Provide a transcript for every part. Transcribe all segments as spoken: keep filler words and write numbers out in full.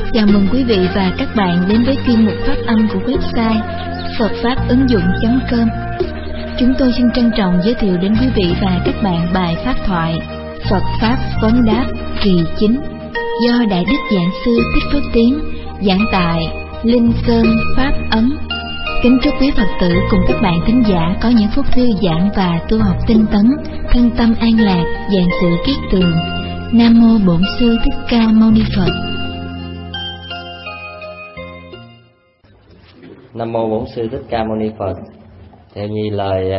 Chào mừng quý vị và các bạn đến với chuyên mục phát âm của website phật pháp ứng dụng chấm com. Chúng tôi xin trân trọng giới thiệu đến quý vị và các bạn bài pháp thoại Phật Pháp Vấn Đáp kỳ chín do Đại Đức Giảng Sư Thích Phước Tiến giảng tại Linh Sơn Pháp Ấn. Kính chúc quý Phật tử cùng các bạn thính giả có những phút thư giãn và tu học tinh tấn, thân tâm an lạc, vạn sự kiết tường. Nam mô Bổn Sư Thích Ca Mâu Ni Phật. Nam mô Bổn Sư Thích Ca Mâu Ni Phật. Theo như lời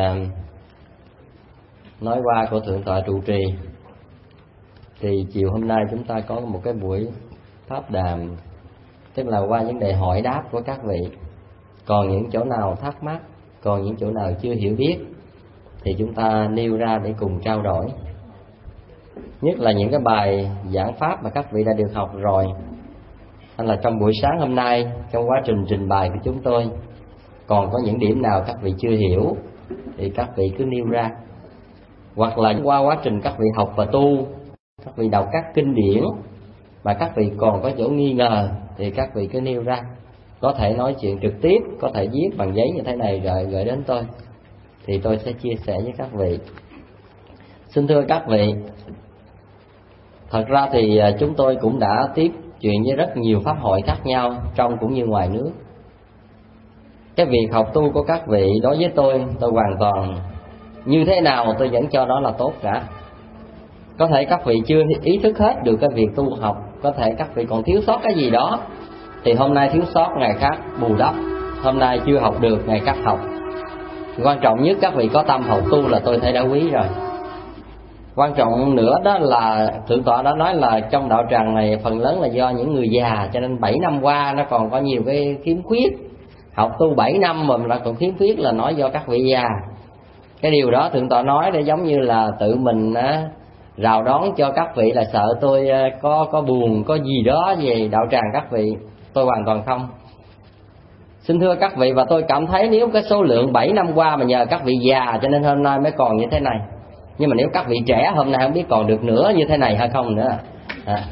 nói qua của Thượng tọa trụ trì, thì chiều hôm nay chúng ta có một cái buổi pháp đàm, tức là qua những đề hỏi đáp của các vị. Còn những chỗ nào thắc mắc, còn những chỗ nào chưa hiểu biết thì chúng ta nêu ra để cùng trao đổi. Nhất là những cái bài giảng pháp mà các vị đã được học rồi, hay là trong buổi sáng hôm nay trong quá trình trình bày của chúng tôi còn có những điểm nào các vị chưa hiểu thì các vị cứ nêu ra. Hoặc là qua quá trình các vị học và tu, các vị đọc các kinh điển mà các vị còn có chỗ nghi ngờ thì các vị cứ nêu ra. Có thể nói chuyện trực tiếp, có thể viết bằng giấy như thế này rồi gửi đến tôi, thì tôi sẽ chia sẻ với các vị. Xin thưa các vị, thật ra thì chúng tôi cũng đã tiếp chuyện với rất nhiều pháp hội khác nhau trong cũng như ngoài nước. Cái việc học tu của các vị đối với tôi, tôi hoàn toàn như thế nào tôi vẫn cho đó là tốt cả. Có thể các vị chưa ý thức hết được cái việc tu học, có thể các vị còn thiếu sót cái gì đó, thì hôm nay thiếu sót ngày khác bù đắp, hôm nay chưa học được ngày khác học. Quan trọng nhất các vị có tâm học tu là tôi thấy đã quý rồi. Quan trọng nữa đó là Thượng tọa đã nói là trong đạo tràng này phần lớn là do những người già, cho nên bảy năm qua nó còn có nhiều cái khiếm khuyết. Học tu bảy năm mà là còn khiếm khuyết là nói do các vị già. Cái điều đó Thượng tọa nói để giống như là tự mình á, rào đón cho các vị là sợ tôi có có buồn, có gì đó về đạo tràng các vị. Tôi hoàn toàn không. Xin thưa các vị, và tôi cảm thấy nếu cái số lượng bảy năm qua mà nhờ các vị già cho nên hôm nay mới còn như thế này. Nhưng mà nếu các vị trẻ hôm nay không biết còn được nữa như thế này hay không nữa. À.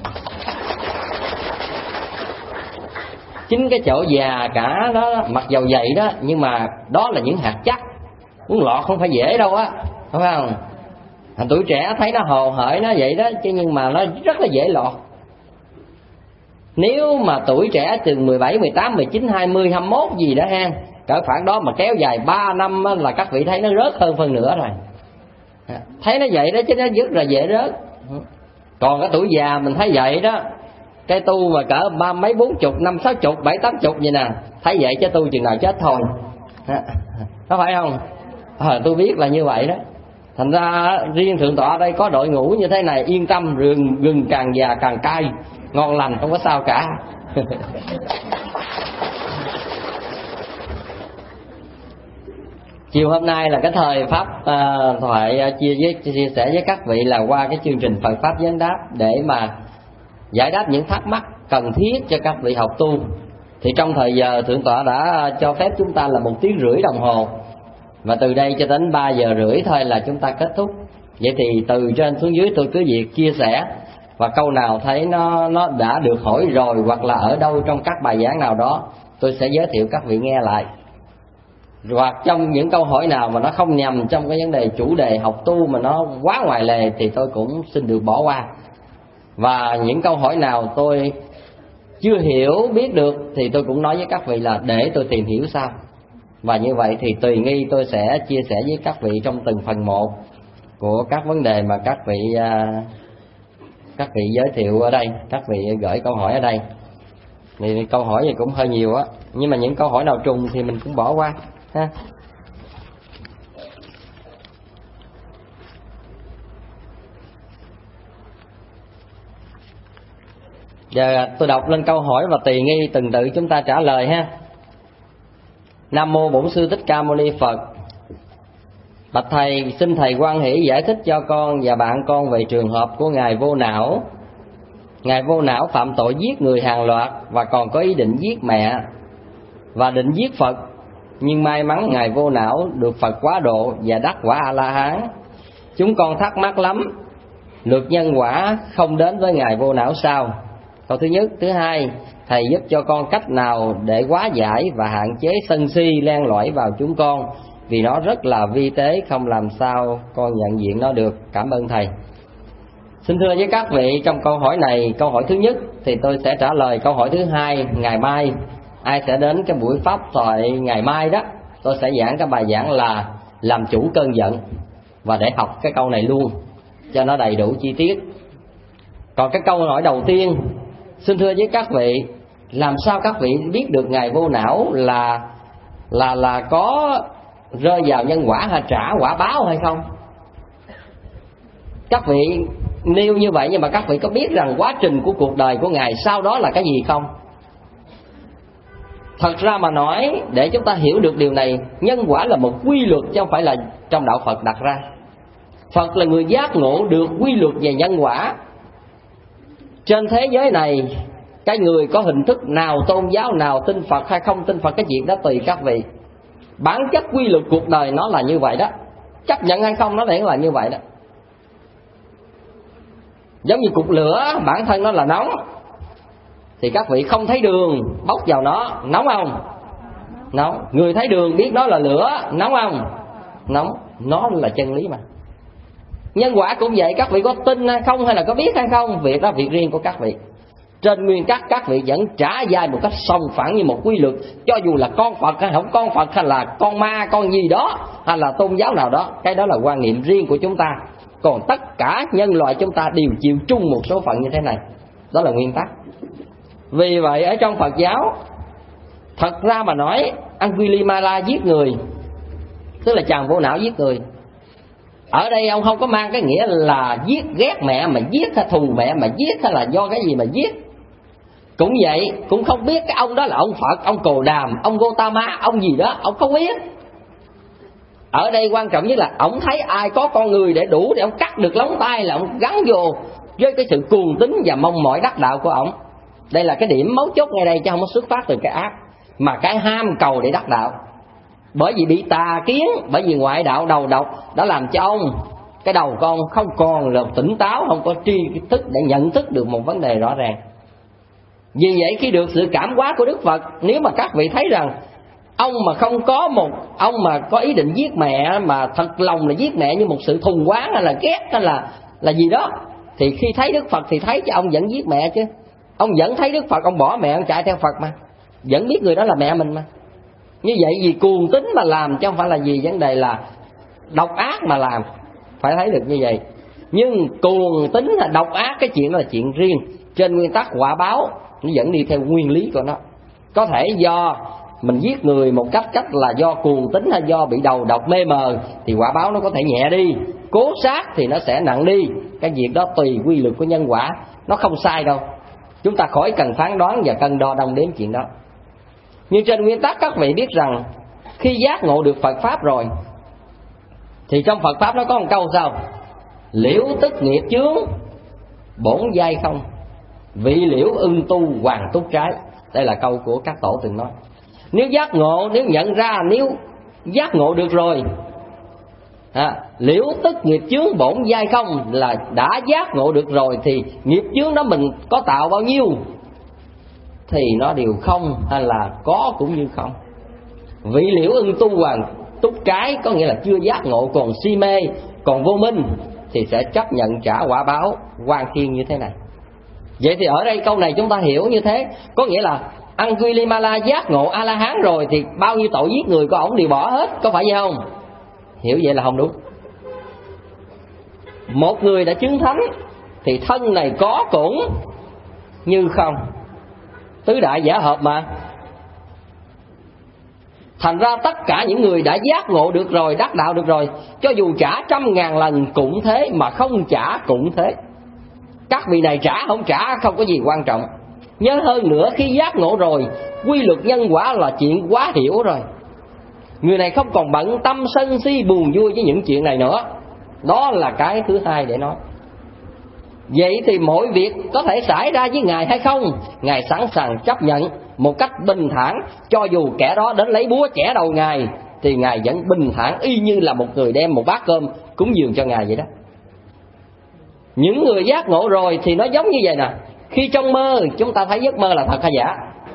Chính cái chỗ già cả đó, mặc dầu vậy đó, nhưng mà đó là những hạt chắc. Muốn lọt không phải dễ đâu á, phải không? Thằng tuổi trẻ thấy nó hồ hởi nó vậy đó, chứ nhưng mà nó rất là dễ lọt. Nếu mà tuổi trẻ từ mười bảy, mười tám, mười chín, hai mươi, hai mươi mốt gì đó ha, cỡ khoảng đó mà kéo dài ba năm là các vị thấy nó rớt hơn phân nửa rồi. Thấy nó vậy đó chứ nó dứt là dễ rớt. Còn cái tuổi già mình thấy vậy đó, cái tu mà cỡ ba mấy bốn chục, năm sáu chục, bảy tám chục vậy nè, thấy vậy chứ tu chừng nào chết thôi. Có phải không? À, tôi biết là như vậy đó. Thành ra riêng Thượng tọa đây có đội ngũ như thế này, yên tâm, rừng gừng càng già càng cay, ngon lành không có sao cả. Chiều hôm nay là cái thời pháp uh, thoại uh, chia, với, chia sẻ với các vị là qua cái chương trình Phật Pháp Vấn Đáp để mà giải đáp những thắc mắc cần thiết cho các vị học tu. Thì trong thời giờ Thượng tọa đã cho phép chúng ta là một tiếng rưỡi đồng hồ, và từ đây cho đến ba giờ rưỡi thôi là chúng ta kết thúc. Vậy thì từ trên xuống dưới tôi cứ việc chia sẻ, và câu nào thấy nó nó đã được hỏi rồi, hoặc là ở đâu trong các bài giảng nào đó, tôi sẽ giới thiệu các vị nghe lại. Hoặc trong những câu hỏi nào mà nó không nhằm trong cái vấn đề chủ đề học tu mà nó quá ngoài lề thì tôi cũng xin được bỏ qua. Và những câu hỏi nào tôi chưa hiểu biết được thì tôi cũng nói với các vị là để tôi tìm hiểu sau. Và như vậy thì tùy nghi tôi sẽ chia sẻ với các vị trong từng phần một của các vấn đề mà các vị các vị giới thiệu ở đây, các vị gửi câu hỏi ở đây. Thì câu hỏi thì cũng hơi nhiều á, nhưng mà những câu hỏi nào trùng thì mình cũng bỏ qua ha. Giờ tôi đọc lên câu hỏi và tùy nghi từng tự chúng ta trả lời ha. Nam mô Bổn Sư Thích Ca Mâu Ni Phật. Bạch thầy, xin thầy hoan hỷ giải thích cho con và bạn con về trường hợp của ngài Vô Não. Ngài Vô Não phạm tội giết người hàng loạt và còn có ý định giết mẹ và định giết Phật, nhưng may mắn ngài Vô Não được Phật quá độ và đắc quả A La Hán. Chúng con thắc mắc lắm, lượt nhân quả không đến với ngài Vô Não sao? Câu thứ nhất. Thứ hai, thầy giúp cho con cách nào để hóa giải và hạn chế sân si len lỏi vào chúng con, vì nó rất là vi tế, không làm sao con nhận diện nó được. Cảm ơn thầy. Xin thưa với các vị, trong câu hỏi này, câu hỏi thứ nhất thì tôi sẽ trả lời. Câu hỏi thứ hai ngày mai, ai sẽ đến cái buổi pháp thoại ngày mai đó, tôi sẽ giảng cái bài giảng là làm chủ cơn giận, và để học cái câu này luôn cho nó đầy đủ chi tiết. Còn cái câu hỏi đầu tiên, xin thưa với các vị, làm sao các vị biết được ngài vô não là là là có rơi vào nhân quả hay trả quả báo hay không? Các vị nêu như vậy, nhưng mà các vị có biết rằng quá trình của cuộc đời của ngài sau đó là cái gì không? Thật ra mà nói, để chúng ta hiểu được điều này, nhân quả là một quy luật chứ không phải là trong đạo Phật đặt ra. Phật là người giác ngộ được quy luật về nhân quả. Trên thế giới này, cái người có hình thức nào, tôn giáo nào, tin Phật hay không tin Phật, cái chuyện đó tùy các vị. Bản chất quy luật cuộc đời nó là như vậy đó, chấp nhận hay không nó lại là như vậy đó. Giống như cục lửa, bản thân nó là nóng, thì các vị không thấy đường, bốc vào nó, nóng không? Nóng. Người thấy đường biết đó là lửa, nóng không? Nóng. Nó là chân lý mà. Nhân quả cũng vậy, các vị có tin hay không, hay là có biết hay không, việc đó việc riêng của các vị. Trên nguyên tắc các vị vẫn trả vai một cách sòng phẳng như một quy luật, cho dù là con Phật hay không con Phật, hay là con ma, con gì đó, hay là tôn giáo nào đó, cái đó là quan niệm riêng của chúng ta. Còn tất cả nhân loại chúng ta đều chịu chung một số phận như thế này. Đó là nguyên tắc. Vì vậy ở trong Phật giáo, thật ra mà nói, Angulimala giết người, tức là chàng vô não giết người. Ở đây ông không có mang cái nghĩa là giết ghét mẹ mà giết, hay thù mẹ mà giết, hay là do cái gì mà giết. Cũng vậy, cũng không biết cái ông đó là ông Phật, ông Cồ Đàm, ông Gotama, ông gì đó, ông không biết. Ở đây quan trọng nhất là ông thấy ai có con người để đủ để ông cắt được lóng tay là ông gắn vô với cái sự cuồng tín và mong mỏi đắc đạo của ông. Đây là cái điểm mấu chốt ngay đây, chứ không có xuất phát từ cái ác, mà cái ham cầu để đắc đạo. Bởi vì bị tà kiến, bởi vì ngoại đạo đầu độc đã làm cho ông, cái đầu con không còn là tỉnh táo, không có tri thức để nhận thức được một vấn đề rõ ràng. Vì vậy khi được sự cảm hóa của Đức Phật, nếu mà các vị thấy rằng ông mà không có một ông mà có ý định giết mẹ, mà thật lòng là giết mẹ như một sự thù oán hay là ghét hay là là gì đó, thì khi thấy Đức Phật thì thấy chứ ông vẫn giết mẹ chứ. Ông vẫn thấy Đức Phật, ông bỏ mẹ ông chạy theo Phật mà, vẫn biết người đó là mẹ mình mà. Như vậy vì cuồng tín mà làm, chứ không phải là gì vấn đề là độc ác mà làm. Phải thấy được như vậy. Nhưng cuồng tín là độc ác, cái chuyện đó là chuyện riêng. Trên nguyên tắc quả báo, nó vẫn đi theo nguyên lý của nó. Có thể do mình giết người một cách cách là do cuồng tín hay do bị đầu độc mê mờ, thì quả báo nó có thể nhẹ đi. Cố sát thì nó sẽ nặng đi. Cái việc đó tùy quy luật của nhân quả, nó không sai đâu. Chúng ta khỏi cần phán đoán và cân đo đong đếm chuyện đó. Nhưng trên nguyên tắc các vị biết rằng, khi giác ngộ được Phật Pháp rồi, thì trong Phật Pháp nó có một câu sao? Liễu tức nghiệp chướng, bổn giai không, vị liễu ưng tu hoàng túc trái. Đây là câu của các tổ từng nói. Nếu giác ngộ, nếu nhận ra, nếu giác ngộ được rồi, à, liễu tức nghiệp chướng bổn giai không, là đã giác ngộ được rồi, thì nghiệp chướng đó mình có tạo bao nhiêu thì nó đều không, hay là có cũng như không. Vị liễu ưng tu hoàng túc trái, có nghĩa là chưa giác ngộ, còn si mê, còn vô minh, thì sẽ chấp nhận trả quả báo oan khiên như thế này. Vậy thì ở đây câu này chúng ta hiểu như thế, có nghĩa là Angulimala giác ngộ A-la-hán rồi thì bao nhiêu tội giết người của ổng đều bỏ hết, có phải vậy không? Hiểu vậy là không đúng. Một người đã chứng thánh thì thân này có cũng như không, tứ đại giả hợp mà. Thành ra tất cả những người đã giác ngộ được rồi, đắc đạo được rồi, cho dù trả trăm ngàn lần cũng thế, mà không trả cũng thế. Các vị này trả không trả không có gì quan trọng. Nhớ hơn nữa, khi giác ngộ rồi, quy luật nhân quả là chuyện quá hiểu rồi. Người này không còn bận tâm sân si buồn vui với những chuyện này nữa. Đó là cái thứ hai để nói. Vậy thì mọi việc có thể xảy ra với Ngài hay không, Ngài sẵn sàng chấp nhận một cách bình thản. Cho dù kẻ đó đến lấy búa chẻ đầu Ngài, thì Ngài vẫn bình thản, y như là một người đem một bát cơm cúng dường cho Ngài vậy đó. Những người giác ngộ rồi thì nó giống như vậy nè. Khi trong mơ chúng ta thấy giấc mơ là thật hay giả?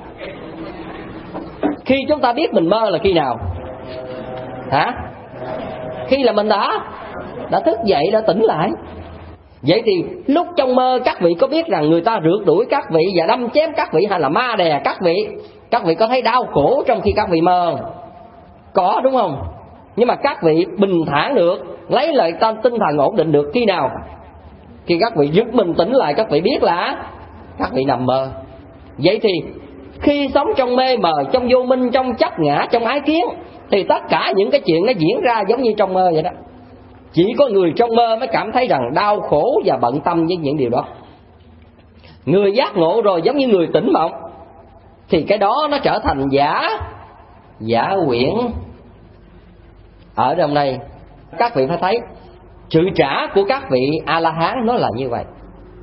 Khi chúng ta biết mình mơ là khi nào? Hả? Khi là mình đã đã thức dậy, đã tỉnh lại. Vậy thì lúc trong mơ các vị có biết rằng người ta rượt đuổi các vị và đâm chém các vị, hay là ma đè các vị? Các vị có thấy đau khổ trong khi các vị mơ? Có, đúng không? Nhưng mà các vị bình thản được, lấy lại tinh thần ổn định được khi nào? Khi các vị giật mình tỉnh lại, các vị biết là các vị nằm mơ. Vậy thì khi sống trong mê mờ, trong vô minh, trong chấp ngã, trong ái kiến, thì tất cả những cái chuyện nó diễn ra giống như trong mơ vậy đó. Chỉ có người trong mơ mới cảm thấy rằng đau khổ và bận tâm với những điều đó. Người giác ngộ rồi giống như người tỉnh mộng, thì cái đó nó trở thành giả giả quyển. Ở trong đây các vị phải thấy sự trả của các vị A-la-hán nó là như vậy.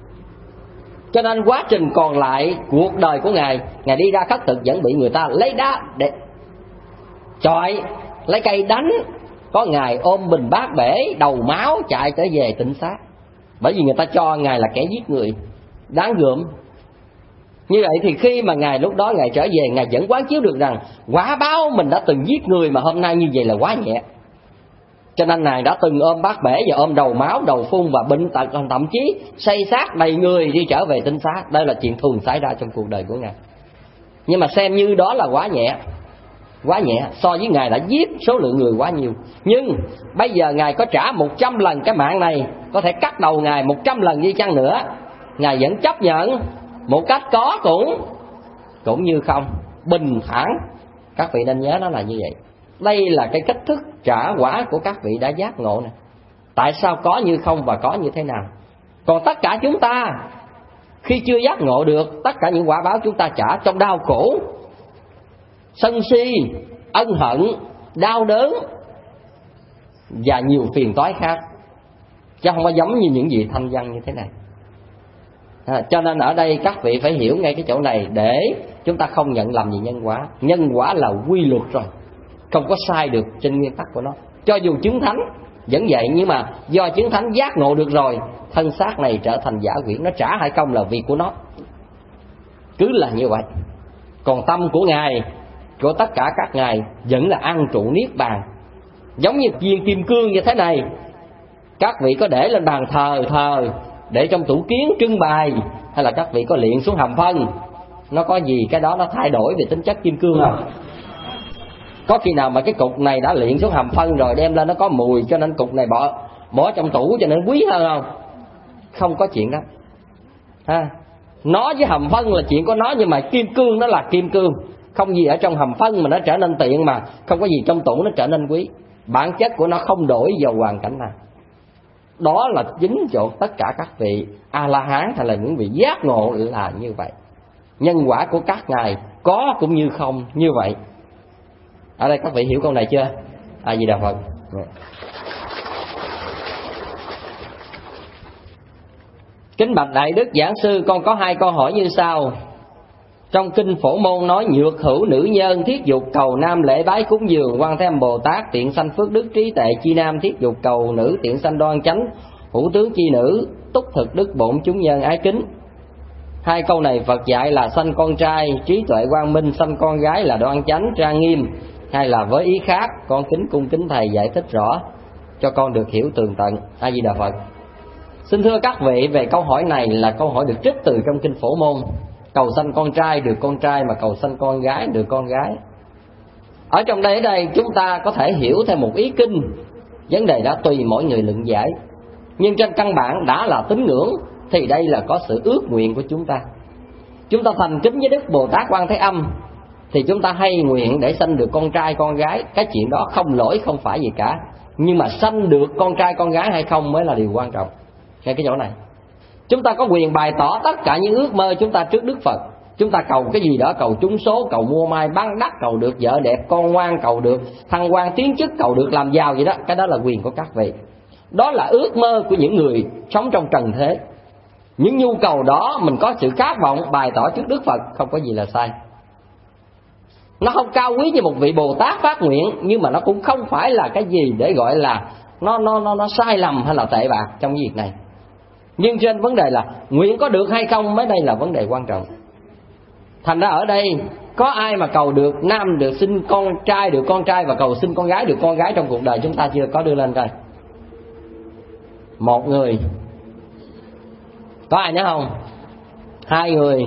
Cho nên quá trình còn lại cuộc đời của Ngài, Ngài đi ra khất thực vẫn bị người ta lấy đá để chọi, lấy cây đánh. Có Ngài ôm bình bát bể, đầu máu chạy trở về tịnh xá, bởi vì người ta cho Ngài là kẻ giết người đáng gớm. Như vậy thì khi mà Ngài lúc đó Ngài trở về, Ngài vẫn quán chiếu được rằng quả báo mình đã từng giết người mà hôm nay như vậy là quá nhẹ. Cho nên Ngài đã từng ôm bát bể và ôm đầu máu, đầu phun và bệnh tật, thậm chí xây xác đầy người đi trở về tinh xá. Đây là chuyện thường xảy ra trong cuộc đời của Ngài. Nhưng mà xem như đó là quá nhẹ, quá nhẹ so với Ngài đã giết số lượng người quá nhiều. Nhưng bây giờ Ngài có trả một trăm lần cái mạng này, có thể cắt đầu Ngài một trăm lần đi chăng nữa, Ngài vẫn chấp nhận một cách có cũng cũng như không, bình thản. Các vị nên nhớ nó là như vậy. Đây là cái cách thức trả quả của các vị đã giác ngộ này. Tại sao có như không và có như thế nào? Còn tất cả chúng ta khi chưa giác ngộ được, tất cả những quả báo chúng ta trả trong đau khổ, sân si, ân hận, đau đớn và nhiều phiền toái khác, chứ không có giống như những vị thanh văn như thế này. À, cho nên ở đây các vị phải hiểu ngay cái chỗ này để chúng ta không nhận lầm gì nhân quả. Nhân quả là quy luật rồi, không có sai được trên nguyên tắc của nó. Cho dù chứng thánh vẫn vậy, nhưng mà do chứng thánh giác ngộ được rồi, thân xác này trở thành giả quyển, nó trả hay không là việc của nó, cứ là như vậy. Còn tâm của Ngài, của tất cả các Ngài vẫn là an trụ niết bàn. Giống như viên kim cương như thế này, các vị có để lên bàn thờ thờ, để trong tủ kiến trưng bày, hay là các vị có luyện xuống hầm phân, nó có gì cái đó nó thay đổi về tính chất kim cương không? Có khi nào mà cái cục này đã luyện xuống hầm phân rồi đem lên nó có mùi cho nên cục này bỏ bỏ trong tủ cho nên quý hơn không? Không có chuyện đó ha. Nó với hầm phân là chuyện của nó, nhưng mà kim cương nó là kim cương, không gì ở trong hầm phân mà nó trở nên tiện, mà không có gì trong tủ nó trở nên quý. Bản chất của nó không đổi vào hoàn cảnh nào. Đó là chính chỗ tất cả các vị A-la-hán hay là những vị giác ngộ là như vậy. Nhân quả của các ngài có cũng như không như vậy. Ở đây các vị hiểu câu này chưa? A Di Đà Phật. Kính bạch Đại Đức Giảng Sư, con có hai câu hỏi như sau. Trong kinh Phổ Môn nói nhược hữu nữ nhân thiết dục cầu nam lễ bái cúng dường, Quan Thế Âm Bồ Tát tiện sanh phước đức trí tệ chi nam, thiết dục cầu nữ tiện sanh đoan chánh, hữu tướng chi nữ túc thực đức bổn chúng nhân ái kính. Hai câu này Phật dạy là sanh con trai trí tuệ quang minh, sanh con gái là đoan chánh trang nghiêm, hay là với ý khác? Con kính cung kính thầy giải thích rõ cho con được hiểu tường tận. A Di Đà Phật. Xin thưa các vị, về câu hỏi này là câu hỏi được trích từ trong kinh Phổ Môn. Cầu sanh con trai được con trai, mà cầu sanh con gái được con gái. Ở trong đây ở đây chúng ta có thể hiểu theo một ý kinh, vấn đề đã tùy mỗi người luận giải. Nhưng trên căn bản đã là tín ngưỡng thì đây là có sự ước nguyện của chúng ta. Chúng ta thành kính với Đức Bồ Tát Quan Thế Âm thì chúng ta hay nguyện để sanh được con trai con gái. Cái chuyện đó không lỗi, không phải gì cả. Nhưng mà sanh được con trai con gái hay không mới là điều quan trọng. Ngay cái chỗ này chúng ta có quyền bày tỏ tất cả những ước mơ chúng ta trước Đức Phật. Chúng ta cầu cái gì đó, cầu trúng số, cầu mua mai bán đắt, cầu được vợ đẹp con ngoan, cầu được thăng quan tiến chức, cầu được làm giàu gì đó. Cái đó là quyền của các vị. Đó là ước mơ của những người sống trong trần thế. Những nhu cầu đó mình có sự khát vọng bày tỏ trước Đức Phật, không có gì là sai. Nó không cao quý như một vị Bồ Tát phát nguyện, nhưng mà nó cũng không phải là cái gì để gọi là nó nó nó nó sai lầm hay là tệ bạc trong việc này. Nhưng trên vấn đề là nguyện có được hay không mới đây là vấn đề quan trọng. Thành ra ở đây có ai mà cầu được nam được sinh con trai được con trai và cầu sinh con gái được con gái trong cuộc đời chúng ta chưa? Có đưa lên coi. Một người. Có ai nhớ không? Hai người.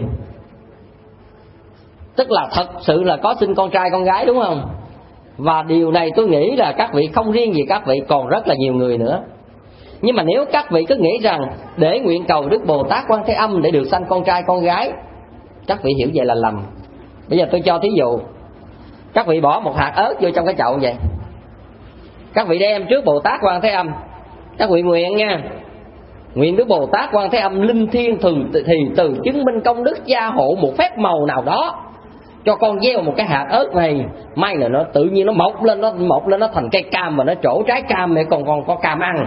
Tức là thật sự là có sinh con trai con gái, đúng không? Và điều này tôi nghĩ là các vị không riêng gì các vị, còn rất là nhiều người nữa. Nhưng mà nếu các vị cứ nghĩ rằng để nguyện cầu Đức Bồ Tát Quan Thế Âm để được sanh con trai con gái, các vị hiểu vậy là lầm. Bây giờ tôi cho thí dụ. Các vị bỏ một hạt ớt vô trong cái chậu vậy, các vị đem trước Bồ Tát Quan Thế Âm, các vị nguyện nha, nguyện Đức Bồ Tát Quan Thế Âm linh thiêng thường thì từ chứng minh công đức gia hộ một phép màu nào đó cho con gieo một cái hạt ớt này, may là nó tự nhiên nó mọc lên, nó mọc lên nó thành cây cam và nó trổ trái cam để còn còn có cam ăn.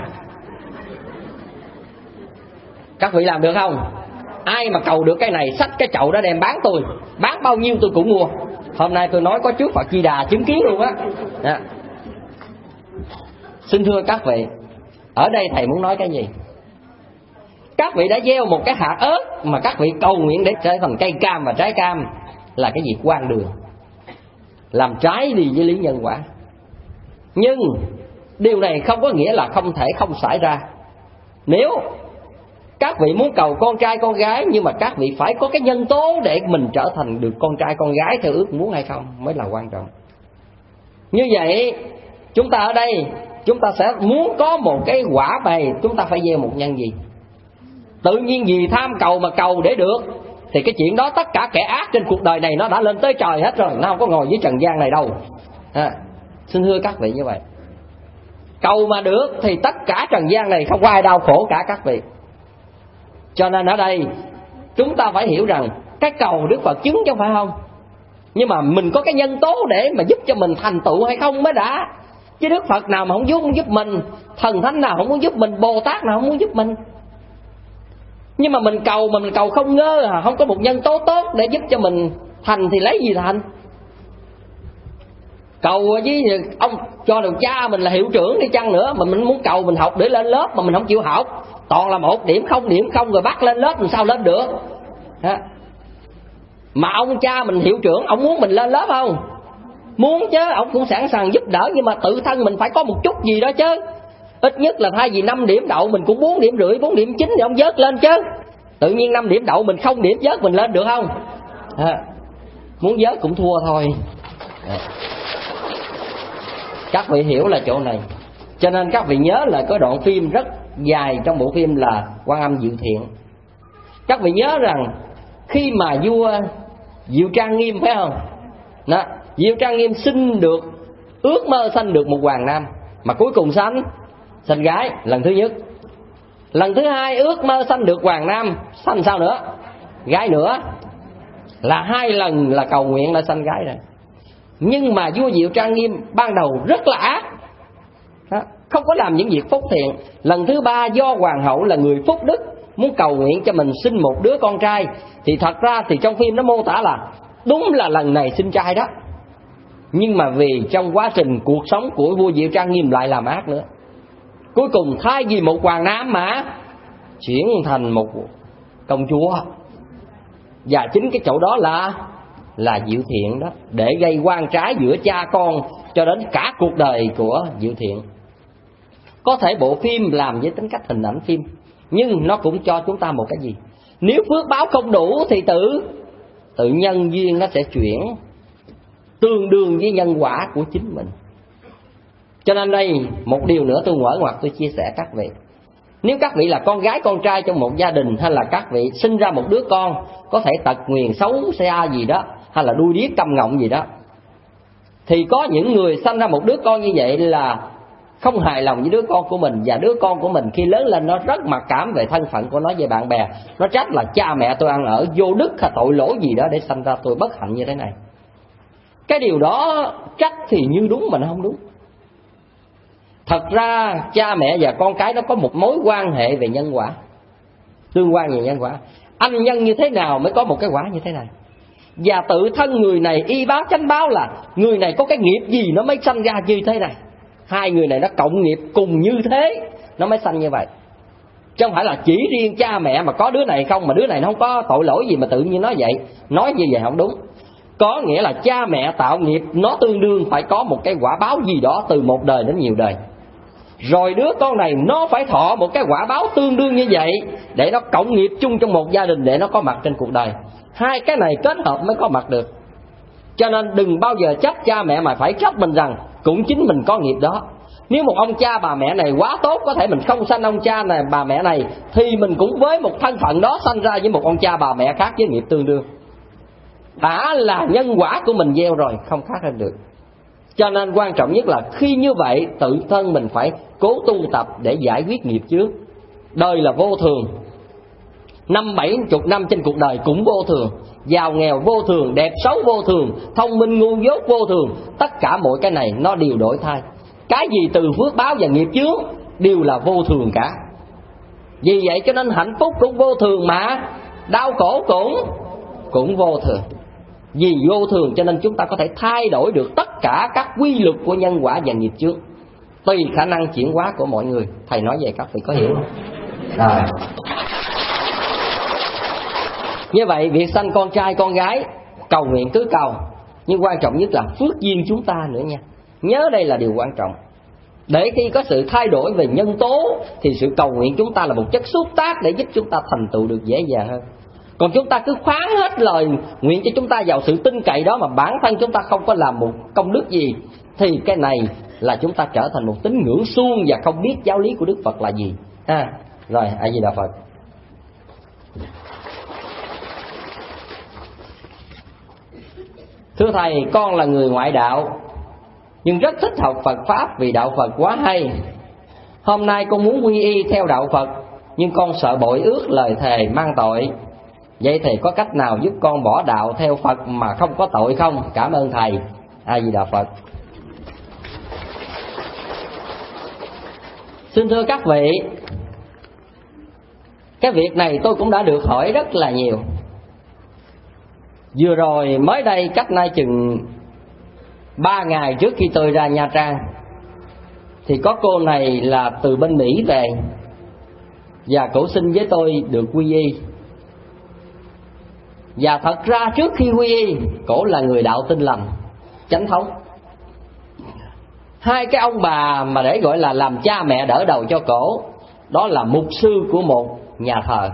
Các vị làm được không? Ai mà cầu được cái này xách cái chậu đó đem bán tôi, bán bao nhiêu tôi cũng mua. Hôm nay tôi nói có trước Phật Di Đà chứng kiến luôn á. À. Xin thưa các vị, ở đây thầy muốn nói cái gì? Các vị đã gieo một cái hạt ớt mà các vị cầu nguyện để trở thành cây cam và trái cam là cái gì quan đường, làm trái đi với lý nhân quả. Nhưng điều này không có nghĩa là không thể không xảy ra. Nếu các vị muốn cầu con trai con gái, nhưng mà các vị phải có cái nhân tố để mình trở thành được con trai con gái theo ước muốn hay không mới là quan trọng. Như vậy chúng ta ở đây chúng ta sẽ muốn có một cái quả bày, chúng ta phải gieo một nhân gì. Tự nhiên vì tham cầu mà cầu để được thì cái chuyện đó tất cả kẻ ác trên cuộc đời này nó đã lên tới trời hết rồi, nó không có ngồi dưới trần gian này đâu. À, xin thưa các vị như vậy. Cầu mà được thì tất cả trần gian này không có ai đau khổ cả các vị. Cho nên ở đây chúng ta phải hiểu rằng cái cầu Đức Phật chứng chứ không phải không, nhưng mà mình có cái nhân tố để mà giúp cho mình thành tựu hay không mới đã. Chứ Đức Phật nào mà không giúp, không giúp mình, thần thánh nào không muốn giúp mình, Bồ Tát nào không muốn giúp mình. Nhưng mà mình cầu mà mình cầu không ngơ, không có một nhân tố tốt để giúp cho mình thành thì lấy gì thành. Cầu với ông cho được cha mình là hiệu trưởng đi chăng nữa, mà mình muốn cầu mình học để lên lớp mà mình không chịu học, toàn là một điểm không điểm không rồi bắt lên lớp mình sao lên được. Hả? Mà ông cha mình hiệu trưởng, ông muốn mình lên lớp không? Muốn chứ, ông cũng sẵn sàng giúp đỡ, nhưng mà tự thân mình phải có một chút gì đó chứ. Ít nhất là thay vì năm điểm đậu mình cũng bốn điểm rưỡi, bốn điểm chín thì ông vớt lên chứ. Tự nhiên năm điểm đậu mình không điểm vớt mình lên được không? À, muốn vớt cũng thua thôi. À. Các vị hiểu là chỗ này. Cho nên các vị nhớ là có đoạn phim rất dài trong bộ phim là Quan Âm Diệu Thiện. Các vị nhớ rằng khi mà vua Diệu Trang Nghiêm phải không? Đó, Diệu Trang Nghiêm sinh được, ước mơ sanh được một hoàng nam, mà cuối cùng sanh sanh gái lần thứ nhất. Lần thứ hai ước mơ sanh được hoàng nam, sanh sao nữa? Gái nữa. Là hai lần là cầu nguyện là sanh gái rồi. Nhưng mà vua Diệu Trang Nghiêm ban đầu rất là ác đó, không có làm những việc phúc thiện. Lần thứ ba do hoàng hậu là người phúc đức muốn cầu nguyện cho mình sinh một đứa con trai, thì thật ra thì trong phim nó mô tả là đúng là lần này sinh trai đó. Nhưng mà vì trong quá trình cuộc sống của vua Diệu Trang Nghiêm lại làm ác nữa, cuối cùng thay vì một hoàng nam mà chuyển thành một công chúa. Và chính cái chỗ đó là là Diệu Thiện đó, để gây oan trái giữa cha con cho đến cả cuộc đời của Diệu Thiện. Có thể bộ phim làm với tính cách hình ảnh phim, nhưng nó cũng cho chúng ta một cái gì? Nếu phước báo không đủ thì tự tự nhân duyên nó sẽ chuyển tương đương với nhân quả của chính mình. Cho nên đây một điều nữa tôi mở ngoặt tôi chia sẻ các vị. Nếu các vị là con gái con trai trong một gia đình, hay là các vị sinh ra một đứa con có thể tật nguyền xấu xa gì đó, hay là đuôi điếc câm ngọng gì đó, thì có những người sanh ra một đứa con như vậy là không hài lòng với đứa con của mình, và đứa con của mình khi lớn lên nó rất mặc cảm về thân phận của nó với bạn bè. Nó trách là cha mẹ tôi ăn ở vô đức hay tội lỗi gì đó để sanh ra tôi bất hạnh như thế này. Cái điều đó trách thì như đúng mà nó không đúng. Thật ra cha mẹ và con cái nó có một mối quan hệ về nhân quả, tương quan về nhân quả. Anh nhân như thế nào mới có một cái quả như thế này. Và tự thân người này y báo chánh báo là người này có cái nghiệp gì nó mới sanh ra như thế này. Hai người này nó cộng nghiệp cùng như thế nó mới sanh như vậy. Chứ không phải là chỉ riêng cha mẹ mà có đứa này không, mà đứa này nó không có tội lỗi gì mà tự nhiên nói vậy. Nói như vậy không đúng. Có nghĩa là cha mẹ tạo nghiệp nó tương đương phải có một cái quả báo gì đó từ một đời đến nhiều đời. Rồi đứa con này nó phải thọ một cái quả báo tương đương như vậy để nó cộng nghiệp chung trong một gia đình, để nó có mặt trên cuộc đời. Hai cái này kết hợp mới có mặt được. Cho nên đừng bao giờ trách cha mẹ mà phải trách mình rằng cũng chính mình có nghiệp đó. Nếu một ông cha bà mẹ này quá tốt, có thể mình không sanh ông cha này bà mẹ này, thì mình cũng với một thân phận đó sanh ra với một ông cha bà mẹ khác với nghiệp tương đương. Đã là nhân quả của mình gieo rồi, không khác hơn được. Cho nên quan trọng nhất là khi như vậy, tự thân mình phải cố tu tập để giải quyết nghiệp trước. Đời là vô thường, năm bảy chục năm trên cuộc đời cũng vô thường. Giàu nghèo vô thường, đẹp xấu vô thường, thông minh ngu dốt vô thường. Tất cả mọi cái này nó đều đổi thay. Cái gì từ phước báo và nghiệp chướng đều là vô thường cả. Vì vậy cho nên hạnh phúc cũng vô thường, mà đau khổ cũng cũng vô thường. Vì vô thường cho nên chúng ta có thể thay đổi được tất cả các quy luật của nhân quả và nghiệp chướng, tùy khả năng chuyển hóa của mọi người. Thầy nói vậy các vị có hiểu không? À. Như vậy việc sanh con trai con gái cầu nguyện cứ cầu, nhưng quan trọng nhất là phước duyên chúng ta nữa nha. Nhớ đây là điều quan trọng. Để khi có sự thay đổi về nhân tố thì sự cầu nguyện chúng ta là một chất xúc tác để giúp chúng ta thành tựu được dễ dàng hơn. Còn chúng ta cứ khoán hết lời nguyện cho chúng ta vào sự tin cậy đó mà bản thân chúng ta không có làm một công đức gì, thì cái này là chúng ta trở thành một tín ngưỡng suông và không biết giáo lý của Đức Phật là gì. À, rồi, A Di Đà Phật. Thưa Thầy, con là người ngoại đạo nhưng rất thích học Phật Pháp vì đạo Phật quá hay. Hôm nay con muốn quy y theo đạo Phật, nhưng con sợ bội ước lời thề mang tội. Vậy Thầy có cách nào giúp con bỏ đạo theo Phật mà không có tội không? Cảm ơn Thầy. A Di Đà Phật. Xin thưa các vị, cái việc này tôi cũng đã được hỏi rất là nhiều. Vừa rồi mới đây cách nay chừng ba ngày trước khi tôi ra Nha Trang, thì có cô này là từ bên Mỹ về, và cổ xin với tôi được quy y. Và thật ra trước khi quy y, cổ là người đạo Tin Lành, chánh thống. Hai cái ông bà mà để gọi là làm cha mẹ đỡ đầu cho cổ, đó là mục sư của một nhà thờ.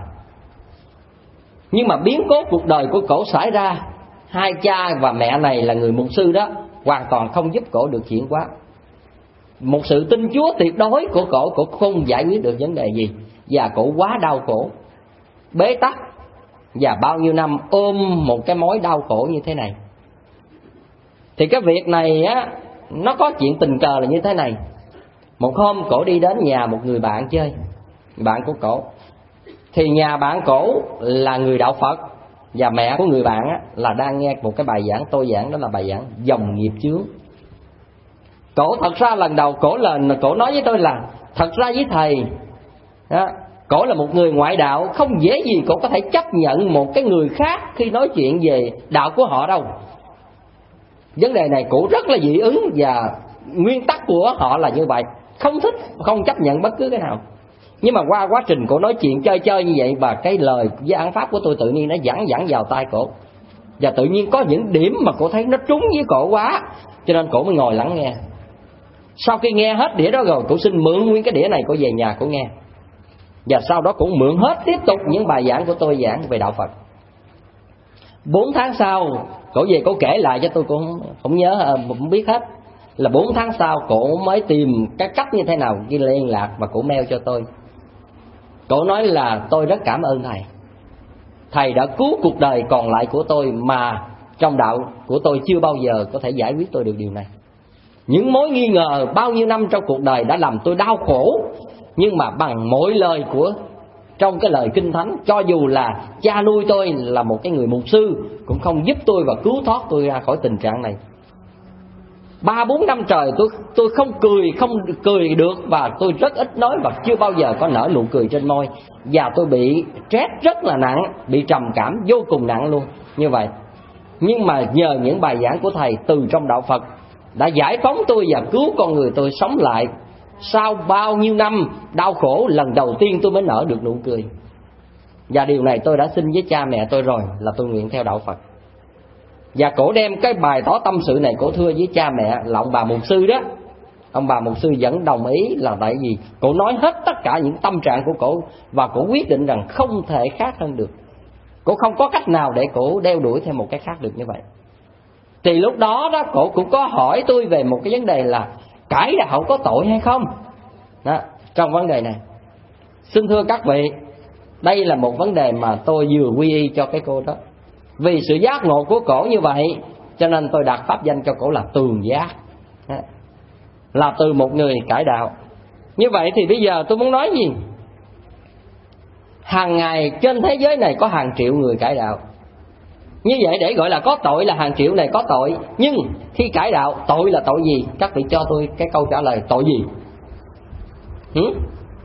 Nhưng mà biến cố cuộc đời của cổ xảy ra, hai cha và mẹ này là người mục sư đó, hoàn toàn không giúp cổ được chuyển hóa. Một sự tin Chúa tuyệt đối của cổ, cổ không giải quyết được vấn đề gì, và cổ quá đau khổ, bế tắc, và bao nhiêu năm ôm một cái mối đau khổ như thế này. Thì cái việc này á, nó có chuyện tình cờ là như thế này. Một hôm cổ đi đến nhà một người bạn chơi, bạn của cổ. Thì nhà bạn cổ là người đạo Phật, và mẹ của người bạn á, là đang nghe một cái bài giảng tôi giảng, đó là bài giảng dòng nghiệp chướng. Cổ thật ra lần đầu cổ là cổ nói với tôi là thật ra với thầy đó, cổ là một người ngoại đạo, không dễ gì cổ có thể chấp nhận một cái người khác khi nói chuyện về đạo của họ đâu. Vấn đề này cổ rất là dị ứng, và nguyên tắc của họ là như vậy, không thích, không chấp nhận bất cứ cái nào. Nhưng mà qua quá trình cổ nói chuyện chơi chơi như vậy, và cái lời với án pháp của tôi tự nhiên nó dẫn dẫn vào tai cổ, và tự nhiên có những điểm mà cổ thấy nó trúng với cổ quá, cho nên cổ mới ngồi lắng nghe. Sau khi nghe hết đĩa đó rồi, cổ xin mượn nguyên cái đĩa này cổ về nhà cổ nghe, và sau đó cũng mượn hết tiếp tục những bài giảng của tôi giảng về đạo Phật. Bốn tháng sau cổ về cổ kể lại cho tôi, cũng không, không nhớ, không biết hết. Là bốn tháng sau cổ mới tìm cái cách như thế nào ghi liên lạc, và cổ mail cho tôi. Cổ nói là tôi rất cảm ơn thầy, thầy đã cứu cuộc đời còn lại của tôi, mà trong đạo của tôi chưa bao giờ có thể giải quyết tôi được điều này. Những mối nghi ngờ bao nhiêu năm trong cuộc đời đã làm tôi đau khổ, nhưng mà bằng mỗi lời của trong cái lời Kinh Thánh, cho dù là cha nuôi tôi là một cái người mục sư, cũng không giúp tôi và cứu thoát tôi ra khỏi tình trạng này. Ba bốn năm trời tôi tôi không cười, không cười được, và tôi rất ít nói, và chưa bao giờ có nở nụ cười trên môi. Và tôi bị stress rất là nặng, bị trầm cảm vô cùng nặng luôn như vậy. Nhưng mà nhờ những bài giảng của thầy từ trong đạo Phật đã giải phóng tôi và cứu con người tôi sống lại, Sau bao nhiêu năm đau khổ, lần đầu tiên tôi mới nở được nụ cười. Và điều này tôi đã xin với cha mẹ tôi rồi, là tôi nguyện theo đạo Phật. Và cổ đem cái bài tỏ tâm sự này cổ thưa với cha mẹ là ông bà mục sư đó. Ông bà mục sư vẫn đồng ý, là tại vì cổ nói hết tất cả những tâm trạng của cổ, và cổ quyết định rằng không thể khác hơn được. Cổ không có cách nào để cổ đeo đuổi theo một cái khác được như vậy. Thì lúc đó đó cổ cũng có hỏi tôi về một cái vấn đề là cải đạo có tội hay không đó, trong vấn đề này. Xin thưa các vị, đây là một vấn đề mà tôi vừa quy y cho cái cô đó. Vì sự giác ngộ của cổ như vậy, cho nên tôi đặt pháp danh cho cổ là Tường Giác, là từ một người cải đạo. Như vậy thì bây giờ tôi muốn nói gì? Hàng ngày trên thế giới này có hàng triệu người cải đạo. Như vậy để gọi là có tội là hàng triệu này có tội. Nhưng khi cải đạo, tội là tội gì? Các vị cho tôi cái câu trả lời tội gì? Hử?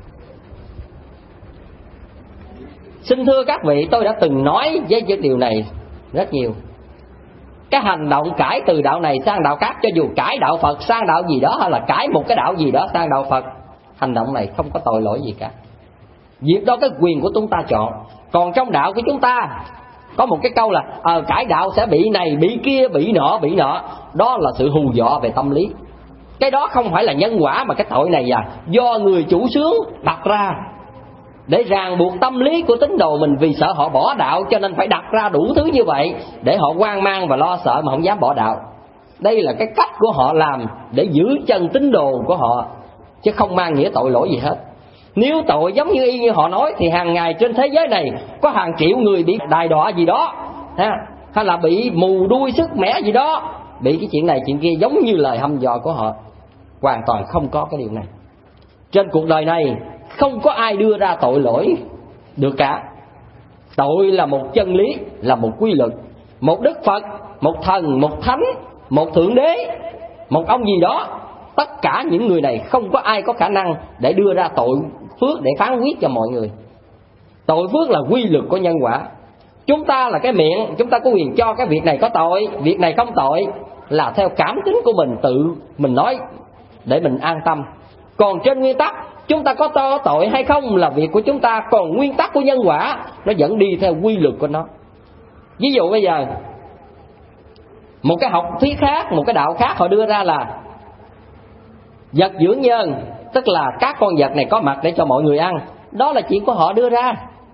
Xin thưa các vị, tôi đã từng nói với cái điều này rất nhiều. Cái hành động cải từ đạo này sang đạo khác, cho dù cải đạo Phật sang đạo gì đó, hay là cải một cái đạo gì đó sang đạo Phật, hành động này không có tội lỗi gì cả. Việc đó cái quyền của chúng ta chọn. Còn trong đạo của chúng ta có một cái câu là à, cải đạo sẽ bị này, bị kia, bị nọ, bị nọ. Đó là sự hù dọa về tâm lý. Cái đó không phải là nhân quả, mà cái tội này là do người chủ xướng đặt ra để ràng buộc tâm lý của tín đồ mình, vì sợ họ bỏ đạo cho nên phải đặt ra đủ thứ như vậy để họ hoang mang và lo sợ mà không dám bỏ đạo. Đây là cái cách của họ làm để giữ chân tín đồ của họ, chứ không mang nghĩa tội lỗi gì hết. Nếu tội giống như y như họ nói thì hàng ngày trên thế giới này có hàng triệu người bị đài đọa gì đó ha, hay là bị mù đuôi sức mẻ gì đó, bị cái chuyện này chuyện kia giống như lời hăm dọa của họ. Hoàn toàn không có cái điều này. Trên cuộc đời này không có ai đưa ra tội lỗi được cả. Tội là một chân lý, là một quy luật. Một Đức Phật, một thần, một thánh, một thượng đế, một ông gì đó, tất cả những người này không có ai có khả năng để đưa ra tội phước để phán quyết cho mọi người. Tội phước là quy luật của nhân quả. Chúng ta là cái miệng, chúng ta có quyền cho cái việc này có tội, việc này không tội, là theo cảm tính của mình, tự mình nói để mình an tâm. Còn trên nguyên tắc chúng ta có to tội hay không là việc của chúng ta. Còn nguyên tắc của nhân quả nó vẫn đi theo quy luật của nó. Ví dụ bây giờ một cái học thuyết khác, một cái đạo khác họ đưa ra là vật dưỡng nhân, tức là các con vật này có mặt để cho mọi người ăn. Đó là chuyện của họ đưa ra.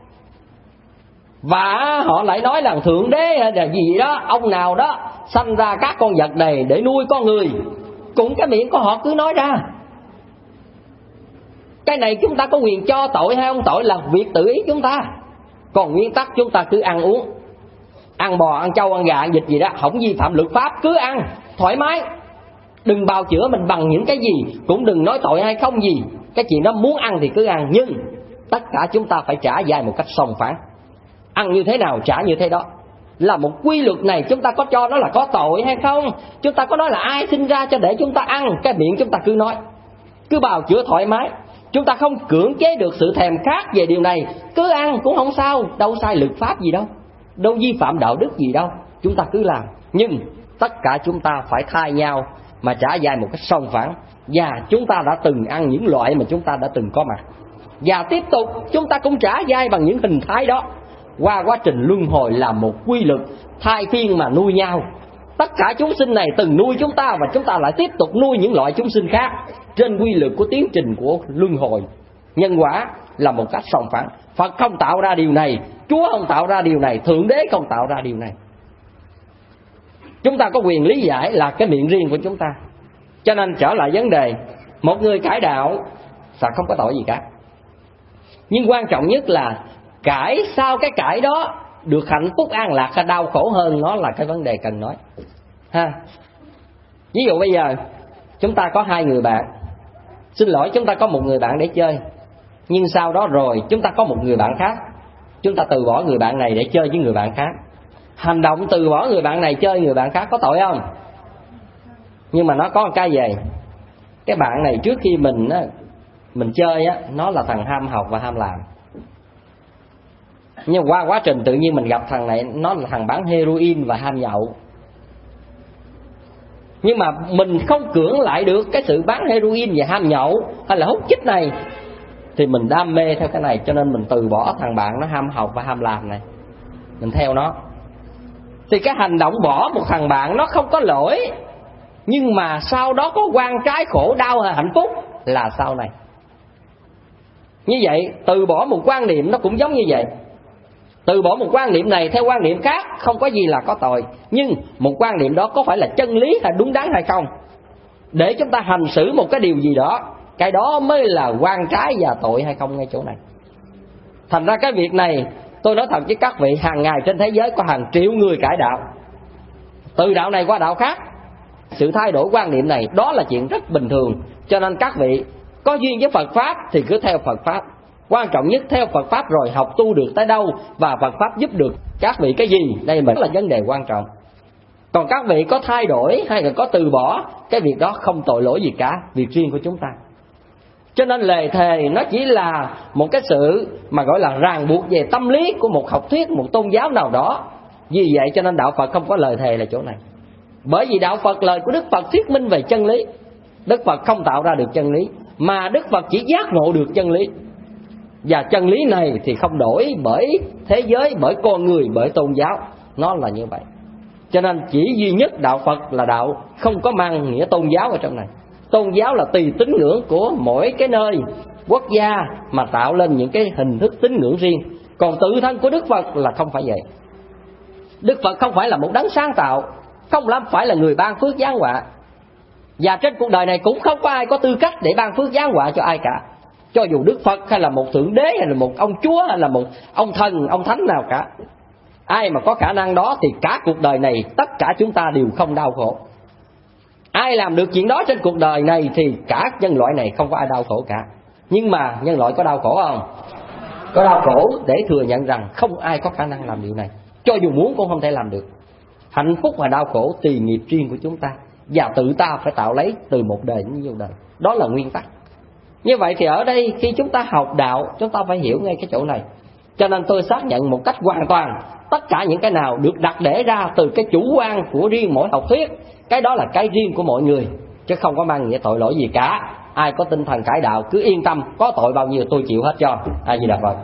Và họ lại nói là thượng đế hay là gì đó, ông nào đó sanh ra các con vật này để nuôi con người. Cũng cái miệng của họ cứ nói ra. Cái này chúng ta có quyền cho tội hay không tội là việc tự ý chúng ta. Còn nguyên tắc chúng ta cứ ăn uống, ăn bò, ăn trâu, ăn gà, ăn vịt gì đó, không vi phạm luật pháp, cứ ăn thoải mái. Đừng bào chữa mình bằng những cái gì, cũng đừng nói tội hay không gì. Cái chuyện đó muốn ăn thì cứ ăn, nhưng tất cả chúng ta phải trả dài một cách sòng phẳng. Ăn như thế nào trả như thế đó, là một quy luật này. Chúng ta có cho nó là có tội hay không? Chúng ta có nói là ai sinh ra cho để chúng ta ăn? Cái miệng chúng ta cứ nói, cứ bào chữa thoải mái. Chúng ta không cưỡng chế được sự thèm khát về điều này, cứ ăn cũng không sao, đâu sai luật pháp gì đâu, đâu vi phạm đạo đức gì đâu, chúng ta cứ làm. Nhưng tất cả chúng ta phải thay nhau mà trả dài một cách song phẳng. Và chúng ta đã từng ăn những loại mà chúng ta đã từng có mặt, và tiếp tục chúng ta cũng trả dài bằng những hình thái đó. Qua quá trình luân hồi là một quy luật thay phiên mà nuôi nhau. Tất cả chúng sinh này từng nuôi chúng ta, và chúng ta lại tiếp tục nuôi những loại chúng sinh khác, trên quy luật của tiến trình của luân hồi. Nhân quả là một cách song phẳng. Phật không tạo ra điều này, Chúa không tạo ra điều này, Thượng Đế không tạo ra điều này. Chúng ta có quyền lý giải là cái miệng riêng của chúng ta. Cho nên trở lại vấn đề, một người cải đạo là không có tội gì cả. Nhưng quan trọng nhất là cải sau cái cải đó được hạnh phúc an lạc hay đau khổ hơn, nó là cái vấn đề cần nói ha. Ví dụ bây giờ chúng ta có hai người bạn, xin lỗi chúng ta có một người bạn để chơi, nhưng sau đó rồi chúng ta có một người bạn khác, chúng ta từ bỏ người bạn này để chơi với người bạn khác. Hành động từ bỏ người bạn này chơi người bạn khác có tội không? Nhưng mà nó có một cái gì, cái bạn này trước khi mình á, mình chơi á, nó là thằng ham học và ham làm. Nhưng qua quá trình tự nhiên mình gặp thằng này, nó là thằng bán heroin và ham nhậu. Nhưng mà mình không cưỡng lại được cái sự bán heroin và ham nhậu hay là hút chích này, thì mình đam mê theo cái này, cho nên mình từ bỏ thằng bạn nó ham học và ham làm này, mình theo nó. Thì cái hành động bỏ một thằng bạn nó không có lỗi, nhưng mà sau đó có quan trái khổ đau hay hạnh phúc là sau này. Như vậy từ bỏ một quan niệm nó cũng giống như vậy. Từ bỏ một quan niệm này theo quan niệm khác không có gì là có tội, nhưng một quan niệm đó có phải là chân lý hay đúng đắn hay không, để chúng ta hành xử một cái điều gì đó, cái đó mới là quan trái và tội hay không ngay chỗ này. Thành ra cái việc này tôi nói thật với các vị, hàng ngày trên thế giới có hàng triệu người cải đạo, từ đạo này qua đạo khác. Sự thay đổi quan niệm này đó là chuyện rất bình thường. Cho nên các vị có duyên với Phật Pháp thì cứ theo Phật Pháp. Quan trọng nhất theo Phật Pháp rồi học tu được tới đâu và Phật Pháp giúp được các vị cái gì, đây mới là vấn đề quan trọng. Còn các vị có thay đổi hay là có từ bỏ, cái việc đó không tội lỗi gì cả, việc riêng của chúng ta. Cho nên lời thề nó chỉ là một cái sự mà gọi là ràng buộc về tâm lý của một học thuyết, một tôn giáo nào đó. Vì vậy cho nên đạo Phật không có lời thề là chỗ này. Bởi vì đạo Phật, lời của Đức Phật thuyết minh về chân lý. Đức Phật không tạo ra được chân lý, mà Đức Phật chỉ giác ngộ được chân lý. Và chân lý này thì không đổi bởi thế giới, bởi con người, bởi tôn giáo. Nó là như vậy. Cho nên chỉ duy nhất đạo Phật là đạo không có mang nghĩa tôn giáo ở trong này. Tôn giáo là tùy tín ngưỡng của mỗi cái nơi, quốc gia mà tạo lên những cái hình thức tín ngưỡng riêng. Còn tự thân của Đức Phật là không phải vậy. Đức Phật không phải là một đấng sáng tạo, không phải là người ban phước giáng họa. Và trên cuộc đời này cũng không có ai có tư cách để ban phước giáng họa cho ai cả, cho dù Đức Phật hay là một thượng đế hay là một ông chúa hay là một ông thần, ông thánh nào cả. Ai mà có khả năng đó thì cả cuộc đời này tất cả chúng ta đều không đau khổ. Ai làm được chuyện đó trên cuộc đời này thì cả nhân loại này không có ai đau khổ cả. Nhưng mà nhân loại có đau khổ không? Có đau khổ để thừa nhận rằng không ai có khả năng làm điều này, cho dù muốn cũng không thể làm được. Hạnh phúc và đau khổ tùy nghiệp riêng của chúng ta, và tự ta phải tạo lấy từ một đời đến nhiều đời. Đó là nguyên tắc. Như vậy thì ở đây khi chúng ta học đạo, chúng ta phải hiểu ngay cái chỗ này. Cho nên tôi xác nhận một cách hoàn toàn, tất cả những cái nào được đặt để ra từ cái chủ quan của riêng mỗi học thuyết, cái đó là cái riêng của mọi người, chứ không có mang nghĩa tội lỗi gì cả. Ai có tinh thần cải đạo cứ yên tâm, có tội bao nhiêu tôi chịu hết cho. A Di Đà Phật.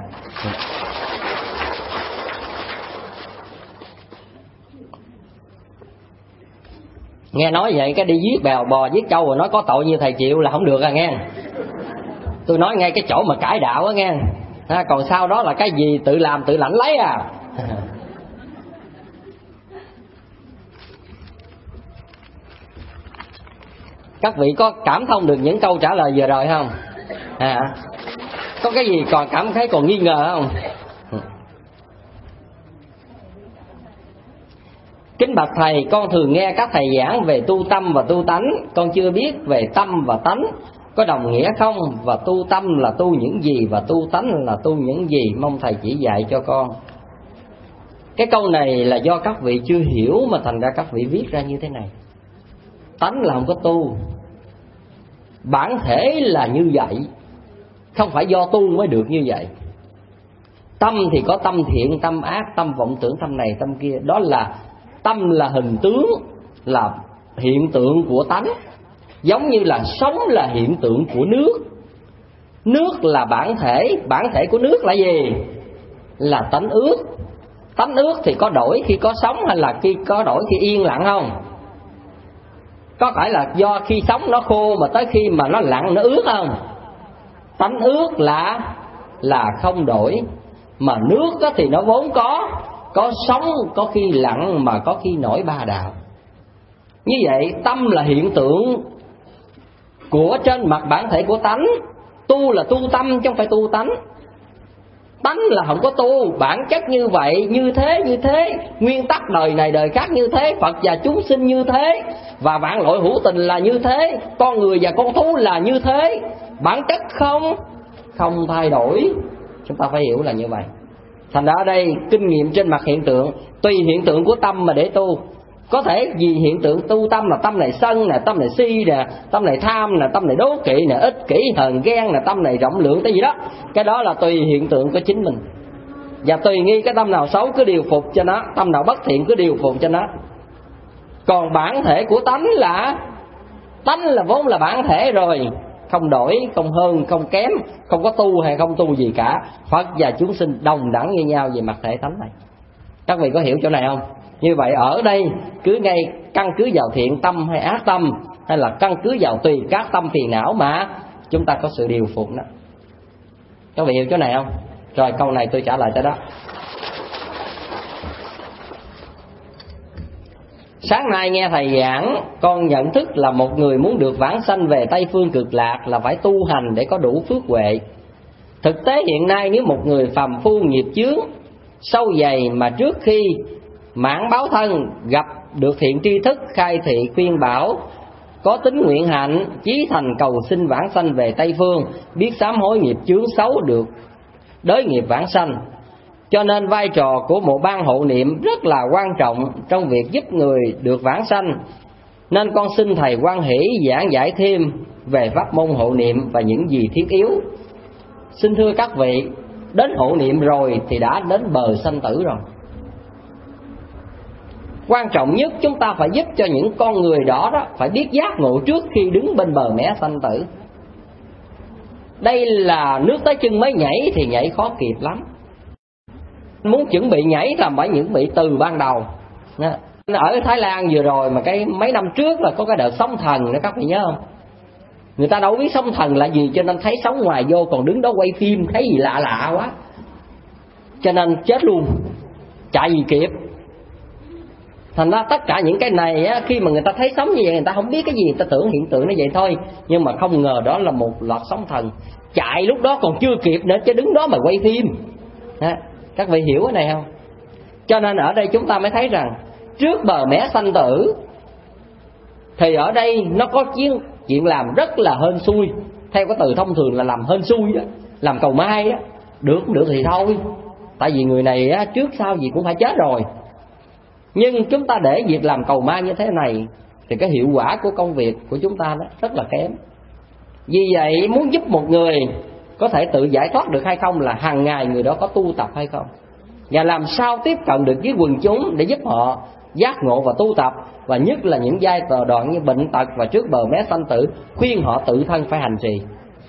Nghe nói vậy cái đi giết bèo bò giết trâu rồi nói có tội như thầy chịu là không được à nghe. Tôi nói ngay cái chỗ mà cải đạo á nghe. À, còn sau đó là cái gì tự làm tự lãnh lấy à. Các vị có cảm thông được những câu trả lời vừa rồi không? À, có cái gì còn cảm thấy còn nghi ngờ không? Kính bạch thầy, con thường nghe các thầy giảng về tu tâm và tu tánh, con chưa biết về tâm và tánh có đồng nghĩa không, và tu tâm là tu những gì và tu tánh là tu những gì, mong thầy chỉ dạy cho con. Cái câu này là do các vị chưa hiểu mà thành ra các vị viết ra như thế này. Tánh là không có tu, bản thể là như vậy, không phải do tu mới được như vậy. Tâm thì có tâm thiện, tâm ác, tâm vọng tưởng, tâm này, tâm kia. Đó là tâm là hình tướng, là hiện tượng của tánh. Giống như là sống là hiện tượng của nước. Nước là bản thể, bản thể của nước là gì? Là tánh ướt. Tánh ướt thì có đổi khi có sống hay là khi có đổi khi yên lặng không? Có phải là do khi sống nó khô mà tới khi mà nó lặng nó ướt không? Tánh ướt là là không đổi. Mà nước thì nó vốn có, có sống, có khi lặng mà có khi nổi ba đạo. Như vậy tâm là hiện tượng của trên mặt bản thể của tánh. Tu là tu tâm chứ không phải tu tánh. Tánh là không có tu, bản chất như vậy, như thế, như thế. Nguyên tắc đời này đời khác như thế, Phật và chúng sinh như thế, và vạn loại hữu tình là như thế, con người và con thú là như thế. Bản chất không, không thay đổi. Chúng ta phải hiểu là như vậy. Thành ra ở đây kinh nghiệm trên mặt hiện tượng, tùy hiện tượng của tâm mà để tu. Có thể vì hiện tượng tu tâm là tâm này sân nè, tâm này si nè, tâm này tham nè, tâm này đố kỵ nè, ích kỷ hờn ghen nè, tâm này rộng lượng cái gì đó. Cái đó là tùy hiện tượng của chính mình. Và tùy nghi cái tâm nào xấu cứ điều phục cho nó, tâm nào bất thiện cứ điều phục cho nó. Còn bản thể của tánh là tánh là vốn là bản thể rồi, không đổi, không hơn, không kém, không có tu hay không tu gì cả. Phật và chúng sinh đồng đẳng như nhau về mặt thể tánh này. Các vị có hiểu chỗ này không? Như vậy ở đây cứ ngay căn cứ vào thiện tâm hay ác tâm, hay là căn cứ vào tùy các tâm phiền não mà chúng ta có sự điều phục đó. Các vị hiểu chỗ này không? Rồi câu này tôi trả lời tới đó. Sáng nay nghe thầy giảng, con nhận thức là một người muốn được vãng sanh về Tây Phương Cực Lạc là phải tu hành để có đủ phước huệ. Thực tế hiện nay nếu một người phàm phu nghiệp chướng sâu dày mà trước khi mãn báo thân gặp được thiện tri thức khai thị khuyên bảo, có tính nguyện hạnh, chí thành cầu xin vãng sanh về Tây Phương, biết sám hối nghiệp chướng xấu được đới nghiệp vãng sanh. Cho nên vai trò của một ban hộ niệm rất là quan trọng trong việc giúp người được vãng sanh. Nên con xin thầy hoan hỷ giảng giải thêm về pháp môn hộ niệm và những gì thiết yếu. Xin thưa các vị, đến hộ niệm rồi thì đã đến bờ sanh tử rồi. Quan trọng nhất chúng ta phải giúp cho những con người đó, đó phải biết giác ngộ trước khi đứng bên bờ mé sanh tử. Đây là nước tới chân mới nhảy thì nhảy khó kịp lắm. Muốn chuẩn bị nhảy là phải chuẩn bị từ ban đầu. Ở Thái Lan vừa rồi mà cái mấy năm trước là có cái đợt sóng thần đó, các vị nhớ không? Người ta đâu biết sóng thần là gì, cho nên thấy sóng ngoài vô còn đứng đó quay phim, thấy gì lạ lạ quá, cho nên chết luôn, chạy gì kịp. Thành ra tất cả những cái này á, khi mà người ta thấy sóng như vậy, người ta không biết cái gì, người ta tưởng hiện tượng nó vậy thôi. Nhưng mà không ngờ đó là một loạt sóng thần. Chạy lúc đó còn chưa kịp nữa, chứ đứng đó mà quay phim. Đó. Các vị hiểu cái này không? Cho nên ở đây chúng ta mới thấy rằng trước bờ mé sanh tử thì ở đây nó có chuyện, chuyện làm rất là hên xui. Theo cái từ thông thường là làm hên xui đó, làm cầu may đó. Được cũng được thì thôi, tại vì người này á, trước sau gì cũng phải chết rồi. Nhưng chúng ta để việc làm cầu may như thế này thì cái hiệu quả của công việc của chúng ta đó rất là kém. Vì vậy muốn giúp một người có thể tự giải thoát được hay không là hàng ngày người đó có tu tập hay không, và làm sao tiếp cận được với quần chúng để giúp họ giác ngộ và tu tập. Và nhất là những giai đoạn như bệnh tật và trước bờ mé sanh tử, khuyên họ tự thân phải hành trì.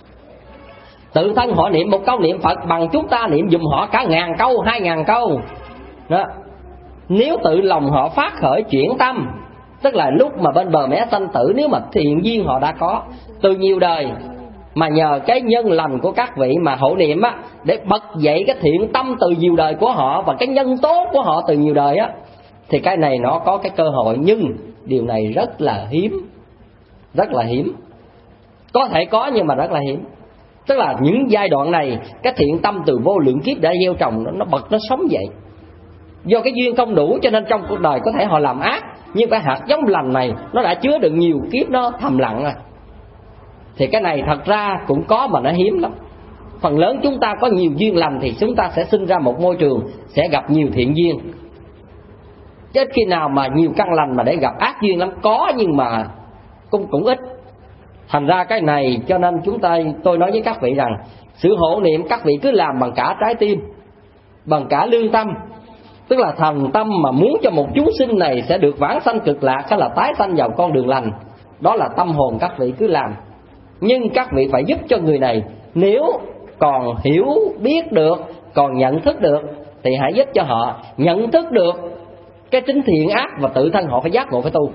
Tự thân họ niệm một câu niệm Phật bằng chúng ta niệm dùm họ cả ngàn câu, hai ngàn câu đó. Nếu tự lòng họ phát khởi chuyển tâm, tức là lúc mà bên bờ mé sanh tử, nếu mà thiện duyên họ đã có từ nhiều đời, mà nhờ cái nhân lành của các vị mà hộ niệm á, để bật dậy cái thiện tâm từ nhiều đời của họ và cái nhân tốt của họ từ nhiều đời á, thì cái này nó có cái cơ hội. Nhưng điều này rất là hiếm, rất là hiếm. Có thể có nhưng mà rất là hiếm. Tức là những giai đoạn này cái thiện tâm từ vô lượng kiếp đã gieo trồng, nó, nó bật, nó sống dậy. Do cái duyên không đủ cho nên trong cuộc đời có thể họ làm ác, nhưng cái hạt giống lành này nó đã chứa đựng nhiều kiếp nó thầm lặng rồi. Thì cái này thật ra cũng có mà nó hiếm lắm. Phần lớn chúng ta có nhiều duyên lành thì chúng ta sẽ sinh ra một môi trường sẽ gặp nhiều thiện duyên. Chứ ít khi nào mà nhiều căn lành mà để gặp ác duyên lắm. Có nhưng mà cũng, cũng ít. Thành ra cái này cho nên chúng ta, tôi nói với các vị rằng sự hộ niệm các vị cứ làm bằng cả trái tim, bằng cả lương tâm. Tức là thành tâm mà muốn cho một chúng sinh này sẽ được vãng sanh cực lạc, hay là tái sanh vào con đường lành. Đó là tâm hồn các vị cứ làm. Nhưng các vị phải giúp cho người này, nếu còn hiểu biết được, còn nhận thức được, thì hãy giúp cho họ nhận thức được cái tính thiện ác, và tự thân họ phải giác ngộ, phải tu.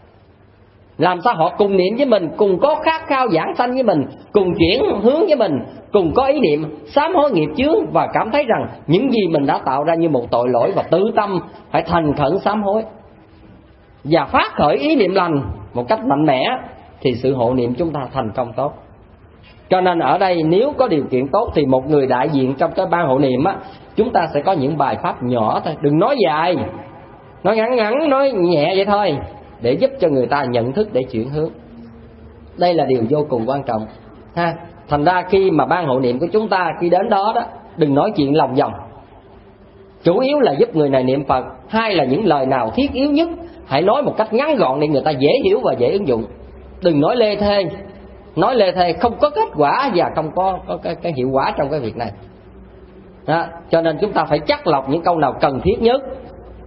Làm sao họ cùng niệm với mình, cùng có khát khao giảng sanh với mình, cùng chuyển hướng với mình, cùng có ý niệm sám hối nghiệp chướng, và cảm thấy rằng những gì mình đã tạo ra như một tội lỗi, và tự tâm phải thành khẩn sám hối và phát khởi ý niệm lành một cách mạnh mẽ, thì sự hộ niệm chúng ta thành công tốt. Cho nên ở đây nếu có điều kiện tốt thì một người đại diện trong cái ban hộ niệm á, chúng ta sẽ có những bài pháp nhỏ thôi, đừng nói dài, nói ngắn ngắn, nói nhẹ vậy thôi, để giúp cho người ta nhận thức để chuyển hướng. Đây là điều vô cùng quan trọng ha. Thành ra khi mà ban hộ niệm của chúng ta khi đến đó đó, đừng nói chuyện lòng vòng, chủ yếu là giúp người này niệm Phật. Hai là những lời nào thiết yếu nhất hãy nói một cách ngắn gọn để người ta dễ hiểu và dễ ứng dụng. Đừng nói lê thê, nói lê thê không có kết quả và không có, có cái, cái hiệu quả trong cái việc này đó. Cho nên chúng ta phải chắt lọc những câu nào cần thiết nhất đó.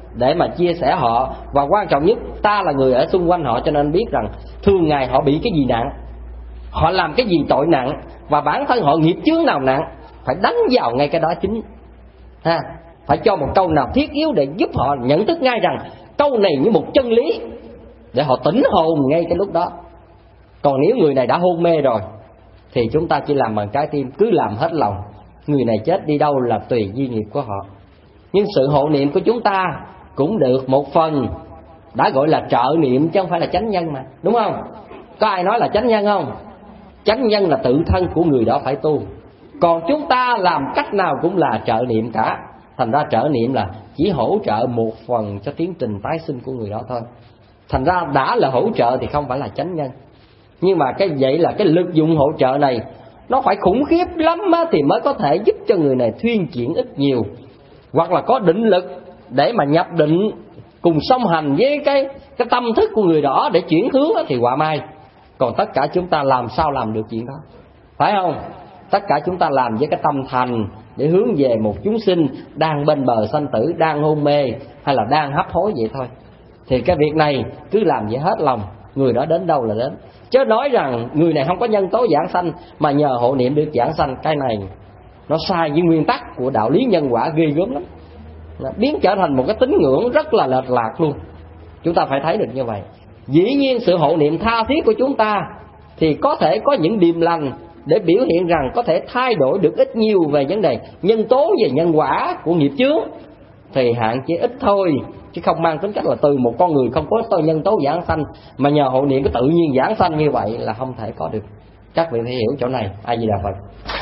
để mà chia sẻ họ. Và quan trọng nhất, ta là người ở xung quanh họ, cho nên biết rằng thường ngày họ bị cái gì nặng, họ làm cái gì tội nặng, và bản thân họ nghiệp chướng nào nặng, phải đánh vào ngay cái đó chính ha. Phải cho một câu nào thiết yếu để giúp họ nhận thức ngay rằng câu này như một chân lý, để họ tỉnh hồn ngay cái lúc đó. Còn nếu người này đã hôn mê rồi thì chúng ta chỉ làm bằng trái tim, cứ làm hết lòng. Người này chết đi đâu là tùy duy nghiệp của họ. Nhưng sự hộ niệm của chúng ta cũng được một phần đã gọi là trợ niệm, chứ không phải là chánh nhân mà, đúng không? Có ai nói là chánh nhân không? Chánh nhân là tự thân của người đó phải tu, còn chúng ta làm cách nào cũng là trợ niệm cả. Thành ra trợ niệm là chỉ hỗ trợ một phần cho tiến trình tái sinh của người đó thôi. Thành ra đã là hỗ trợ thì không phải là chánh nhân. Nhưng mà cái vậy là cái lực dụng hỗ trợ này nó phải khủng khiếp lắm á, thì mới có thể giúp cho người này thuyên chuyển ít nhiều, hoặc là có định lực để mà nhập định cùng song hành với cái cái tâm thức của người đó để chuyển hướng đó, thì quả mai. Còn tất cả chúng ta làm sao làm được chuyện đó, phải không? Tất cả chúng ta làm với cái tâm thành để hướng về một chúng sinh đang bên bờ sanh tử, đang hôn mê hay là đang hấp hối vậy thôi. Thì cái việc này cứ làm vậy hết lòng, người đó đến đâu là đến. Chứ nói rằng người này không có nhân tố giảng sanh mà nhờ hộ niệm được giảng sanh, cái này nó sai với nguyên tắc của đạo lý nhân quả ghê gớm lắm. Nó biến trở thành một cái tín ngưỡng rất là lệch lạc luôn. Chúng ta phải thấy được như vậy. Dĩ nhiên sự hộ niệm tha thiết của chúng ta thì có thể có những điềm lành để biểu hiện rằng có thể thay đổi được ít nhiều về vấn đề nhân tố về nhân quả của nghiệp chướng, thì hạn chế ít thôi, chứ không mang tính cách là từ một con người không có nhân tố giảng sanh mà nhờ hộ niệm cái tự nhiên giảng sanh như vậy là không thể có được. Các vị phải hiểu chỗ này. A Di Đà Phật.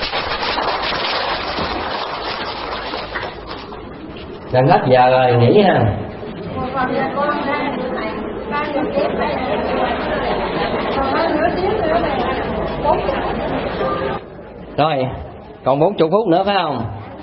Gần hết giờ rồi, nghỉ ha. Rồi, còn bốn mươi phút nữa phải không?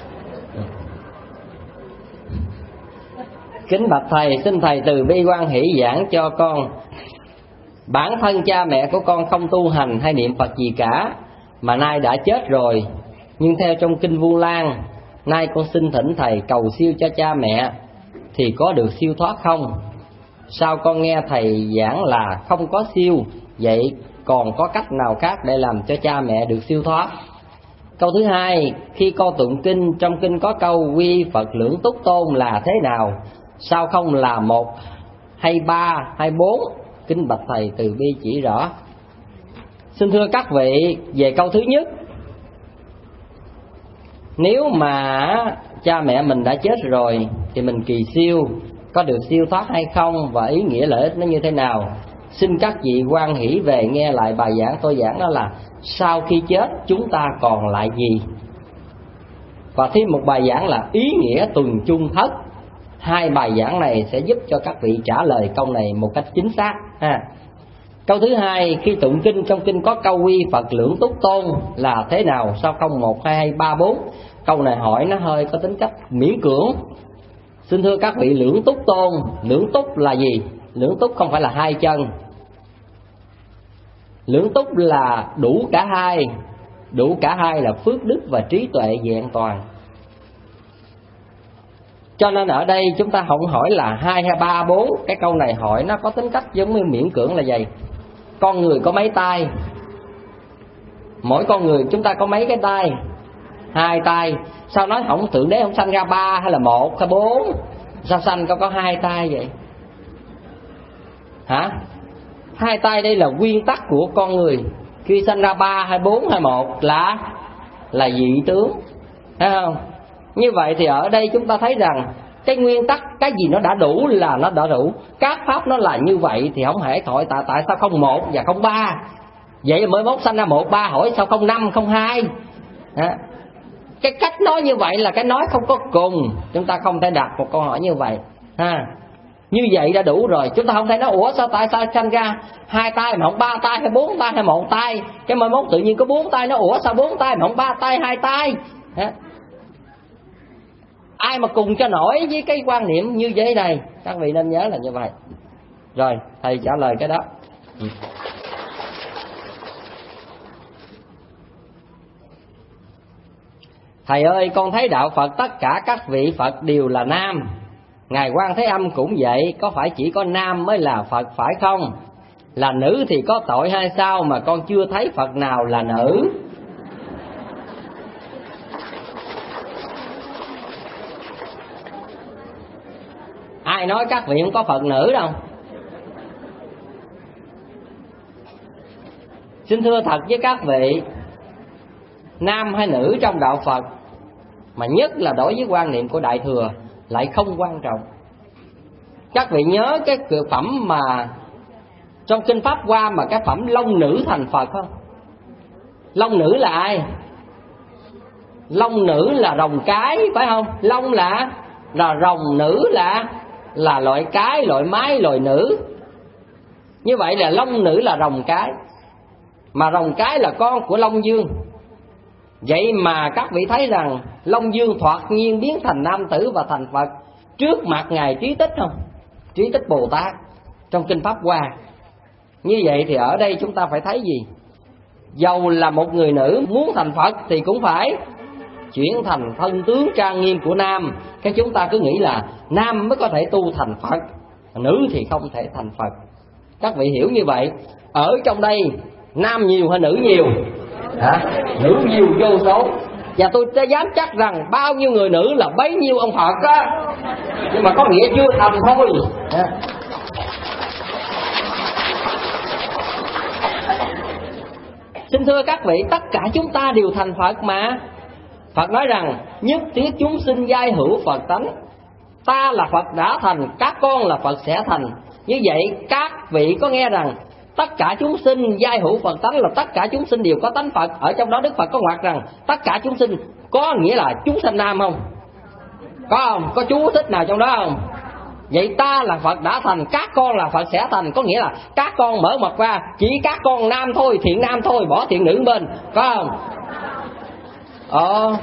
Kính bạch thầy, xin thầy từ bi quan hỷ giảng cho con. Bản thân cha mẹ của con không tu hành hay niệm Phật gì cả, mà nay đã chết rồi. Nhưng theo trong kinh Vu Lan, nay con xin thỉnh thầy cầu siêu cho cha mẹ thì có được siêu thoát không? Sao con nghe thầy giảng là không có siêu, vậy còn có cách nào khác để làm cho cha mẹ được siêu thoát? Câu thứ hai, khi con tụng kinh, trong kinh có câu quy Phật lưỡng túc tôn là thế nào? Sao không là một hay ba hay bốn? Kính bạch thầy từ bi chỉ rõ. Xin thưa các vị, về câu thứ nhất, nếu mà cha mẹ mình đã chết rồi thì mình kỳ siêu, có được siêu thoát hay không và ý nghĩa lợi ích nó như thế nào? Xin các vị hoan hỷ về nghe lại bài giảng tôi giảng, đó là sau khi chết chúng ta còn lại gì? Và thêm một bài giảng là ý nghĩa tuần chung thất. Hai bài giảng này sẽ giúp cho các vị trả lời câu này một cách chính xác ha. Câu thứ hai, khi tụng kinh, trong kinh có câu quy Phật lưỡng túc tôn là thế nào? Sao không một hai hay ba bốn? Câu này hỏi nó hơi có tính cách miễn cưỡng. Xin thưa các vị, lưỡng túc tôn, lưỡng túc là gì? Lưỡng túc không phải là hai chân. Lưỡng túc là đủ cả hai. Đủ cả hai là phước đức và trí tuệ vẹn toàn. Cho nên ở đây chúng ta không hỏi là hai hay ba bốn. Cái câu này hỏi nó có tính cách giống như miễn cưỡng là vậy. Con người có mấy tay? Mỗi con người chúng ta có mấy cái tay? Hai tay. Sao nói không Thượng Đế không sanh ra ba hay là một hay bốn? Sao sanh có có hai tay vậy? Hả? Hai tay đây là nguyên tắc của con người. Khi sanh ra ba hay bốn hay một là là dị tướng, thấy không? Như vậy thì ở đây chúng ta thấy rằng cái nguyên tắc, cái gì nó đã đủ là nó đã đủ. Các pháp nó là như vậy thì không thể hỏi tại tại sao không một và không ba. Vậy mới mốt sanh ra một ba, hỏi sao không năm không hai? Cái cách nói như vậy là cái nói không có cùng. Chúng ta không thể đặt một câu hỏi như vậy ha. Như vậy đã đủ rồi. Chúng ta không thể nói ủa sao tại sao sanh ra hai tay mà không ba tay hay bốn tay hay một tay, cái mai mốt tự nhiên có bốn tay, nó ủa sao bốn tay mà không ba tay hai tay? Ha? Ai mà cùng cho nổi với cái quan niệm như vậy này? Các vị nên nhớ là như vậy. Rồi thầy trả lời cái đó. Thầy ơi, con thấy đạo Phật tất cả các vị Phật đều là nam, Ngài Quan Thế Âm cũng vậy, có phải chỉ có nam mới là Phật phải không? Là nữ thì có tội hay sao mà con chưa thấy Phật nào là nữ? Ai nói các vị không có Phật nữ đâu. Xin thưa thật với các vị, nam hay nữ trong đạo Phật, mà nhất là đối với quan niệm của Đại Thừa, lại không quan trọng. Các vị nhớ cái phẩm mà trong Kinh Pháp Hoa mà cái phẩm long nữ thành Phật không? Long nữ là ai? Long nữ là rồng cái, phải không? Long là là rồng, nữ là là loại cái, loại mái, loại nữ. Như vậy là long nữ là rồng cái, mà rồng cái là con của Long Dương. Vậy mà các vị thấy rằng Long Dương thoạt nhiên biến thành nam tử và thành Phật trước mặt Ngài Trí Tích không? Trí Tích Bồ Tát trong Kinh Pháp Hoa. Như vậy thì ở đây chúng ta phải thấy gì? Dầu là một người nữ muốn thành Phật thì cũng phải chuyển thành thân tướng trang nghiêm của nam. Cái chúng ta cứ nghĩ là nam mới có thể tu thành Phật, nữ thì không thể thành Phật. Các vị hiểu như vậy. Ở trong đây nam nhiều hay nữ nhiều? Hả? Nữ nhiều vô số. Và tôi dám chắc rằng bao nhiêu người nữ là bấy nhiêu ông Phật đó. Nhưng mà có nghĩa chưa thành thôi. Xin thưa các vị, tất cả chúng ta đều thành Phật mà. Phật nói rằng nhất thiết chúng sinh giai hữu Phật tánh. Ta là Phật đã thành, các con là Phật sẽ thành. Như vậy các vị có nghe rằng tất cả chúng sinh giai hữu Phật tánh là tất cả chúng sinh đều có tánh Phật. Ở trong đó Đức Phật có ngoặc rằng tất cả chúng sinh có nghĩa là chúng sanh nam không? Có không? Có chú thích nào trong đó không? Vậy ta là Phật đã thành, các con là Phật sẽ thành. Có nghĩa là các con mở mặt ra chỉ các con nam thôi, thiện nam thôi, bỏ thiện nữ bên. Có không? Ờ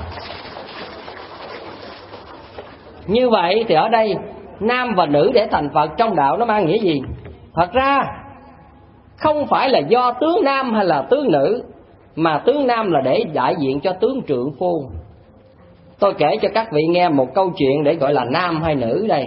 Như vậy thì ở đây nam và nữ để thành Phật trong đạo nó mang nghĩa gì? Thật ra không phải là do tướng nam hay là tướng nữ, mà tướng nam là để đại diện cho tướng trượng phu. Tôi kể cho các vị nghe một câu chuyện để gọi là nam hay nữ đây.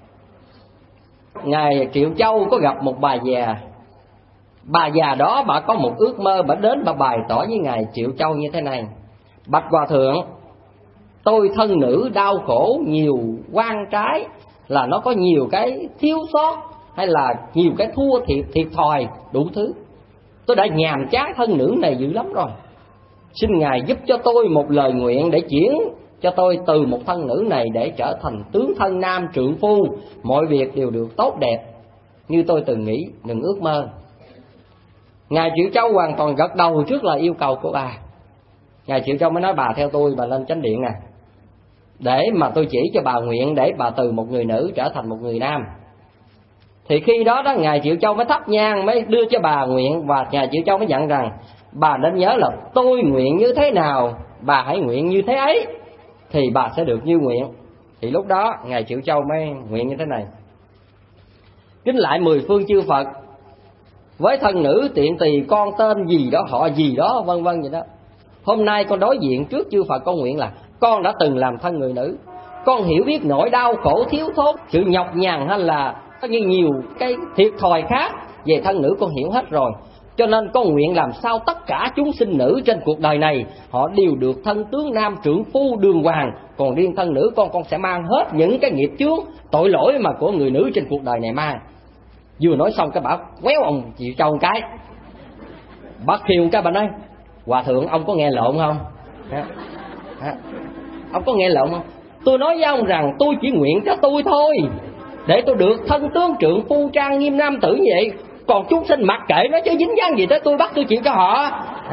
Ngài Triệu Châu có gặp một bà già. Bà già đó bà có một ước mơ, bà đến bà bày tỏ với Ngài Triệu Châu như thế này: bạch hòa thượng, tôi thân nữ đau khổ nhiều oan trái, là nó có nhiều cái thiếu sót hay là nhiều cái thua thiệt thiệt thòi đủ thứ. Tôi đã nhàm chán thân nữ này dữ lắm rồi. Xin Ngài giúp cho tôi một lời nguyện để chuyển cho tôi từ một thân nữ này để trở thành tướng thân nam trượng phu, mọi việc đều được tốt đẹp như tôi từng nghĩ, đừng ước mơ. Ngài Triệu Châu hoàn toàn gật đầu trước lời yêu cầu của bà. Ngài Triệu Châu mới nói: bà theo tôi, bà lên chánh điện nè, để mà tôi chỉ cho bà nguyện để bà từ một người nữ trở thành một người nam. Thì khi đó đó Ngài Triệu Châu mới thắp nhang, mới đưa cho bà nguyện. Và Ngài Triệu Châu mới dặn rằng bà nên nhớ là tôi nguyện như thế nào, bà hãy nguyện như thế ấy, thì bà sẽ được như nguyện. Thì lúc đó Ngài Triệu Châu mới nguyện như thế này: kính lại mười phương chư Phật, với thân nữ tiện tỳ con tên gì đó, họ gì đó, vân vân vậy đó. Hôm nay con đối diện trước chư Phật, con nguyện là con đã từng làm thân người nữ, con hiểu biết nỗi đau khổ thiếu thốn, sự nhọc nhằn hay là có như nhiều cái thiệt thòi khác về thân nữ con hiểu hết rồi. Cho nên con nguyện làm sao tất cả chúng sinh nữ trên cuộc đời này họ đều được thân tướng nam trượng phu đường hoàng. Còn riêng thân nữ con con sẽ mang hết những cái nghiệp chướng tội lỗi mà của người nữ trên cuộc đời này mang. Vừa nói xong cái bà quéo ông Triệu Châu cái, bà khiêu cái bà nói: hòa thượng, ông có nghe lộn không? Hả? Hả? Ông có nghe lộn không? Tôi nói với ông rằng tôi chỉ nguyện cho tôi thôi, để tôi được thân tướng trượng phu trang nghiêm nam tử như vậy. Còn chúng sinh mặc kệ nó chứ dính dáng gì tới tôi, bắt tôi chịu cho họ.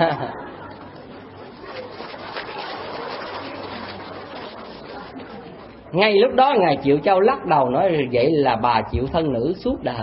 Ngay lúc đó Ngài Triệu Châu lắc đầu nói: vậy là bà chịu thân nữ suốt đời.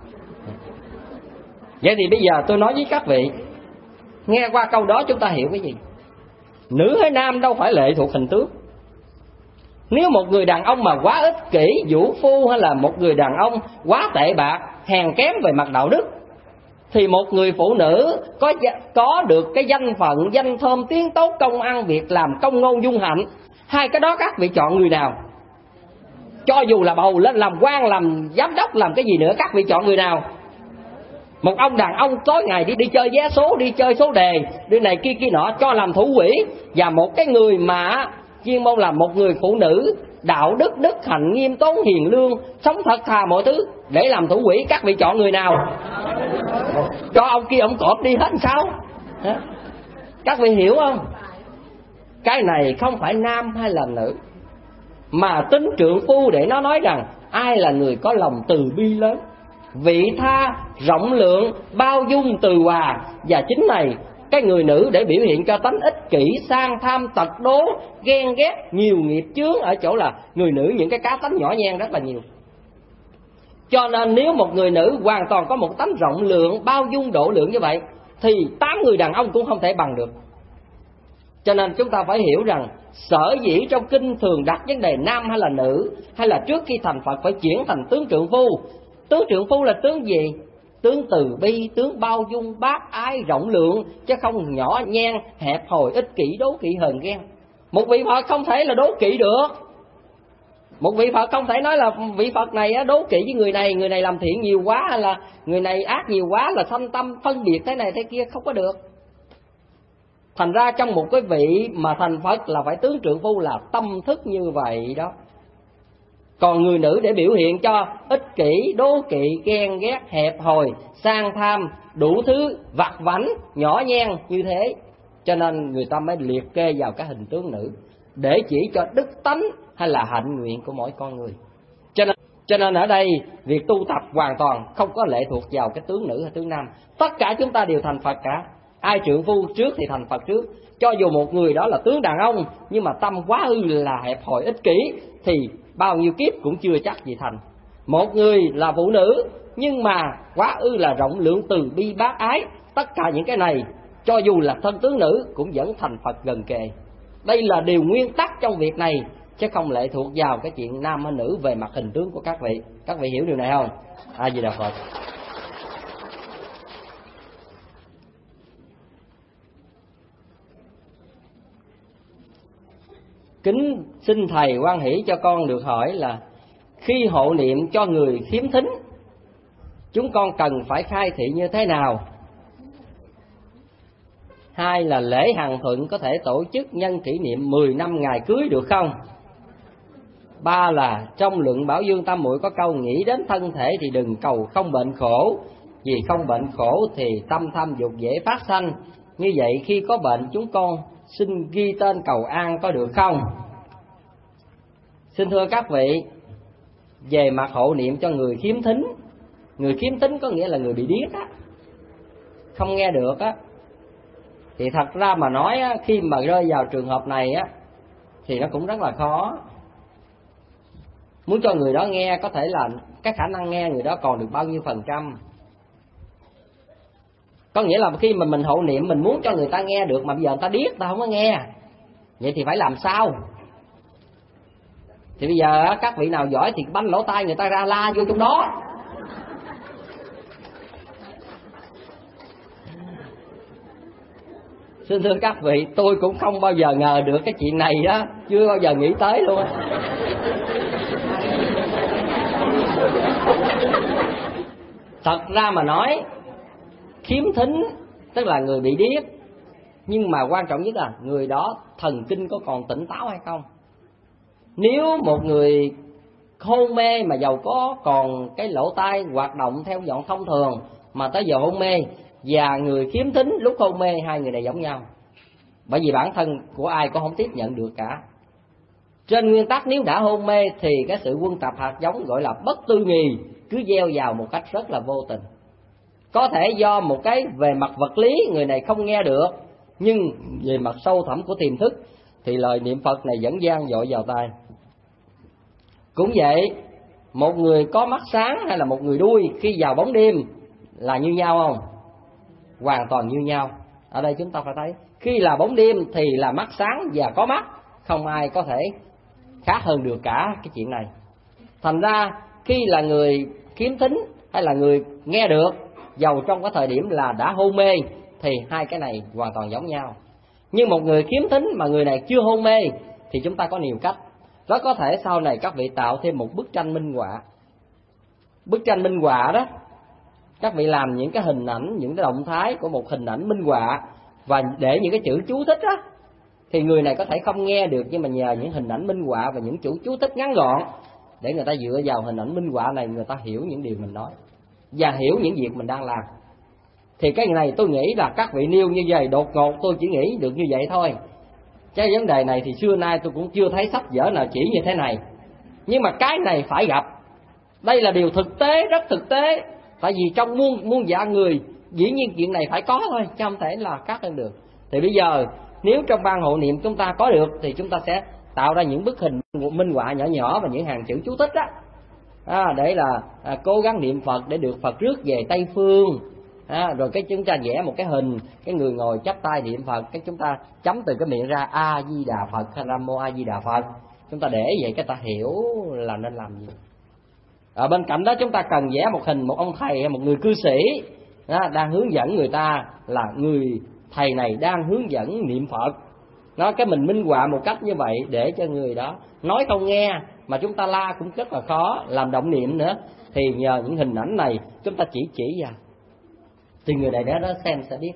Vậy thì bây giờ tôi nói với các vị, nghe qua câu đó chúng ta hiểu cái gì? Nữ hay nam đâu phải lệ thuộc hình tướng. Nếu một người đàn ông mà quá ích kỷ, vũ phu, hay là một người đàn ông quá tệ bạc, hèn kém về mặt đạo đức, thì một người phụ nữ có có được cái danh phận, danh thơm, tiếng tốt, công ăn việc làm, công ngôn dung hạnh, hai cái đó các vị chọn người nào? Cho dù là bầu lên làm quan, làm giám đốc, làm cái gì nữa, các vị chọn người nào? Một ông đàn ông tối ngày đi đi chơi vé số, đi chơi số đề, đi này kia kia nọ, cho làm thủ quỹ. Và một cái người mà chuyên môn là một người phụ nữ đạo đức, đức hạnh, nghiêm tốn, hiền lương, sống thật thà mọi thứ, để làm thủ quỹ, các vị chọn người nào? Cho ông kia ông cọp đi hết sao? Các vị hiểu không? Cái này không phải nam hay là nữ, mà tính trượng phu để nó nói rằng ai là người có lòng từ bi lớn, vị tha, rộng lượng, bao dung, từ hòa. Và chính này, cái người nữ để biểu hiện cho tánh ích kỷ, sang tham, tật đố, ghen ghét, nhiều nghiệp chướng ở chỗ là người nữ những cái cá tánh nhỏ nhen rất là nhiều. Cho nên nếu một người nữ hoàn toàn có một tánh rộng lượng, bao dung, độ lượng như vậy, thì tám người đàn ông cũng không thể bằng được. Cho nên chúng ta phải hiểu rằng sở dĩ trong kinh thường đặt vấn đề nam hay là nữ, hay là trước khi thành Phật phải chuyển thành tướng trượng phu. Tướng trượng phu là tướng gì? Tướng từ bi, tướng bao dung, bác ái, rộng lượng, chứ không nhỏ nhen, hẹp hòi, ích kỷ, đố kỵ, hờn ghen. Một vị Phật không thể là đố kỵ được. Một vị Phật không thể nói là vị Phật này đố kỵ với người này, người này làm thiện nhiều quá, hay là người này ác nhiều quá, là sanh tâm phân biệt thế này thế kia, không có được. Thành ra trong một cái vị mà thành Phật là phải tướng trượng phu là tâm thức như vậy đó. Còn người nữ để biểu hiện cho ích kỷ, đố kỵ, ghen ghét, hẹp hòi, sang tham, đủ thứ vặt vãnh, nhỏ nhen như thế, cho nên người ta mới liệt kê vào cái hình tướng nữ để chỉ cho đức tánh hay là hạnh nguyện của mỗi con người. Cho nên, cho nên ở đây việc tu tập hoàn toàn không có lệ thuộc vào cái tướng nữ hay tướng nam. Tất cả chúng ta đều thành Phật cả. Ai trượng phu trước thì thành Phật trước. Cho dù một người đó là tướng đàn ông, nhưng mà tâm quá ư là hẹp hòi, ích kỷ, thì bao nhiêu kiếp cũng chưa chắc gì thành. Một người là phụ nữ, nhưng mà quá ư là rộng lượng, từ bi, bác ái, tất cả những cái này, cho dù là thân tướng nữ cũng vẫn thành Phật gần kề. Đây là điều nguyên tắc trong việc này, chứ không lệ thuộc vào cái chuyện nam hay nữ về mặt hình tướng của các vị. Các vị hiểu điều này không? A Di Đà Phật. Kính xin Thầy hoan hỷ cho con được hỏi là khi hộ niệm cho người khiếm thính, chúng con cần phải khai thị như thế nào? Hai là lễ Hằng Thuận có thể tổ chức nhân kỷ niệm mười năm ngày cưới được không? Ba là trong luận Bảo Dương Tam Muội có câu nghĩ đến thân thể thì đừng cầu không bệnh khổ, vì không bệnh khổ thì tâm tham dục dễ phát sanh. Như vậy khi có bệnh chúng con xin ghi tên cầu an có được không? Xin thưa các vị, về mặt hộ niệm cho người khiếm thính, người khiếm thính có nghĩa là người bị điếc á, không nghe được á, thì thật ra mà nói á, khi mà rơi vào trường hợp này á thì nó cũng rất là khó. Muốn cho người đó nghe, có thể là cái khả năng nghe người đó còn được bao nhiêu phần trăm. Có nghĩa là khi mà mình hộ niệm, mình muốn cho người ta nghe được, mà bây giờ người ta điếc, ta không có nghe, vậy thì phải làm sao? Thì bây giờ các vị nào giỏi thì banh lỗ tai người ta ra la vô trong đó. Xin thưa các vị, tôi cũng không bao giờ ngờ được cái chuyện này đó, chưa bao giờ nghĩ tới luôn á. Thật ra mà nói, khiếm thính tức là người bị điếc, nhưng mà quan trọng nhất là người đó thần kinh có còn tỉnh táo hay không. Nếu một người hôn mê mà dầu có còn cái lỗ tai hoạt động theo giọng thông thường mà tới giờ hôn mê, và người khiếm thính lúc hôn mê, hai người này giống nhau. Bởi vì bản thân của ai cũng không tiếp nhận được cả. Trên nguyên tắc nếu đã hôn mê thì cái sự quân tập hạt giống gọi là bất tư nghì cứ gieo vào một cách rất là vô tình. Có thể do một cái về mặt vật lý người này không nghe được, nhưng về mặt sâu thẳm của tiềm thức thì lời niệm Phật này vẫn vang dội vào tai. Cũng vậy, một người có mắt sáng hay là một người đuôi khi vào bóng đêm là như nhau không? Hoàn toàn như nhau. Ở đây chúng ta phải thấy, khi là bóng đêm thì là mắt sáng và có mắt, không ai có thể khác hơn được cả cái chuyện này. Thành ra khi là người khiếm thính hay là người nghe được, dầu trong cái thời điểm là đã hôn mê, thì hai cái này hoàn toàn giống nhau. Nhưng một người khiếm thính mà người này chưa hôn mê thì chúng ta có nhiều cách. Đó có thể sau này các vị tạo thêm một bức tranh minh họa. Bức tranh minh họa đó, các vị làm những cái hình ảnh, những cái động thái của một hình ảnh minh họa và để những cái chữ chú thích á, thì người này có thể không nghe được, nhưng mà nhờ những hình ảnh minh họa và những chữ chú thích ngắn gọn, để người ta dựa vào hình ảnh minh họa này, người ta hiểu những điều mình nói và hiểu những việc mình đang làm. Thì cái này tôi nghĩ là các vị nêu như vậy đột ngột, tôi chỉ nghĩ được như vậy thôi. Cái vấn đề này thì xưa nay tôi cũng chưa thấy sách vở nào chỉ như thế này. Nhưng mà cái này phải gặp. Đây là điều thực tế, rất thực tế. Tại vì trong muôn muôn vạn người, dĩ nhiên chuyện này phải có thôi, chứ không thể là cắt hơn được. Thì bây giờ nếu trong ban hộ niệm chúng ta có được, thì chúng ta sẽ tạo ra những bức hình minh họa nhỏ nhỏ và những hàng chữ chú thích á, à, để là à, cố gắng niệm Phật để được Phật rước về Tây Phương. À, rồi cái chúng ta vẽ một cái hình cái người ngồi chắp tay niệm Phật, cái chúng ta chấm từ cái miệng ra A Di Đà Phật hay Nam Mô A Di Đà Phật. Chúng ta để vậy cái ta hiểu là nên làm gì. Ở bên cạnh đó chúng ta cần vẽ một hình một ông thầy hay một người cư sĩ à, đang hướng dẫn người ta, là người thầy này đang hướng dẫn niệm Phật. Nó cái mình minh họa một cách như vậy để cho người đó nói không nghe, mà chúng ta la cũng rất là khó, làm động niệm nữa. Thì nhờ những hình ảnh này chúng ta chỉ chỉ vào, thì người này đó, đó xem sẽ biết.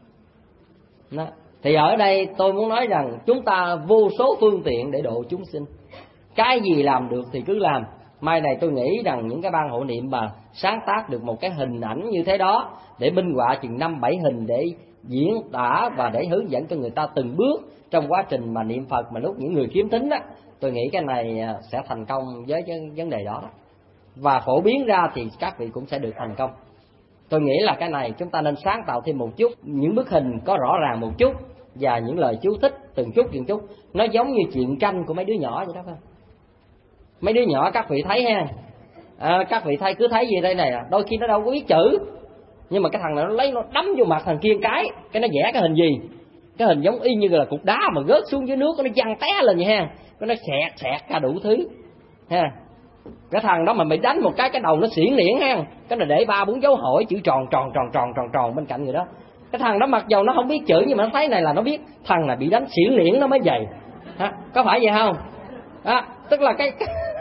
Đó. Thì ở đây tôi muốn nói rằng chúng ta vô số phương tiện để độ chúng sinh. Cái gì làm được thì cứ làm. Mai này tôi nghĩ rằng những cái ban hộ niệm mà sáng tác được một cái hình ảnh như thế đó, để minh họa chừng năm bảy hình để diễn tả và để hướng dẫn cho người ta từng bước trong quá trình mà niệm Phật, mà lúc những người khiếm thính đó, tôi nghĩ cái này sẽ thành công với cái vấn đề đó. Và phổ biến ra thì các vị cũng sẽ được thành công. Tôi nghĩ là cái này chúng ta nên sáng tạo thêm một chút, những bức hình có rõ ràng một chút và những lời chú thích từng chút từng chút. Nó giống như chuyện tranh của mấy đứa nhỏ vậy đó phải không? Mấy đứa nhỏ các vị thấy ha, à, các vị thấy cứ thấy gì đây này, đôi khi nó đâu có biết chữ, nhưng mà cái thằng này nó lấy nó đấm vô mặt thằng kia cái, cái nó vẽ cái hình gì, cái hình giống y như là cục đá mà rớt xuống dưới nước, nó văng té lên vậy ha, nó xẹt xẹt ra đủ thứ ha. Cái thằng đó mà mày đánh một cái cái đầu nó xỉn liễn ha, cái này để ba bốn dấu hỏi chữ tròn tròn tròn tròn tròn tròn bên cạnh người đó. Cái thằng đó mặc dầu nó không biết chữ nhưng mà nó thấy này là nó biết thằng này bị đánh xỉn liễn nó mới vậy ha, có phải vậy không? À, tức là cái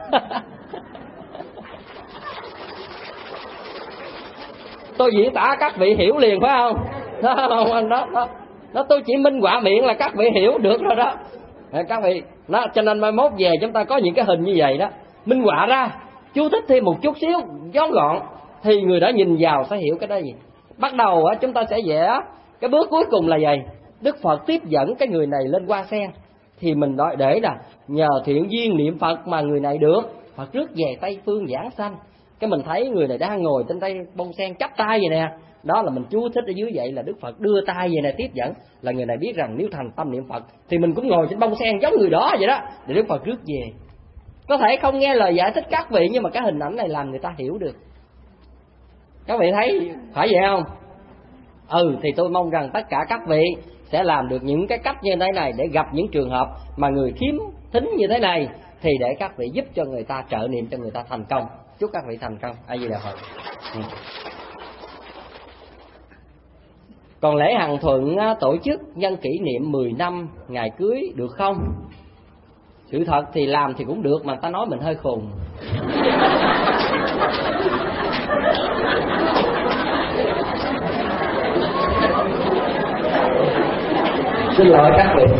tôi diễn tả các vị hiểu liền phải không? Đó, đó, đó, đó tôi chỉ minh họa miệng là các vị hiểu được rồi đó. Các vị đó, cho nên mai mốt về chúng ta có những cái hình như vậy đó, minh họa ra, chú thích thêm một chút xíu, ngắn gọn, thì người đó nhìn vào sẽ hiểu cái đó gì. Bắt đầu á chúng ta sẽ vẽ cái bước cuối cùng là vậy, Đức Phật tiếp dẫn cái người này lên hoa sen. Thì mình nói để là nhờ thiện duyên niệm Phật mà người này được Phật rước về Tây Phương giảng sanh. Cái mình thấy người này đang ngồi trên tay bông sen chắp tay vậy nè, đó là mình chú thích ở dưới vậy là Đức Phật đưa tay về này tiếp dẫn, là người này biết rằng nếu thành tâm niệm Phật thì mình cũng ngồi trên bông sen giống người đó vậy đó, để Đức Phật rước về. Có thể không nghe lời giải thích các vị, nhưng mà cái hình ảnh này làm người ta hiểu được. Các vị thấy phải vậy không? Ừ, thì tôi mong rằng tất cả các vị sẽ làm được những cái cách như thế này, để gặp những trường hợp mà người khiếm thính như thế này, thì để các vị giúp cho người ta trợ niệm cho người ta thành công. Chúc các vị thành công. A Di Đà Phật. Ừ. Còn lễ Hằng Thuận tổ chức nhân kỷ niệm mười năm ngày cưới được không? Sự thật thì làm thì cũng được, mà ta nói mình hơi khùng. Xin lỗi các vị.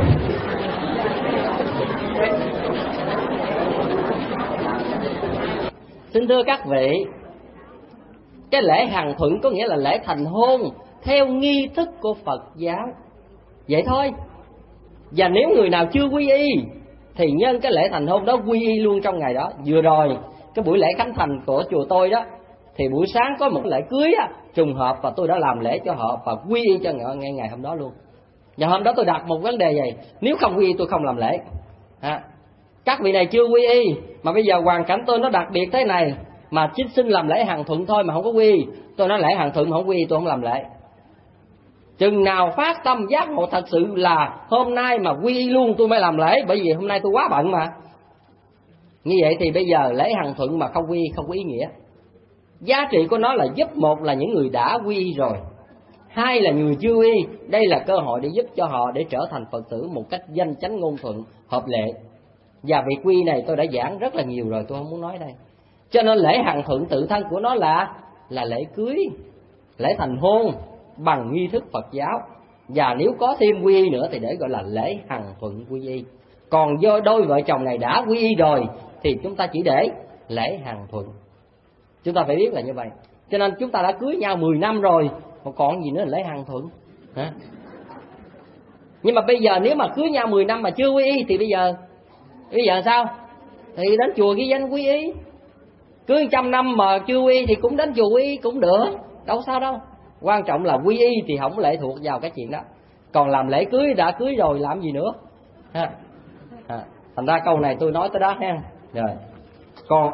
Xin thưa các vị, cái lễ Hằng Thuận có nghĩa là lễ thành hôn theo nghi thức của Phật giáo, vậy thôi. Và nếu người nào chưa quy y thì nhân cái lễ thành hôn đó quy y luôn trong ngày đó. Vừa rồi cái buổi lễ khánh thành của chùa tôi đó, thì buổi sáng có một lễ cưới á, trùng hợp, và tôi đã làm lễ cho họ và quy y cho ngày, ngày, ngày hôm đó luôn. Và hôm đó tôi đặt một vấn đề vậy: nếu không quy y tôi không làm lễ. À, các vị này chưa quy y mà bây giờ hoàn cảnh tôi nó đặc biệt thế này, mà chính xin làm lễ Hằng Thuận thôi mà không có quy y. Tôi nói lễ Hằng Thuận mà không quy y tôi không làm lễ. Chừng nào phát tâm giác ngộ thật sự là hôm nay mà quy y luôn tôi mới làm lễ, bởi vì hôm nay tôi quá bận mà. Như vậy thì bây giờ lễ Hằng Thuận mà không quy y không có ý nghĩa. Giá trị của nó là giúp, một là những người đã quy y rồi, hai là người chưa quy y. Đây là cơ hội để giúp cho họ để trở thành Phật tử một cách danh chánh ngôn thuận hợp lệ. Và việc quy này tôi đã giảng rất là nhiều rồi, tôi không muốn nói đây. Cho nên lễ hằng thuận tự thân của nó là là lễ cưới, lễ thành hôn bằng nghi thức Phật giáo. Và nếu có thêm quy y nữa thì để gọi là lễ hằng thuận quy y. Còn do đôi vợ chồng này đã quy y rồi thì chúng ta chỉ để lễ hằng thuận. Chúng ta phải biết là như vậy. Cho nên chúng ta đã cưới nhau mười năm rồi, mà còn gì nữa là lễ hằng thuận hả? Nhưng mà bây giờ nếu mà cưới nhau mười năm mà chưa quy y thì bây giờ bây giờ sao? Thì đến chùa ghi danh quy y. Cưới trăm năm mà chưa quy y thì cũng đến chùa quy y cũng được, đâu sao đâu. Quan trọng là quy y thì không lệ thuộc vào cái chuyện đó. Còn làm lễ cưới đã cưới rồi làm gì nữa ha. À, thành ra câu này tôi nói tới đó ha. Rồi. Còn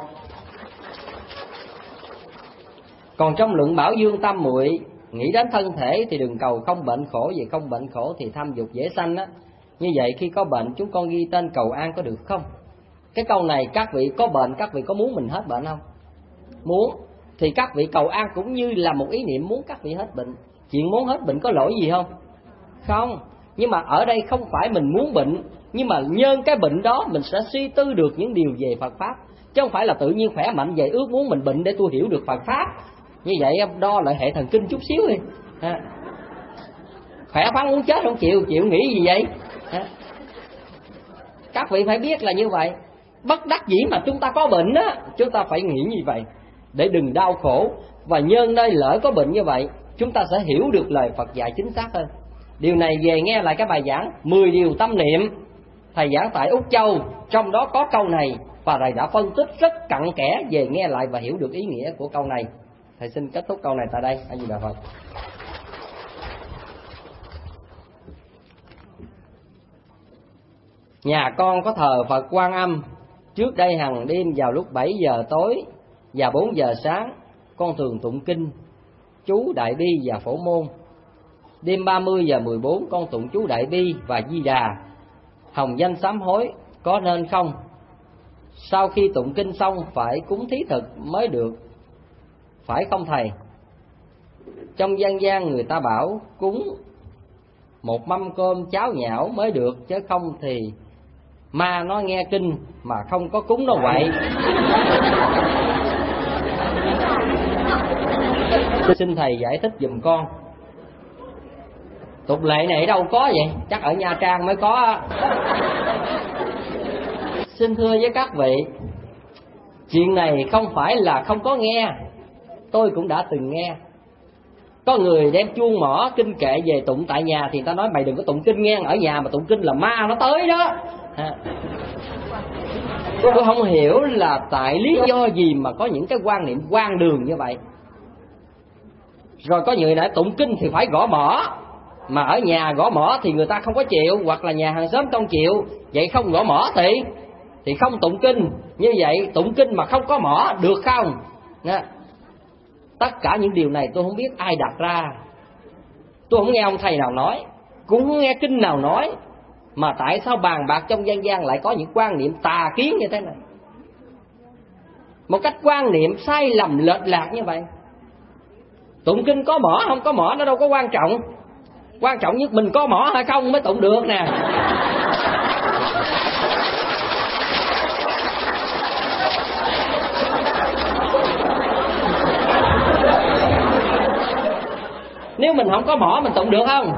Còn trong luận Bảo Dương Tam Muội, nghĩ đến thân thể thì đừng cầu không bệnh khổ, vì không bệnh khổ thì tham dục dễ sanh á. Như vậy khi có bệnh chúng con ghi tên cầu an có được không? Cái câu này các vị có bệnh, các vị có muốn mình hết bệnh không? Muốn. Thì các vị cầu an cũng như là một ý niệm muốn các vị hết bệnh. Chuyện muốn hết bệnh có lỗi gì không? Không. Nhưng mà ở đây không phải mình muốn bệnh, nhưng mà nhân cái bệnh đó mình sẽ suy tư được những điều về Phật Pháp. Chứ không phải là tự nhiên khỏe mạnh về ước muốn mình bệnh để tôi hiểu được Phật Pháp. Như vậy đo lại hệ thần kinh chút xíu đi ha. Khỏe khoắn muốn chết không chịu, chịu nghĩ gì vậy ha. Các vị phải biết là như vậy. Bất đắc dĩ mà chúng ta có bệnh á, chúng ta phải nghĩ như vậy để đừng đau khổ. Và nhân nơi lỡ có bệnh như vậy, chúng ta sẽ hiểu được lời Phật dạy chính xác hơn. Điều này về nghe lại cái bài giảng mười điều tâm niệm thầy giảng tại Úc Châu, trong đó có câu này và thầy đã phân tích rất cặn kẽ. Về nghe lại và hiểu được ý nghĩa của câu này. Thầy xin kết thúc câu này tại đây. A Di Đà Phật. Nhà con có thờ Phật Quan Âm. Trước đây hằng đêm vào lúc bảy giờ tối và bốn giờ sáng, con thường tụng kinh, chú Đại Bi và Phổ Môn. Đêm ba mươi giờ mười bốn con tụng chú Đại Bi và Di Đà. Hồng danh sám hối có nên không? Sau khi tụng kinh xong phải cúng thí thực mới được, phải không thầy? Trong dân gian người ta bảo cúng một mâm cơm cháo nhão mới được, chứ không thì ma nó nghe kinh mà không có cúng nó vậy. Xin thầy giải thích giùm con. Tục lệ này đâu có vậy, chắc ở Nha Trang mới có. Xin thưa với các vị, chuyện này không phải là không có nghe, tôi cũng đã từng nghe. Có người đem chuông mỏ kinh kệ về tụng tại nhà thì người ta nói mày đừng có tụng kinh nghe, ở nhà mà tụng kinh là ma nó tới đó. Tôi không hiểu là tại lý do gì mà có những cái quan niệm hoang đường như vậy. Rồi có người đã tụng kinh thì phải gõ mỏ, mà ở nhà gõ mỏ thì người ta không có chịu, hoặc là nhà hàng xóm không chịu, vậy không gõ mỏ thì thì không tụng kinh. Như vậy tụng kinh mà không có mỏ được không? Nha. Tất cả những điều này tôi không biết ai đặt ra. Tôi không nghe ông thầy nào nói, cũng không nghe kinh nào nói. Mà tại sao bàn bạc trong dân gian lại có những quan niệm tà kiến như thế này? Một cách quan niệm sai lầm lệch lạc như vậy. Tụng kinh có mỏ không có mỏ nó đâu có quan trọng. Quan trọng nhất mình có mỏ hay không mới tụng được nè. Nếu mình không có mỏ mình tụng được không?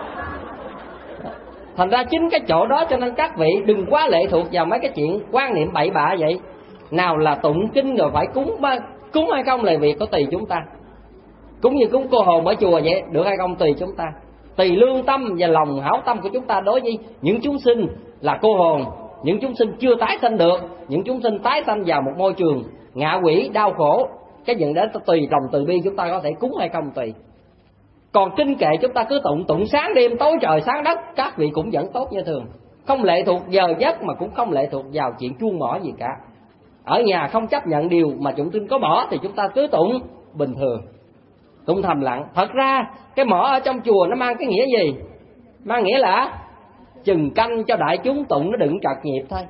Thành ra chính cái chỗ đó cho nên các vị đừng quá lệ thuộc vào mấy cái chuyện quan niệm bậy bạ vậy. Nào là tụng kinh rồi phải cúng cúng hay không là việc của tùy chúng ta. Cũng như cúng cô hồn ở chùa vậy, được hay không tùy chúng ta. Tùy lương tâm và lòng hảo tâm của chúng ta đối với những chúng sinh là cô hồn, những chúng sinh chưa tái sanh được, những chúng sinh tái sanh vào một môi trường ngạ quỷ đau khổ. Cái chuyện đó tùy lòng từ bi chúng ta có thể cúng hay không tùy. Còn kinh kệ chúng ta cứ tụng tụng sáng đêm tối trời sáng đất, các vị cũng vẫn tốt như thường. Không lệ thuộc giờ giấc mà cũng không lệ thuộc vào chuyện chuông mỏ gì cả. Ở nhà không chấp nhận điều mà tụng kinh có mỏ thì chúng ta cứ tụng bình thường, tụng thầm lặng. Thật ra cái mỏ ở trong chùa nó mang cái nghĩa gì? Mang nghĩa là chừng canh cho đại chúng tụng nó đừng trật nhịp thôi.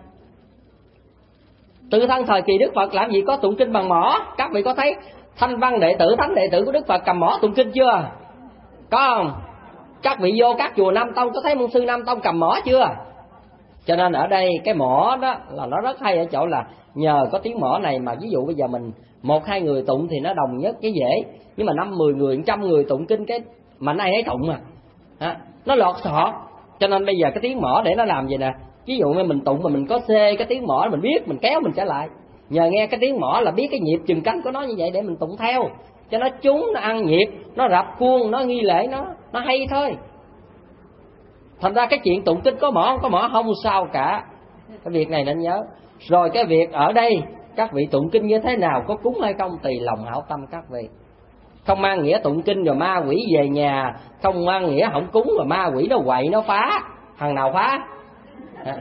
Từ thân thời kỳ Đức Phật làm gì có tụng kinh bằng mỏ? Các vị có thấy thanh văn đệ tử, thánh đệ tử của Đức Phật cầm mỏ tụng kinh chưa? Có không? Các vị vô các chùa Nam Tông có thấy môn sư Nam Tông cầm mỏ chưa? Cho nên ở đây cái mỏ đó là nó rất hay ở chỗ là nhờ có tiếng mỏ này mà ví dụ bây giờ mình một hai người tụng thì nó đồng nhất cái dễ, nhưng mà năm mười người, trăm người tụng kinh cái mà nay ấy tụng mà à, nó lọt sọt. Cho nên bây giờ cái tiếng mỏ để nó làm gì nè, ví dụ như mình tụng mà mình có xê cái tiếng mỏ mình biết, mình kéo mình trở lại, nhờ nghe cái tiếng mỏ là biết cái nhịp chừng cánh của nó như vậy để mình tụng theo cho nó trúng, nó ăn nhịp, nó rập khuôn, nó nghi lễ, nó nó hay thôi. Thành ra cái chuyện tụng kinh có mỏ không có mỏ không sao cả, cái việc này nên nhớ. Rồi cái việc ở đây các vị tụng kinh như thế nào, có cúng hay không tùy lòng hảo tâm các vị. Không mang nghĩa tụng kinh rồi ma quỷ về nhà, không mang nghĩa không cúng rồi ma quỷ nó quậy nó phá. Thằng nào phá à.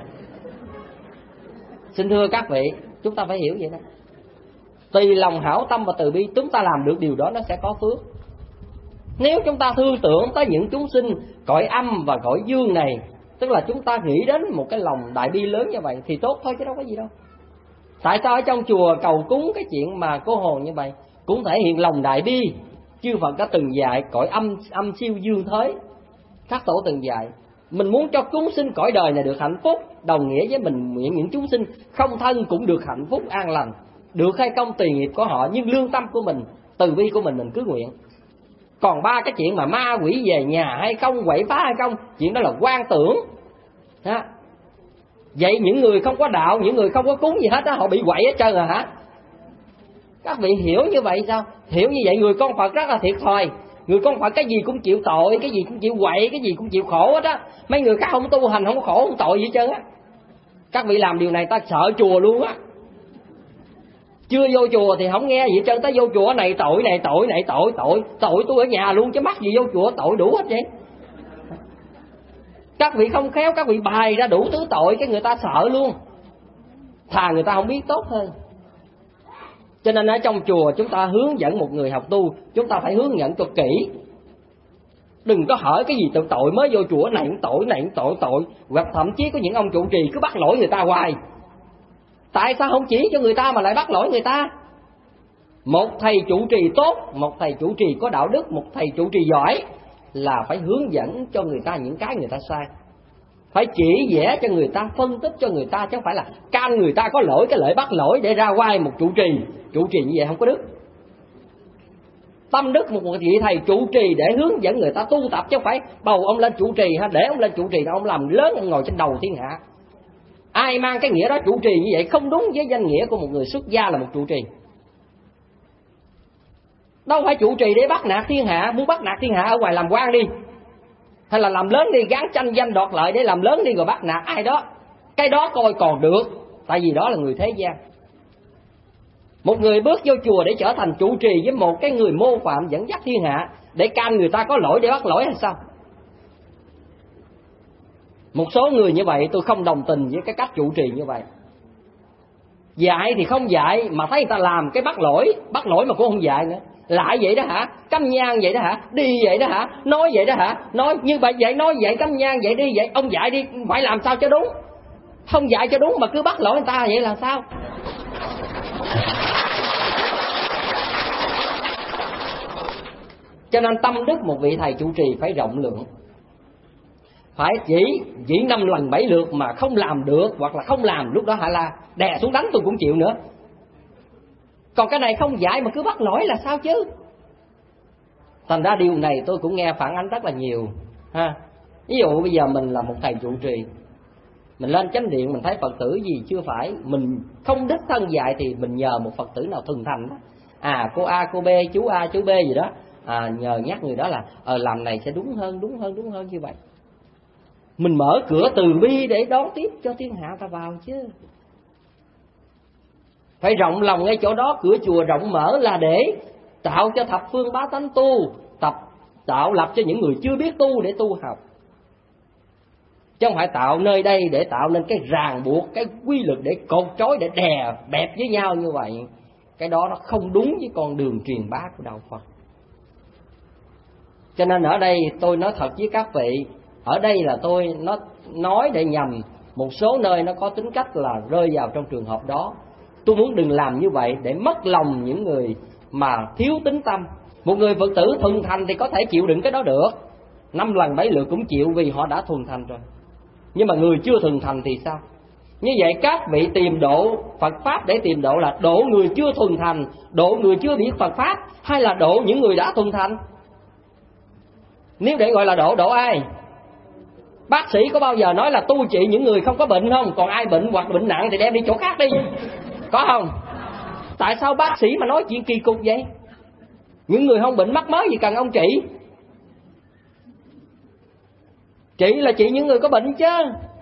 Xin thưa các vị, chúng ta phải hiểu vậy đó. Tùy lòng hảo tâm và từ bi, chúng ta làm được điều đó nó sẽ có phước. Nếu chúng ta thương tưởng tới những chúng sinh cõi âm và cõi dương này, tức là chúng ta nghĩ đến một cái lòng đại bi lớn như vậy thì tốt thôi chứ đâu có gì đâu. Tại sao ở trong chùa cầu cúng cái chuyện mà cô hồn như vậy cũng thể hiện lòng đại bi? Chư Phật đã từng dạy cõi âm âm siêu dương thới, các tổ từng dạy mình muốn cho chúng sinh cõi đời này được hạnh phúc, đồng nghĩa với mình nguyện những chúng sinh không thân cũng được hạnh phúc an lành. Được hay không tùy nghiệp của họ, nhưng lương tâm của mình, từ bi của mình mình cứ nguyện. Còn ba cái chuyện mà ma quỷ về nhà hay không, quậy phá hay không, chuyện đó là quan tưởng đó. Vậy những người không có đạo, những người không có cúng gì hết đó, họ bị quậy hết trơn rồi hả? Các vị hiểu như vậy sao? Hiểu như vậy người con Phật rất là thiệt thòi. Người con Phật cái gì cũng chịu tội, cái gì cũng chịu quậy, cái gì cũng chịu khổ hết á. Mấy người khác không tu hành, không có khổ, không tội gì hết trơn á. Các vị làm điều này ta sợ chùa luôn á. Chưa vô chùa thì không nghe gì hết trơn, ta vô chùa này tội, này tội, này tội, tội, tội tôi ở nhà luôn chứ mắc gì vô chùa tội đủ hết vậy. Các vị không khéo, các vị bày ra đủ thứ tội, cái người ta sợ luôn. Thà người ta không biết tốt hơn. Cho nên ở trong chùa chúng ta hướng dẫn một người học tu, chúng ta phải hướng dẫn cho kỹ. Đừng có hỏi cái gì tội tội mới vô chùa này cũng tội, này cũng tội, tội. Hoặc thậm chí có những ông trụ trì cứ bắt lỗi người ta hoài. Tại sao không chỉ cho người ta mà lại bắt lỗi người ta? Một thầy trụ trì tốt, một thầy trụ trì có đạo đức, một thầy trụ trì giỏi là phải hướng dẫn cho người ta những cái người ta sai, phải chỉ vẽ cho người ta, phân tích cho người ta, chứ không phải là can người ta có lỗi cái lễ bắt lỗi để ra quay một trụ trì. Trụ trì như vậy không có đức. Tâm đức một vị thầy trụ trì để hướng dẫn người ta tu tập, chứ không phải bầu ông lên trụ trì ha, để ông lên trụ trì ông làm lớn, ông ngồi trên đầu thiên hạ. Ai mang cái nghĩa đó trụ trì như vậy không đúng với danh nghĩa của một người xuất gia là một trụ trì. Đâu phải trụ trì để bắt nạt thiên hạ, muốn bắt nạt thiên hạ ở ngoài làm quan đi, hay là làm lớn đi, gán tranh danh đoạt lợi để làm lớn đi rồi bắt nạt ai đó. Cái đó coi còn được, tại vì đó là người thế gian. Một người bước vô chùa để trở thành trụ trì với một cái người mô phạm dẫn dắt thiên hạ để can người ta có lỗi để bắt lỗi hay sao? Một số người như vậy tôi không đồng tình với cái cách trụ trì như vậy. Dạy thì không dạy mà thấy người ta làm cái bắt lỗi, bắt lỗi mà cũng không dạy nữa. Lại vậy đó hả? Cắm nhang vậy đó hả? Đi vậy đó hả? Nói vậy đó hả? Nói như vậy vậy, nói vậy, cắm nhang vậy, đi vậy. Ông dạy đi, phải làm sao cho đúng. Không dạy cho đúng mà cứ bắt lỗi người ta vậy là sao? Cho nên tâm đức một vị thầy trụ trì phải rộng lượng. Phải chỉ chỉ năm lần bảy lượt mà không làm được, hoặc là không làm lúc đó hả là đè xuống đánh tôi cũng chịu nữa. Còn cái này không dạy mà cứ bắt lỗi là sao chứ? Thành ra điều này tôi cũng nghe phản ánh rất là nhiều ha. Ví dụ bây giờ mình là một thầy trụ trì, mình lên chánh điện mình thấy Phật tử gì chưa phải, mình không đích thân dạy thì mình nhờ một Phật tử nào thuần thành đó. À cô A, cô B, chú A, chú B gì đó, à, nhờ nhắc người đó là ờ làm này sẽ đúng hơn, đúng hơn, đúng hơn như vậy. Mình mở cửa từ bi để đón tiếp cho thiên hạ ta vào chứ. Phải rộng lòng ngay chỗ đó, cửa chùa rộng mở là để tạo cho thập phương bá tánh tu, tập tạo lập cho những người chưa biết tu để tu học. Chứ không phải tạo nơi đây để tạo nên cái ràng buộc, cái quy luật để cột trói, để đè bẹp với nhau như vậy. Cái đó nó không đúng với con đường truyền bá của đạo Phật. Cho nên ở đây tôi nói thật với các vị, ở đây là tôi nó nói để nhằm một số nơi nó có tính cách là rơi vào trong trường hợp đó. Tôi muốn đừng làm như vậy để mất lòng những người mà thiếu tín tâm. Một người Phật tử thuần thành thì có thể chịu đựng cái đó được, năm lần bảy lượt cũng chịu vì họ đã thuần thành rồi. nhưng mà người chưa thường thành thì sao? Như vậy các vị tìm độ Phật Pháp để tìm độ là độ người chưa thuần thành, độ người chưa biết Phật Pháp, hay là độ những người đã thuần thành? Nếu để gọi là độ, độ ai? Bác sĩ có bao giờ nói là tu trị những người không có bệnh không? Còn ai bệnh hoặc bệnh nặng thì đem đi chỗ khác đi, có không? Tại sao bác sĩ mà nói chuyện kỳ cục vậy? Những người không bệnh mắc mới gì cần ông trị. Trị là trị những người có bệnh chứ.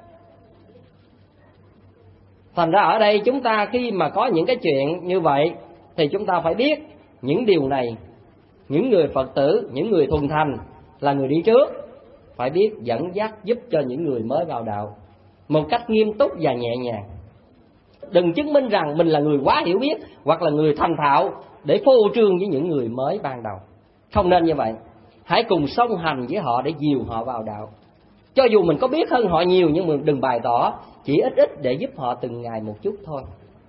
Thành ra ở đây chúng ta khi mà có những cái chuyện như vậy thì chúng ta phải biết những điều này. Những người Phật tử, những người thuần thành là người đi trước, phải biết dẫn dắt giúp cho những người mới vào đạo một cách nghiêm túc và nhẹ nhàng. Đừng chứng minh rằng mình là người quá hiểu biết hoặc là người thành thạo để phô trương với những người mới ban đầu. Không nên như vậy. Hãy cùng song hành với họ để dìu họ vào đạo. Cho dù mình có biết hơn họ nhiều, nhưng mình đừng bày tỏ, chỉ ít ít để giúp họ từng ngày một chút thôi.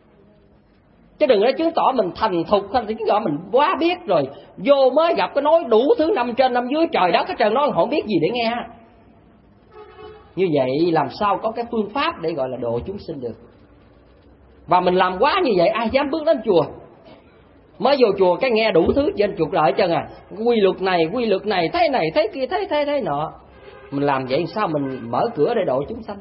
Chứ đừng có chứng tỏ mình thành thục, chứng tỏ mình quá biết rồi vô mới gặp cái nói đủ thứ năm trên năm dưới, trời đất cái trời nói không biết gì để nghe. Như vậy làm sao có cái phương pháp để gọi là độ chúng sinh được? Và mình làm quá như vậy ai dám bước đến chùa? Mới vô chùa cái nghe đủ thứ trên chuột lợi chân à, quy luật này quy luật này thế này thế kia thế thế thế nọ. Mình làm vậy sao mình mở cửa để độ chúng sanh?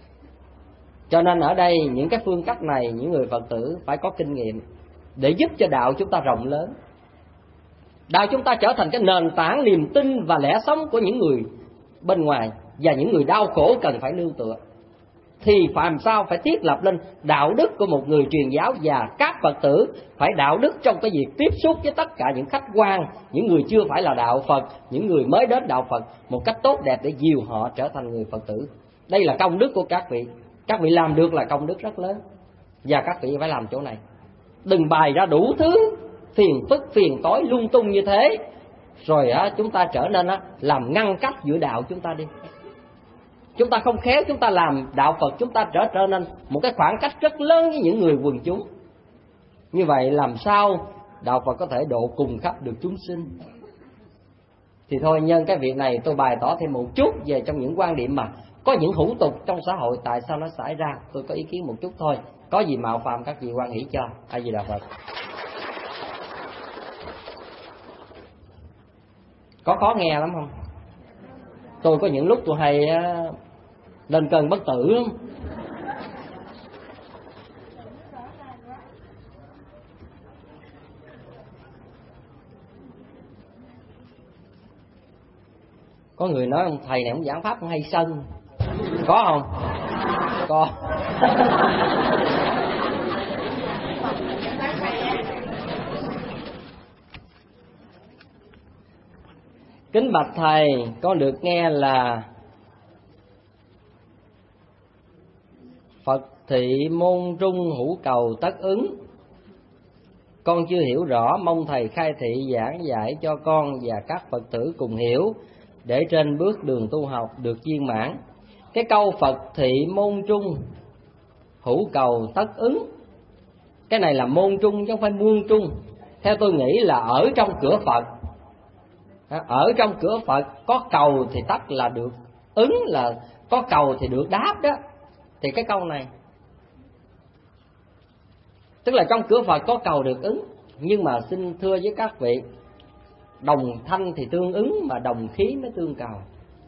Cho nên ở đây những cái phương cách này những người Phật tử phải có kinh nghiệm để giúp cho đạo chúng ta rộng lớn. Đạo chúng ta trở thành cái nền tảng niềm tin và lẽ sống của những người bên ngoài, và những người đau khổ cần phải nương tựa. Thì phải làm sao phải thiết lập lên đạo đức của một người truyền giáo, và các Phật tử phải đạo đức trong cái việc tiếp xúc với tất cả những khách quan, những người chưa phải là đạo Phật, những người mới đến đạo Phật một cách tốt đẹp để dìu họ trở thành người Phật tử. Đây là công đức của các vị. Các vị làm được là công đức rất lớn, và các vị phải làm chỗ này. Đừng bày ra đủ thứ phiền phức phiền tối lung tung như thế, rồi á, chúng ta trở nên á, làm ngăn cách giữa đạo chúng ta đi. Chúng ta không khéo, chúng ta làm đạo Phật chúng ta trở trở nên một cái khoảng cách rất lớn với những người quần chúng. Như vậy làm sao đạo Phật có thể độ cùng khắp được chúng sinh? Thì thôi, nhân cái việc này tôi bày tỏ thêm một chút về trong những quan điểm mà có những hủ tục trong xã hội tại sao nó xảy ra. Tôi có ý kiến một chút thôi, có gì mạo phạm các vị quan hỷ cho. A Di Đà Phật. Có khó nghe lắm không? Tôi có những lúc tôi hay lên cơn bất tử lắm. Có người nói ông thầy này ông giảng pháp ông hay sân. Có không? Có. Kính bạch thầy, con được nghe là Phật thị môn trung hữu cầu tất ứng. Con chưa hiểu rõ, mong thầy khai thị giảng giải cho con và các Phật tử cùng hiểu, để trên bước đường tu học được viên mãn. Cái câu Phật thị môn trung hữu cầu tất ứng, cái này là môn trung chứ không phải muôn trung. Theo tôi nghĩ là ở trong cửa Phật, ở trong cửa Phật có cầu thì tất là được ứng, là có cầu thì được đáp đó. Thì cái câu này tức là trong cửa Phật có cầu được ứng. Nhưng mà xin thưa với các vị, đồng thanh thì tương ứng, mà đồng khí mới tương cầu.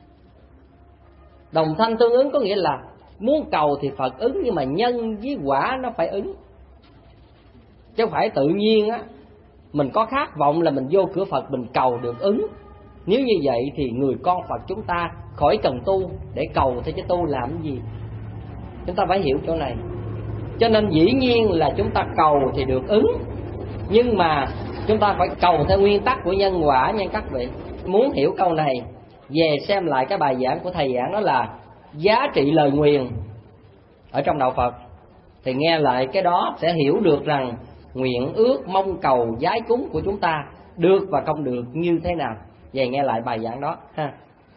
Đồng thanh tương ứng có nghĩa là muốn cầu thì Phật ứng, nhưng mà nhân với quả nó phải ứng, chứ không phải tự nhiên á mình có khát vọng là mình vô cửa Phật mình cầu được ứng. Nếu như vậy thì người con Phật chúng ta khỏi cần tu để cầu thôi, chứ tu làm cái gì? Chúng ta phải hiểu chỗ này. Cho nên dĩ nhiên là chúng ta cầu thì được ứng, nhưng mà chúng ta phải cầu theo nguyên tắc của nhân quả nha các vị. Muốn hiểu câu này, về xem lại cái bài giảng của thầy giảng, đó là giá trị lời nguyền ở trong đạo Phật. Thì nghe lại cái đó sẽ hiểu được rằng nguyện ước mong cầu giái cúng của chúng ta được và không được như thế nào. Về nghe lại bài giảng đó ha.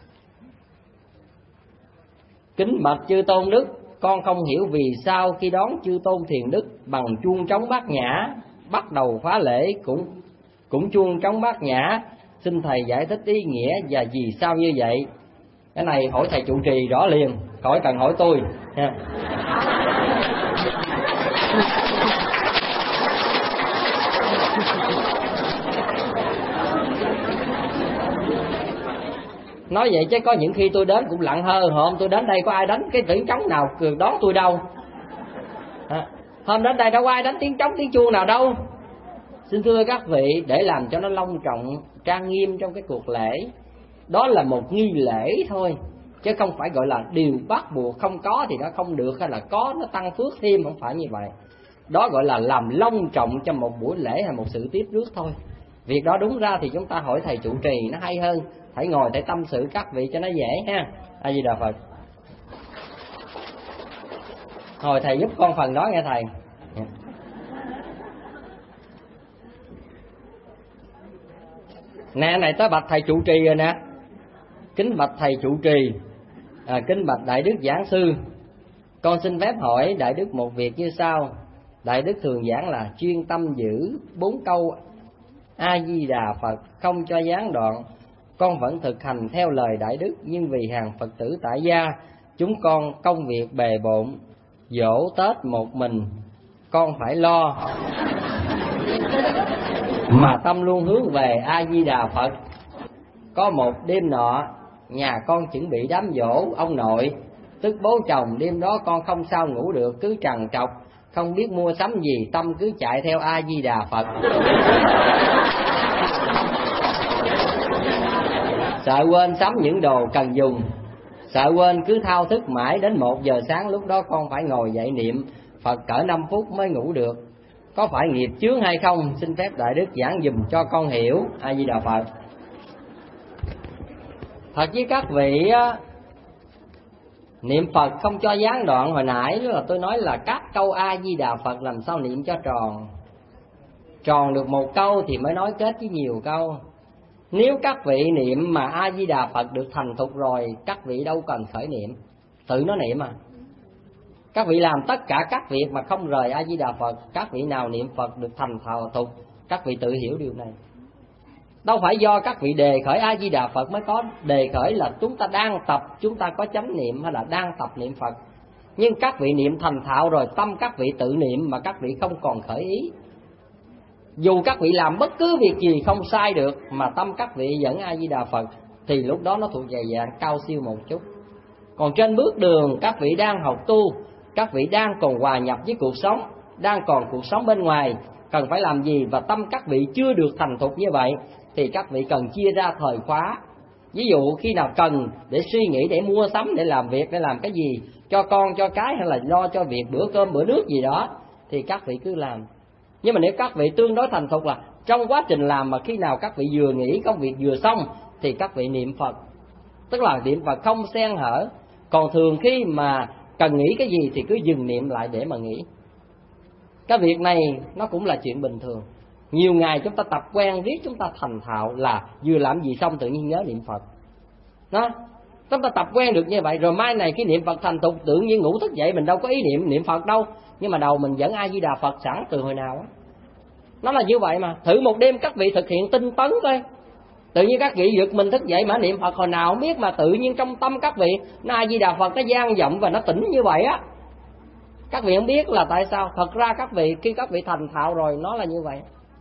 Kính bạch chư tôn đức, con không hiểu vì sao khi đón chư tôn thiền đức bằng chuông trống bát nhã, bắt đầu phá lễ cũng cũng chuông trống bát nhã. Xin thầy giải thích ý nghĩa và vì sao như vậy. Cái này hỏi thầy trụ trì rõ liền, khỏi cần hỏi tôi nha. Nói vậy chứ có những khi tôi đến cũng lặng hơn. Hôm tôi đến đây có ai đánh cái tiếng trống nào đón tôi đâu. À, hôm đến đây đâu có ai đánh tiếng trống tiếng chuông nào đâu. Xin thưa các vị, để làm cho nó long trọng trang nghiêm trong cái cuộc lễ, đó là một nghi lễ thôi, chứ không phải gọi là điều bắt buộc. Không có thì nó không được, hay là có nó tăng phước thêm, không phải như vậy. Đó gọi là làm long trọng cho một buổi lễ hay một sự tiếp rước thôi. Việc đó đúng ra thì chúng ta hỏi thầy trụ trì nó hay hơn. Hãy ngồi để tâm sự các vị cho nó dễ ha. A Di Đà Phật. Hồi thầy giúp con phần đó nghe thầy. Nè này tới bạch thầy trụ trì rồi nè. Kính bạch thầy trụ trì, à, kính bạch đại đức giảng sư, con xin phép hỏi đại đức một việc như sau. Đại đức thường giảng là chuyên tâm giữ bốn câu A Di Đà Phật không cho gián đoạn. Con vẫn thực hành theo lời đại đức, nhưng vì hàng Phật tử tại gia chúng con công việc bề bộn, giỗ Tết một mình con phải lo, mà tâm luôn hướng về A Di Đà Phật. Có một đêm nọ, nhà con chuẩn bị đám giỗ ông nội tức bố chồng. Đêm đó con không sao ngủ được, cứ trằn trọc không biết mua sắm gì, tâm cứ chạy theo A Di Đà Phật. Sợ quên sắm những đồ cần dùng, sợ quên cứ thao thức mãi đến một giờ sáng. Lúc đó con phải ngồi dậy niệm Phật cỡ năm phút mới ngủ được. Có phải nghiệp chướng hay không? Xin phép đại đức giảng dùm cho con hiểu. A Di Đà Phật. Thật với các vị á, niệm Phật không cho gián đoạn. Hồi nãy là tôi nói là các câu A Di Đà Phật làm sao niệm cho tròn. Tròn được một câu thì mới nói kết với nhiều câu. Nếu các vị niệm mà A Di Đà Phật được thành thục rồi, các vị đâu cần khởi niệm, tự nó niệm à. Các vị làm tất cả các việc mà không rời A Di Đà Phật. Các vị nào niệm Phật được thành thạo thục, các vị tự hiểu điều này. Đâu phải do các vị đề khởi A Di Đà Phật mới có. Đề khởi là chúng ta đang tập, chúng ta có chánh niệm hay là đang tập niệm Phật. Nhưng các vị niệm thành thạo rồi, tâm các vị tự niệm mà các vị không còn khởi ý. Dù các vị làm bất cứ việc gì không sai được, mà tâm các vị vẫn A Di Đà Phật, thì lúc đó nó thuộc về dạng cao siêu một chút. Còn trên bước đường các vị đang học tu, các vị đang còn hòa nhập với cuộc sống, đang còn cuộc sống bên ngoài, cần phải làm gì, và tâm các vị chưa được thành thục như vậy, thì các vị cần chia ra thời khóa. Ví dụ khi nào cần để suy nghĩ, để mua sắm, để làm việc, để làm cái gì cho con cho cái, hay là lo cho việc bữa cơm bữa nước gì đó, thì các vị cứ làm. Nhưng mà nếu các vị tương đối thành thục là trong quá trình làm mà khi nào các vị vừa nghỉ công việc vừa xong thì các vị niệm Phật, tức là niệm Phật không xen hở. Còn thường khi mà cần nghĩ cái gì thì cứ dừng niệm lại để mà nghĩ. Cái việc này nó cũng là chuyện bình thường. Nhiều ngày chúng ta tập quen riết, chúng ta thành thạo là vừa làm gì xong tự nhiên nhớ niệm Phật. Đó, chúng ta tập quen được như vậy rồi, mai này cái niệm Phật thành thục, tự nhiên ngủ thức dậy mình đâu có ý niệm niệm Phật đâu, nhưng mà đầu mình vẫn A Di Đà Phật sẵn từ hồi nào á. Nó là như vậy mà. Thử một đêm các vị thực hiện tinh tấn coi, tự nhiên các vị giật mình thức dậy mà niệm Phật hồi nào không biết, mà tự nhiên trong tâm các vị nó A Di Đà Phật nó vang vọng và nó tỉnh như vậy á. Các vị không biết là tại sao. Thật ra các vị khi các vị thành thạo rồi nó là như vậy,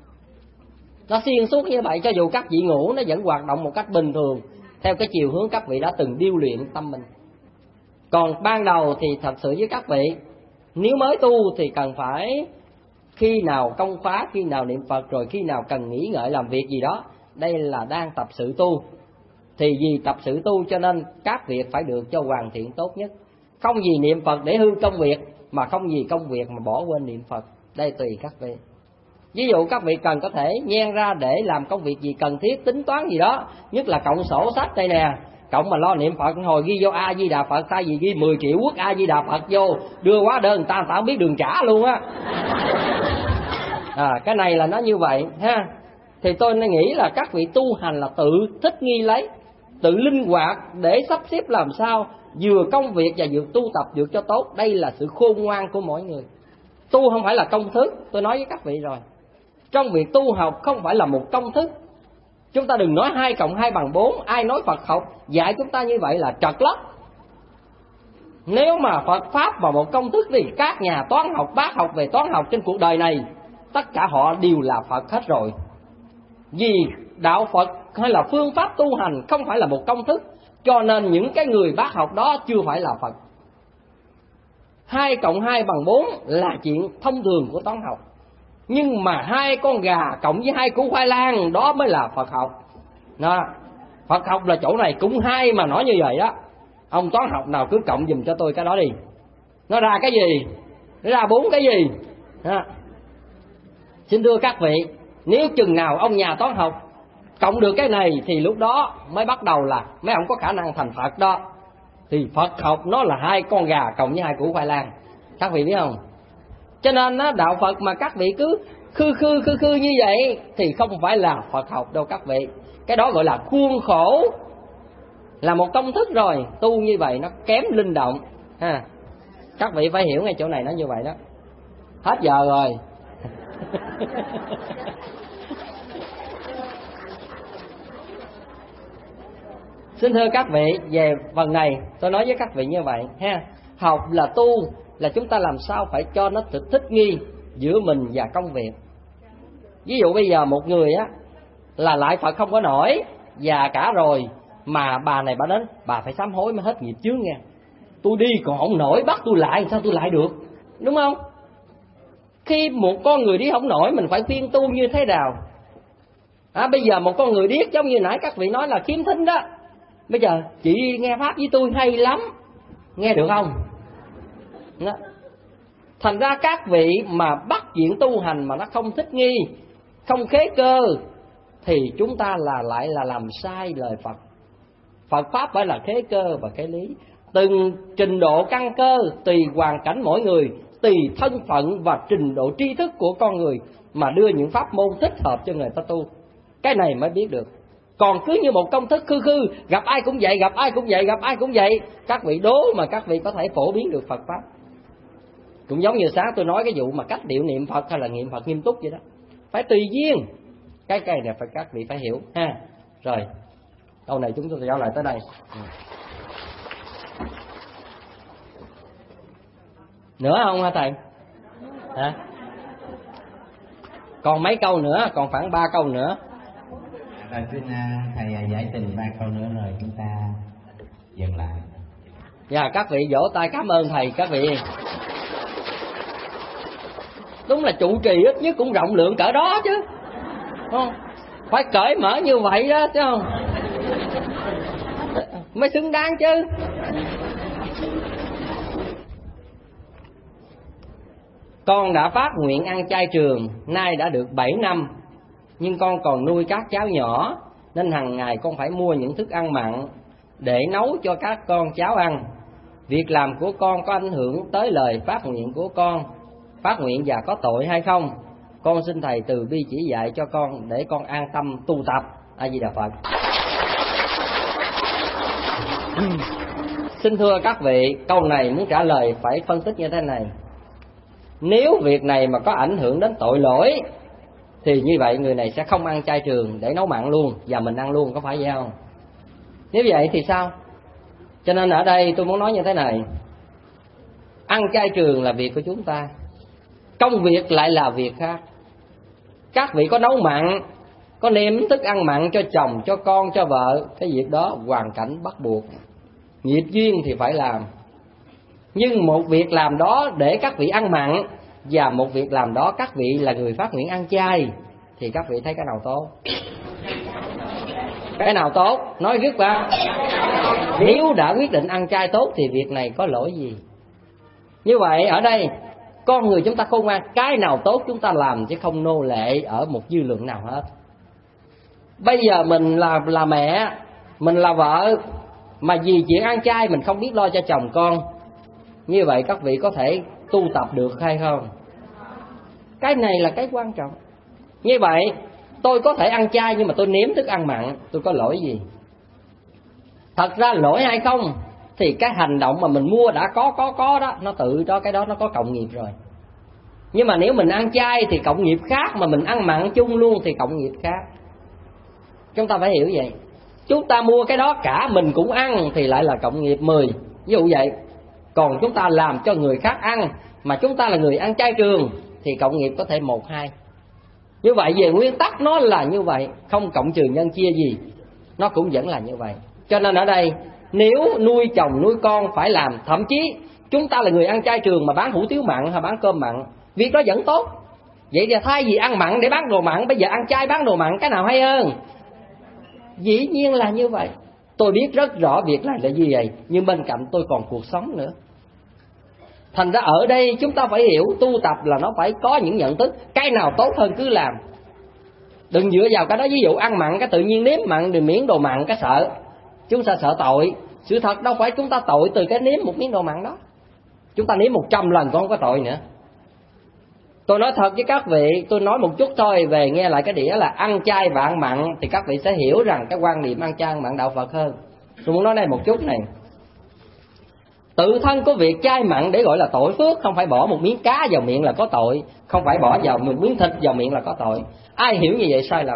nó xuyên suốt như vậy. Cho dù các vị ngủ nó vẫn hoạt động một cách bình thường theo cái chiều hướng các vị đã từng điêu luyện tâm mình. Còn ban đầu thì thật sự với các vị, nếu mới tu thì cần phải khi nào công phá, khi nào niệm Phật, rồi khi nào cần nghĩ ngợi làm việc gì đó. Đây là đang tập sự tu. Thì vì tập sự tu cho nên các việc phải được cho hoàn thiện tốt nhất. Không gì niệm Phật để hư công việc, mà không gì công việc mà bỏ quên niệm Phật. Đây tùy các vị. Ví dụ các vị cần có thể nhen ra để làm công việc gì cần thiết, tính toán gì đó, nhất là cộng sổ sách đây nè. Cộng mà lo niệm Phật hồi ghi vô A Di Đà Phật, thay vì ghi mười triệu quốc A Di Đà Phật vô, đưa hóa đơn người ta, người ta không biết đường trả luôn á. À, cái này là nó như vậy ha. Thì tôi nghĩ là các vị tu hành là tự thích nghi lấy, tự linh hoạt để sắp xếp làm sao vừa công việc và vừa tu tập được cho tốt. Đây là sự khôn ngoan của mỗi người. Tu không phải là công thức, tôi nói với các vị rồi. Trong việc tu học không phải là một công thức, Chúng ta đừng nói hai cộng hai bằng bốn. Ai nói Phật học dạy chúng ta như vậy là trật lắm. Nếu mà Phật Pháp và một công thức thì các nhà toán học, bác học về toán học trên cuộc đời này, tất cả họ đều là Phật hết rồi. Vì đạo Phật hay là phương pháp tu hành không phải là một công thức, cho nên những cái người bác học đó chưa phải là Phật. Hai cộng hai bằng bốn là chuyện thông thường của toán học. Nhưng mà hai con gà cộng với hai củ khoai lang đó mới là Phật học. Đó. Phật học là chỗ này cũng hai mà nói như vậy đó. Ông toán học nào cứ cộng giùm cho tôi cái đó đi. Nó ra cái gì? Nó ra bốn cái gì? Đó. Xin thưa các vị, nếu chừng nào ông nhà toán học cộng được cái này thì lúc đó mới bắt đầu là mấy ông có khả năng thành Phật đó. Thì Phật học nó là hai con gà cộng với hai củ khoai lang. Các vị biết không? Cho nên đó, đạo Phật mà các vị cứ khư khư khư khư như vậy thì không phải là Phật học đâu các vị. Cái đó gọi là khuôn khổ, là một công thức rồi. Tu như vậy nó kém linh động ha. Các vị phải hiểu ngay chỗ này nó như vậy đó. Hết giờ rồi. Xin thưa các vị, về phần này tôi nói với các vị như vậy ha. Học là tu, là chúng ta làm sao phải cho nó thực thích nghi giữa mình và công việc. Ví dụ bây giờ một người á là lại Phật không có nổi, già cả rồi, mà bà này bà đến, bà phải sám hối mới hết nghiệp chướng nha. Tôi đi còn không nổi, bắt tôi lại, sao tôi lại được? Đúng không? Khi một con người đi không nổi, mình phải khuyên tu như thế nào? À, bây giờ một con người điếc giống như nãy các vị nói là khiếm thính đó. Bây giờ chị nghe Pháp với tôi hay lắm, nghe được không? Đó. Thành ra các vị mà bắt chuyện tu hành mà nó không thích nghi, không khế cơ, thì chúng ta là lại là làm sai lời Phật. Phật Pháp phải là khế cơ và khế lý. Từng trình độ căn cơ tùy hoàn cảnh mỗi người, tùy thân phận và trình độ tri thức của con người mà đưa những pháp môn thích hợp cho người ta tu. Cái này mới biết được. Còn cứ như một công thức khư khư, gặp ai cũng vậy, gặp ai cũng vậy, gặp ai cũng vậy, các vị đố mà các vị có thể phổ biến được Phật Pháp. Cũng giống như sáng tôi nói cái vụ mà cách điệu niệm Phật hay là niệm Phật nghiêm túc vậy đó. Phải tùy duyên. Cái cây này phải các vị phải hiểu ha. Rồi, câu này chúng tôi sẽ giao lại tới đây. Nữa không hả thầy? Hả? Còn mấy câu nữa, còn khoảng ba câu nữa. Rồi xin thầy giải trình ba câu nữa rồi chúng ta dừng lại. Dạ, các vị vỗ tay cảm ơn thầy các vị. Đúng là trụ trì ít nhất cũng rộng lượng cỡ đó chứ. Không? Phải cởi mở như vậy đó chứ không? Mới xứng đáng chứ. Con đã phát nguyện ăn chay trường, nay đã được bảy năm, nhưng con còn nuôi các cháu nhỏ, nên hàng ngày con phải mua những thức ăn mặn để nấu cho các con cháu ăn. Việc làm của con có ảnh hưởng tới lời phát nguyện của con, phát nguyện và có tội hay không? Con xin thầy từ bi chỉ dạy cho con để con an tâm tu tập. A Di Đà Phật. Xin thưa các vị, câu này muốn trả lời phải phân tích như thế này. Nếu việc này mà có ảnh hưởng đến tội lỗi thì như vậy người này sẽ không ăn chay trường để nấu mặn luôn và mình ăn luôn, có phải vậy không? Nếu vậy thì sao? Cho nên ở đây tôi muốn nói như thế này. Ăn chay trường là việc của chúng ta, công việc lại là việc khác. Các vị có nấu mặn, có nêm thức ăn mặn cho chồng, cho con, cho vợ, cái việc đó hoàn cảnh bắt buộc, nghiệp duyên thì phải làm. Nhưng một việc làm đó để các vị ăn mặn và một việc làm đó các vị là người phát nguyện ăn chay, thì các vị thấy cái nào tốt? Cái nào tốt? Nói dứt ra. Nếu đã quyết định ăn chay tốt thì việc này có lỗi gì? Như vậy ở đây con người chúng ta khôn ngoan, cái nào tốt chúng ta làm chứ không nô lệ ở một dư lượng nào hết. Bây giờ mình là là mẹ, mình là vợ, mà vì chuyện ăn chay mình không biết lo cho chồng con, như vậy các vị có thể tu tập được hay không? Cái này là cái quan trọng. Như vậy tôi có thể ăn chay nhưng mà tôi nếm thức ăn mặn, tôi có lỗi gì? Thật ra lỗi hay không thì cái hành động mà mình mua đã có có có đó, nó tự đó, cái đó nó có cộng nghiệp rồi. Nhưng mà nếu mình ăn chay thì cộng nghiệp khác, mà mình ăn mặn chung luôn thì cộng nghiệp khác. Chúng ta phải hiểu vậy. Chúng ta mua cái đó cả mình cũng ăn thì lại là cộng nghiệp mười, ví dụ vậy. Còn chúng ta làm cho người khác ăn mà chúng ta là người ăn chay trường thì cộng nghiệp có thể một, hai. Như vậy về nguyên tắc nó là như vậy, không cộng trừ nhân chia gì, nó cũng vẫn là như vậy. Cho nên ở đây nếu nuôi chồng nuôi con phải làm, thậm chí chúng ta là người ăn chay trường mà bán hủ tiếu mặn hay bán cơm mặn, việc đó vẫn tốt. Vậy thì thay vì ăn mặn để bán đồ mặn, bây giờ ăn chay bán đồ mặn, cái nào hay hơn? Dĩ nhiên là như vậy. Tôi biết rất rõ việc này là gì vậy, nhưng bên cạnh tôi còn cuộc sống nữa. Thành ra ở đây chúng ta phải hiểu tu tập là nó phải có những nhận thức, cái nào tốt hơn cứ làm. Đừng dựa vào cái đó, ví dụ ăn mặn cái tự nhiên nếm mặn rồi miếng đồ mặn cái sợ. Chúng ta sợ tội. Sự thật đâu phải chúng ta tội từ cái nếm một miếng đồ mặn đó. Chúng ta nếm một trăm lần còn không có tội nữa. Tôi nói thật với các vị, tôi nói một chút thôi về nghe lại cái đĩa là ăn chay và ăn mặn, thì các vị sẽ hiểu rằng cái quan niệm ăn chay ăn mặn đạo Phật hơn. Tôi muốn nói đây một chút này. Tự thân của việc chay mặn để gọi là tội phước, không phải bỏ một miếng cá vào miệng là có tội, không phải bỏ vào một miếng thịt vào miệng là có tội. Ai hiểu như vậy sai lầm.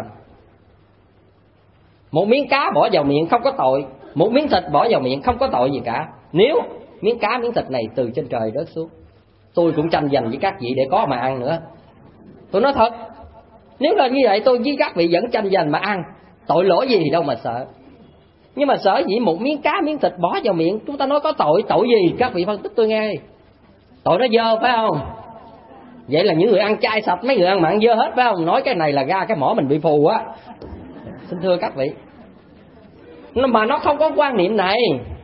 Một miếng cá bỏ vào miệng không có tội, một miếng thịt bỏ vào miệng không có tội gì cả. Nếu miếng cá miếng thịt này từ trên trời rớt xuống, tôi cũng tranh giành với các vị để có mà ăn nữa. Tôi nói thật, nếu là như vậy tôi với các vị vẫn tranh giành mà ăn, tội lỗi gì đâu mà sợ. Nhưng mà sợ dĩ một miếng cá miếng thịt bỏ vào miệng, chúng ta nói có tội, tội gì? Các vị phân tích tôi nghe. Tội nó dơ phải không? Vậy là những người ăn chay sạch, mấy người ăn mặn dơ hết phải không? Nói cái này là ra cái mỏ mình bị phù á. Xin thưa các vị, mà nó không có quan niệm này.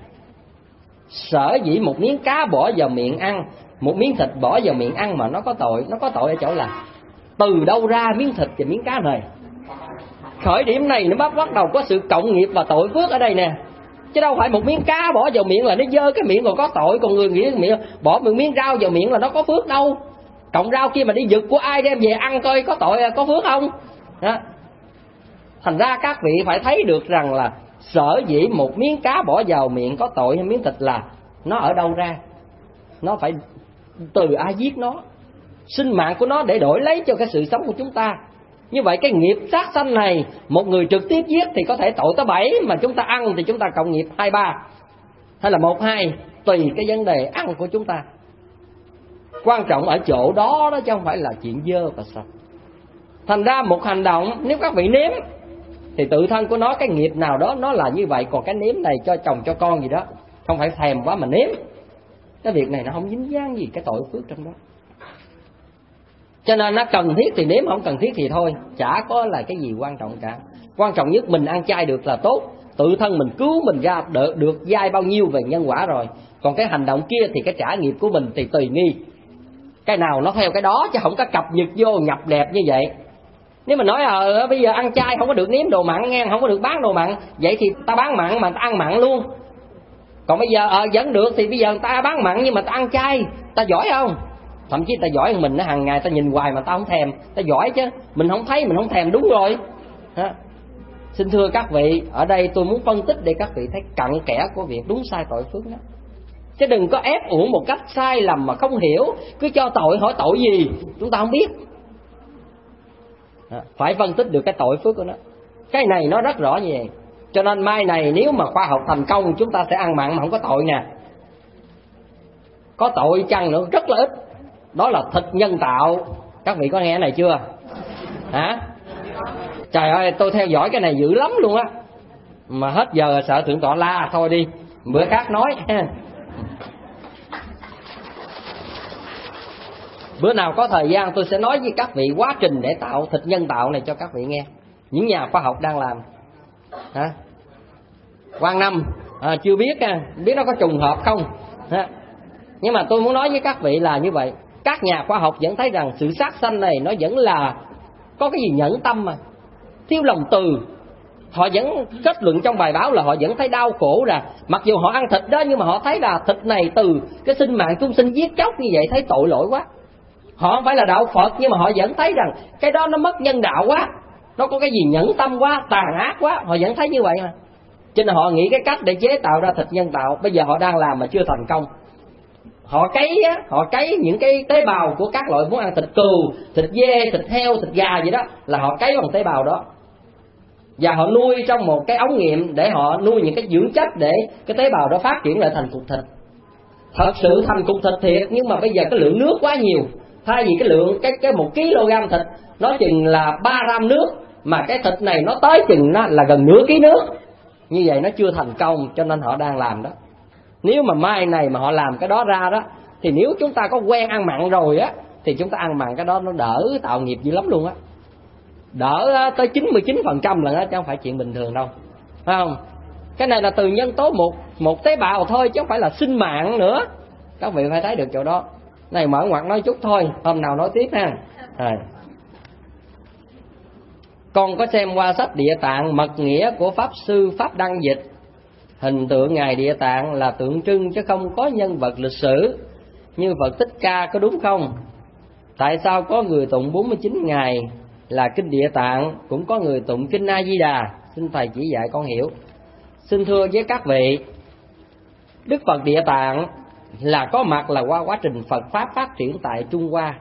Sở dĩ một miếng cá bỏ vào miệng ăn, một miếng thịt bỏ vào miệng ăn mà nó có tội, nó có tội ở chỗ là từ đâu ra miếng thịt và miếng cá này. Khởi điểm này nó bắt bắt đầu có sự cộng nghiệp và tội phước ở đây nè. Chứ đâu phải một miếng cá bỏ vào miệng là nó dơ cái miệng còn có tội, còn người nghĩ miệng bỏ một miếng rau vào miệng là nó có phước đâu. Cộng rau kia mà đi giật của ai đem về ăn coi có tội có phước không? Đó. Thành ra các vị phải thấy được rằng là sở dĩ một miếng cá bỏ vào miệng có tội hay miếng thịt là nó ở đâu ra. Nó phải từ ai giết nó, sinh mạng của nó để đổi lấy cho cái sự sống của chúng ta. Như vậy cái nghiệp sát sanh này, một người trực tiếp giết thì có thể tội tới bảy, mà chúng ta ăn thì chúng ta cộng nghiệp hai ba hay là một hai, tùy cái vấn đề ăn của chúng ta. Quan trọng ở chỗ đó đó chứ không phải là chuyện dơ và sạch. Thành ra một hành động nếu các vị nếm thì tự thân của nó cái nghiệp nào đó nó là như vậy. Còn cái nếm này cho chồng cho con gì đó, không phải thèm quá mà nếm, cái việc này nó không dính dáng gì cái tội phước trong đó. Cho nên nó cần thiết thì nếm, không cần thiết thì thôi, chả có là cái gì quan trọng cả. Quan trọng nhất mình ăn chay được là tốt, tự thân mình cứu mình ra được, được giai bao nhiêu về nhân quả rồi. Còn cái hành động kia thì cái trả nghiệp của mình thì tùy nghi, cái nào nó theo cái đó chứ không có cập nhật vô nhập đẹp như vậy. Nếu mà nói ờ bây giờ ăn chay không có được nếm đồ mặn nghe, không có được bán đồ mặn, vậy thì ta bán mặn mà ta ăn mặn luôn. Còn bây giờ ờ vẫn được thì bây giờ người ta bán mặn nhưng mà ta ăn chay, ta giỏi không? Thậm chí ta giỏi hơn mình, nó hàng ngày ta nhìn hoài mà ta không thèm, ta giỏi chứ mình không thấy, mình không thèm, đúng rồi. Ha. Xin thưa các vị, ở đây tôi muốn phân tích để các vị thấy cặn kẽ của việc đúng sai tội phước đó. Chứ đừng có ép uổng một cách sai lầm mà không hiểu, cứ cho tội hỏi tội gì chúng ta không biết. Ha. Phải phân tích được cái tội phước của nó. Cái này nó rất rõ như vậy. Cho nên mai này nếu mà khoa học thành công, chúng ta sẽ ăn mặn mà không có tội nè. Có tội chăng nữa rất là ít. Đó là thịt nhân tạo. Các vị có nghe cái này chưa? Hả? Trời ơi, tôi theo dõi cái này dữ lắm luôn á. Mà hết giờ sợ thượng tọa la, thôi đi, bữa khác nói. Bữa nào có thời gian tôi sẽ nói với các vị quá trình để tạo thịt nhân tạo này cho các vị nghe. Những nhà khoa học đang làm. Hả? Quang Năm à, chưa biết nha, biết nó có trùng hợp không. Hả? Nhưng mà tôi muốn nói với các vị là như vậy. Các nhà khoa học vẫn thấy rằng sự sát sanh này nó vẫn là có cái gì nhẫn tâm mà, thiếu lòng từ. Họ vẫn kết luận trong bài báo là họ vẫn thấy đau khổ, là mặc dù họ ăn thịt đó nhưng mà họ thấy là thịt này từ cái sinh mạng chúng sinh giết chóc như vậy, thấy tội lỗi quá. Họ không phải là đạo Phật nhưng mà họ vẫn thấy rằng cái đó nó mất nhân đạo quá, nó có cái gì nhẫn tâm quá, tàn ác quá, họ vẫn thấy như vậy mà. Cho nên họ nghĩ cái cách để chế tạo ra thịt nhân tạo, bây giờ họ đang làm mà chưa thành công. Họ cấy á, họ cấy những cái tế bào của các loại muốn ăn thịt cừu, thịt dê, thịt heo, thịt gà gì đó, là họ cấy bằng tế bào đó. và họ nuôi trong một cái ống nghiệm để họ nuôi những cái dưỡng chất để cái tế bào đó phát triển lại thành cục thịt. Thật sự thành cục thịt thiệt, nhưng mà bây giờ cái lượng nước quá nhiều. Thay vì cái lượng cái cái một kg thịt nó chừng là ba gram nước, mà cái thịt này nó tới chừng nó là gần nửa ký nước. Như vậy nó chưa thành công, cho nên họ đang làm đó. Nếu mà mai này mà họ làm cái đó ra đó, thì nếu chúng ta có quen ăn mặn rồi á, thì chúng ta ăn mặn cái đó nó đỡ tạo nghiệp dữ lắm luôn á. Đỡ tới chín mươi chín phần trăm lần á, chứ không phải chuyện bình thường đâu, phải không? Cái này là từ nhân tố một một tế bào thôi, chứ không phải là sinh mạng nữa. Các vị phải thấy được chỗ đó. Này mở ngoặt nói chút thôi, hôm nào nói tiếp ha. À. Con có xem qua sách Địa Tạng mật nghĩa của Pháp Sư Pháp Đăng dịch. Hình tượng Ngài Địa Tạng là tượng trưng chứ không có nhân vật lịch sử như Phật Thích Ca, có đúng không? Tại sao có người tụng bốn mươi chín ngày là kinh Địa Tạng, cũng có người tụng kinh A Di Đà? Xin thầy chỉ dạy con hiểu. Xin thưa với các vị, Đức Phật Địa Tạng là có mặt là qua quá trình Phật Pháp phát triển tại Trung Hoa.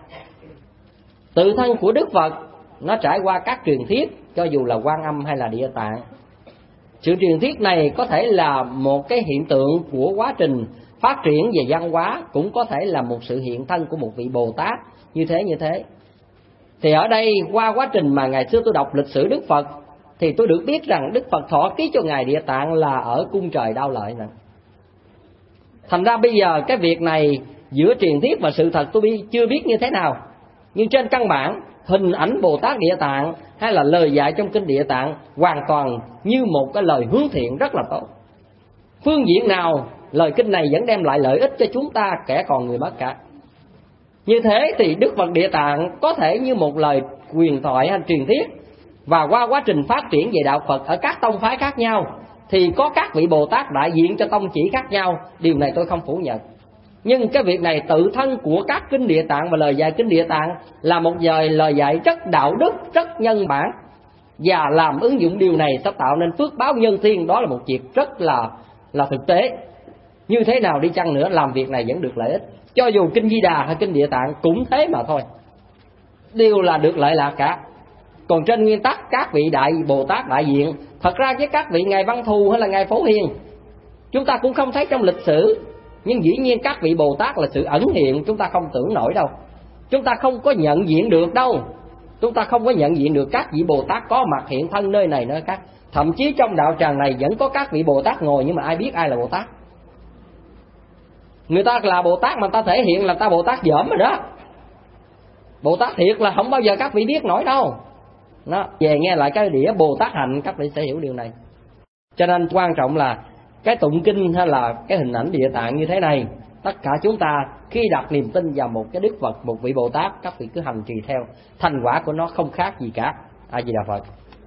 Tự thân của Đức Phật nó trải qua các truyền thuyết, cho dù là Quan Âm hay là Địa Tạng. Sự truyền thuyết này có thể là một cái hiện tượng của quá trình phát triển về văn hóa, cũng có thể là một sự hiện thân của một vị Bồ Tát, như thế như thế. Thì ở đây qua quá trình mà ngày xưa tôi đọc lịch sử Đức Phật, thì tôi được biết rằng Đức Phật thọ ký cho Ngài Địa Tạng là ở cung trời Đao Lợi nè. Thành ra bây giờ cái việc này giữa truyền thuyết và sự thật tôi chưa biết như thế nào, nhưng trên căn bản hình ảnh Bồ Tát Địa Tạng hay là lời dạy trong kinh Địa Tạng hoàn toàn như một cái lời hướng thiện rất là tốt. Phương diện nào lời kinh này vẫn đem lại lợi ích cho chúng ta kẻ còn người mất cả. Như thế thì Đức Phật Địa Tạng có thể như một lời huyền thoại hay truyền thuyết, và qua quá trình phát triển về đạo Phật ở các tông phái khác nhau thì có các vị Bồ Tát đại diện cho tông chỉ khác nhau. Điều này tôi không phủ nhận. Nhưng cái việc này tự thân của các kinh Địa Tạng và lời dạy kinh Địa Tạng là một lời lời dạy rất đạo đức, rất nhân bản, và làm ứng dụng điều này sẽ tạo nên phước báo nhân thiên. Đó là một việc rất là là thực tế. Như thế nào đi chăng nữa, làm việc này vẫn được lợi ích. Cho dù kinh Di Đà hay kinh Địa Tạng cũng thế mà thôi, đều là được lợi lạc cả. Còn trên nguyên tắc các vị đại Bồ Tát đại diện, thật ra với các vị Ngài Văn Thù hay là Ngài Phổ Hiền, chúng ta cũng không thấy trong lịch sử. Nhưng dĩ nhiên các vị Bồ Tát là sự ẩn hiện, chúng ta không tưởng nổi đâu. Chúng ta không có nhận diện được đâu. Chúng ta không có nhận diện được các vị Bồ Tát có mặt hiện thân nơi này nơi khác. Thậm chí trong đạo tràng này vẫn có các vị Bồ Tát ngồi, nhưng mà ai biết ai là Bồ Tát. Người ta là Bồ Tát mà ta thể hiện là ta Bồ Tát dởm rồi đó. Bồ Tát thiệt là không bao giờ các vị biết nổi đâu. Nó về nghe lại cái đĩa Bồ Tát hạnh, các vị sẽ hiểu điều này. Cho nên quan trọng là cái tụng kinh hay là cái hình ảnh Địa Tạng như thế này, tất cả chúng ta khi đặt niềm tin vào một cái Đức Phật, một vị Bồ Tát, các vị cứ hành trì theo, thành quả của nó không khác gì cả. A Di Đà Phật.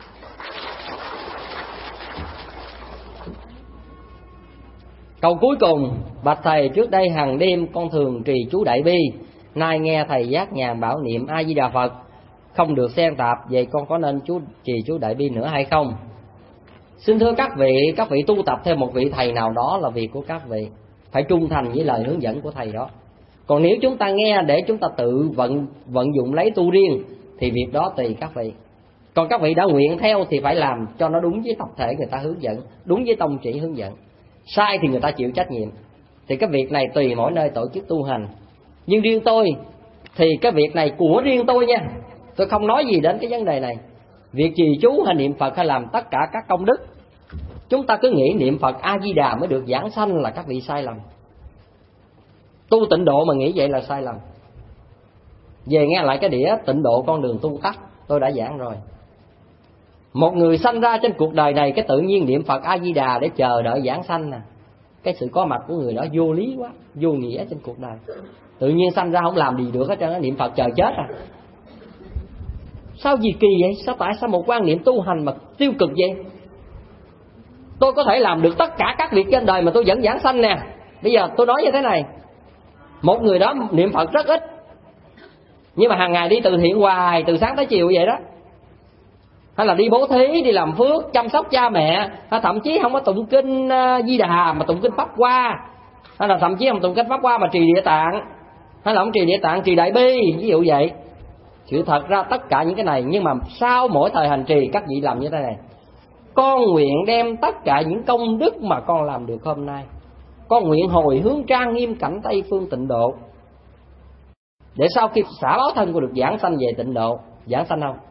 Câu cuối cùng: bạch thầy, trước đây hàng đêm con thường trì chú Đại Bi, nay nghe thầy giác nhàn bảo niệm A Di Đà Phật, không được xen tạp, vậy con có nên chú trì chú Đại Bi nữa hay không? Xin thưa các vị, các vị tu tập theo một vị thầy nào đó là việc của các vị, phải trung thành với lời hướng dẫn của thầy đó. Còn nếu chúng ta nghe để chúng ta tự vận vận dụng lấy tu riêng thì việc đó tùy các vị. Còn các vị đã nguyện theo thì phải làm cho nó đúng với tập thể người ta hướng dẫn, đúng với tông chỉ hướng dẫn. Sai thì người ta chịu trách nhiệm. Thì cái việc này tùy mỗi nơi tổ chức tu hành. Nhưng riêng tôi thì cái việc này của riêng tôi nha, tôi không nói gì đến cái vấn đề này. Việc trì chú hay niệm Phật hay làm tất cả các công đức, chúng ta cứ nghĩ niệm Phật A Di Đà mới được giảng sanh là các vị sai lầm. Tu tịnh độ mà nghĩ vậy là sai lầm. Về nghe lại cái đĩa Tịnh Độ Con Đường Tu Tắt, tôi đã giảng rồi. Một người sanh ra trên cuộc đời này, cái tự nhiên niệm Phật A Di Đà để chờ đợi giảng sanh nè, cái sự có mặt của người đó vô lý quá, vô nghĩa trên cuộc đời. Tự nhiên sanh ra không làm gì được hết trơn á, niệm Phật chờ chết à. Sao gì kỳ vậy? Sao tại sao một quan niệm tu hành mà tiêu cực vậy? Tôi có thể làm được tất cả các việc trên đời mà tôi vẫn giảng sanh nè. Bây giờ tôi nói như thế này, một người đó niệm Phật rất ít, nhưng mà hàng ngày đi từ thiện hoài, từ sáng tới chiều vậy đó, hay là đi bố thí, đi làm phước, chăm sóc cha mẹ, hay thậm chí không có tụng kinh Di Đà mà tụng kinh Pháp Hoa, hay là thậm chí không tụng kinh Pháp Hoa mà trì Địa Tạng, hay là không trì Địa Tạng trì Đại Bi, ví dụ vậy. Sự thật ra tất cả những cái này, nhưng mà sau mỗi thời hành trì các vị làm như thế này: con nguyện đem tất cả những công đức mà con làm được hôm nay, con nguyện hồi hướng trang nghiêm cảnh Tây Phương Tịnh Độ, để sau khi xả báo thân của được giảng sanh về Tịnh Độ. Giảng sanh không?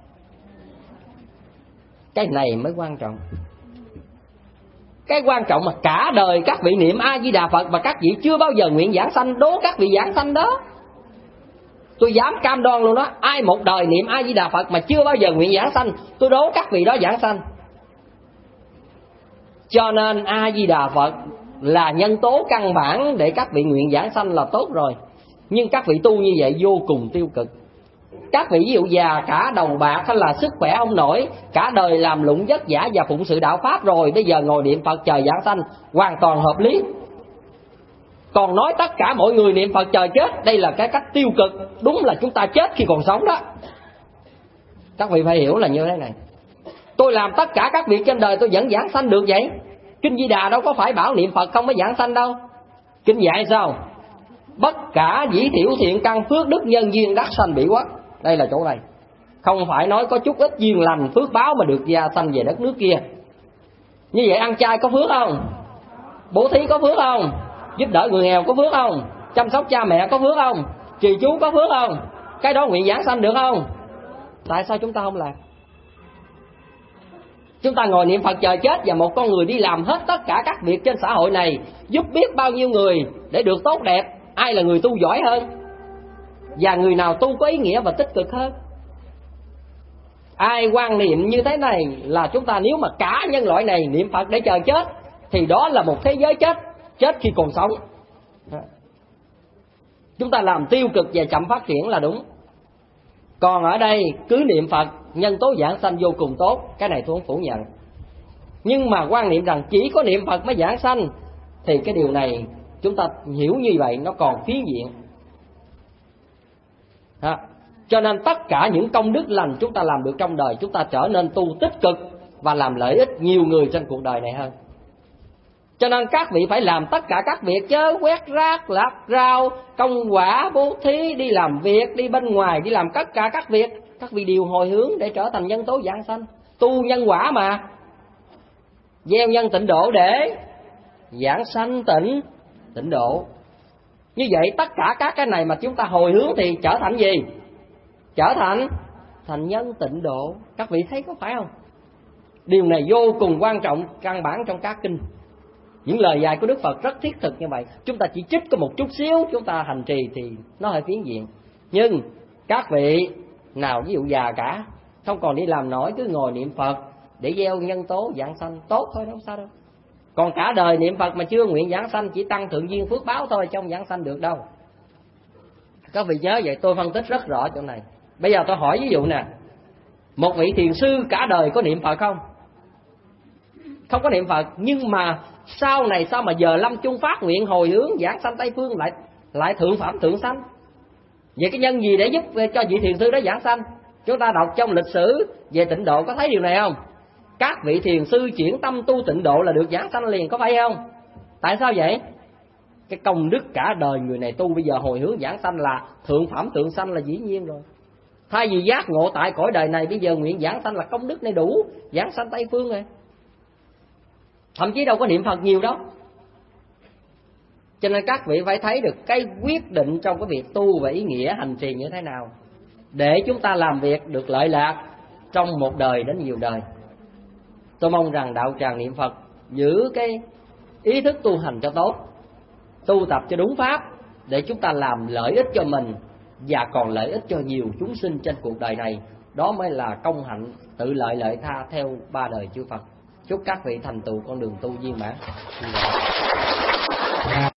Cái này mới quan trọng. Cái quan trọng mà cả đời các vị niệm A Di Đà Phật mà các vị chưa bao giờ nguyện giảng sanh, đố các vị giảng sanh đó. Tôi dám cam đoan luôn đó, ai một đời niệm A Di Đà Phật mà chưa bao giờ nguyện giảng sanh, tôi đố các vị đó giảng sanh. Cho nên A Di Đà Phật là nhân tố căn bản để các vị nguyện giảng sanh là tốt rồi. Nhưng các vị tu như vậy vô cùng tiêu cực. Các vị ví dụ già cả đầu bạc hay là sức khỏe không nổi, cả đời làm lụng vất vả và phụng sự đạo Pháp rồi, bây giờ ngồi niệm Phật chờ giảng sanh, hoàn toàn hợp lý. Còn nói tất cả mọi người niệm Phật chờ chết, đây là cái cách tiêu cực. Đúng là chúng ta chết khi còn sống đó. Các vị phải hiểu là như thế này. Tôi làm tất cả các việc trên đời tôi vẫn giảng sanh được vậy. Kinh Di Đà đâu có phải bảo niệm Phật không mới giảng sanh đâu. Kinh dạy sao? Bất cả dĩ thiểu thiện căn phước đức nhân duyên đắc sanh bị quốc. Đây là chỗ này. Không phải nói có chút ít duyên lành phước báo mà được gia sanh về đất nước kia. Như vậy ăn chay có phước không? Bố thí có phước không? Giúp đỡ người nghèo có phước không? Chăm sóc cha mẹ có phước không? Trì chú có phước không? Cái đó nguyện giảng sanh được không? Tại sao chúng ta không làm? Chúng ta ngồi niệm Phật chờ chết, và một con người đi làm hết tất cả các việc trên xã hội này, giúp biết bao nhiêu người để được tốt đẹp. Ai là người tu giỏi hơn? Và người nào tu có ý nghĩa và tích cực hơn? Ai quan niệm như thế này là chúng ta, nếu mà cả nhân loại này niệm Phật để chờ chết, thì đó là một thế giới chết, chết khi còn sống. Chúng ta làm tiêu cực và chậm phát triển là đúng. Còn ở đây cứ niệm Phật, nhân tố giảng sanh vô cùng tốt, cái này tôi không phủ nhận. Nhưng mà quan niệm rằng chỉ có niệm Phật mới giảng sanh, thì cái điều này chúng ta hiểu như vậy nó còn phiến diện. Ha. Cho nên tất cả những công đức lành chúng ta làm được trong đời, chúng ta trở nên tu tích cực và làm lợi ích nhiều người trên cuộc đời này hơn. Cho nên các vị phải làm tất cả các việc, chớ quét rác, lặt rau, công quả, bố thí, đi làm việc, đi bên ngoài, đi làm tất cả các việc. Các vị đều hồi hướng để trở thành nhân tố giảng sanh. Tu nhân quả mà. Gieo nhân tịnh độ để giảng sanh tịnh tịnh độ. Như vậy tất cả các cái này mà chúng ta hồi hướng thì trở thành gì? Trở thành thành nhân tịnh độ. Các vị thấy có phải không? Điều này vô cùng quan trọng, căn bản trong các kinh. Những lời dạy của Đức Phật rất thiết thực như vậy. Chúng ta chỉ trích có một chút xíu, chúng ta hành trì thì nó hơi phiến diện. Nhưng các vị nào ví dụ già cả, không còn đi làm nổi, cứ ngồi niệm Phật để gieo nhân tố giảng sanh, tốt thôi, đâu sao đâu. Còn cả đời niệm Phật mà chưa nguyện giảng sanh, chỉ tăng thượng duyên phước báo thôi, chứ không giảng sanh được đâu. Các vị nhớ vậy, tôi phân tích rất rõ chỗ này. Bây giờ tôi hỏi ví dụ nè, một vị thiền sư cả đời có niệm Phật không? Không có niệm Phật, nhưng mà sau này sao mà giờ lâm chung phát nguyện hồi hướng giảng sanh Tây Phương lại lại thượng phẩm thượng sanh? Vậy cái nhân gì để giúp cho vị thiền sư đó giảng sanh? Chúng ta đọc trong lịch sử về tịnh độ có thấy điều này không? Các vị thiền sư chuyển tâm tu tịnh độ là được giảng sanh liền, có phải không? Tại sao vậy? Cái công đức cả đời người này tu, bây giờ hồi hướng giảng sanh là thượng phẩm thượng sanh là dĩ nhiên rồi. Thay vì giác ngộ tại cõi đời này, bây giờ nguyện giảng sanh là công đức này đủ giảng sanh Tây Phương rồi. Thậm chí đâu có niệm Phật nhiều đâu. Cho nên các vị phải thấy được cái quyết định trong cái việc tu và ý nghĩa hành trì như thế nào, để chúng ta làm việc được lợi lạc trong một đời đến nhiều đời. Tôi mong rằng đạo tràng niệm Phật giữ cái ý thức tu hành cho tốt, tu tập cho đúng pháp, để chúng ta làm lợi ích cho mình và còn lợi ích cho nhiều chúng sinh trên cuộc đời này. Đó mới là công hạnh tự lợi lợi tha theo ba đời chư Phật. Chúc các vị thành tựu con đường tu viên mãn.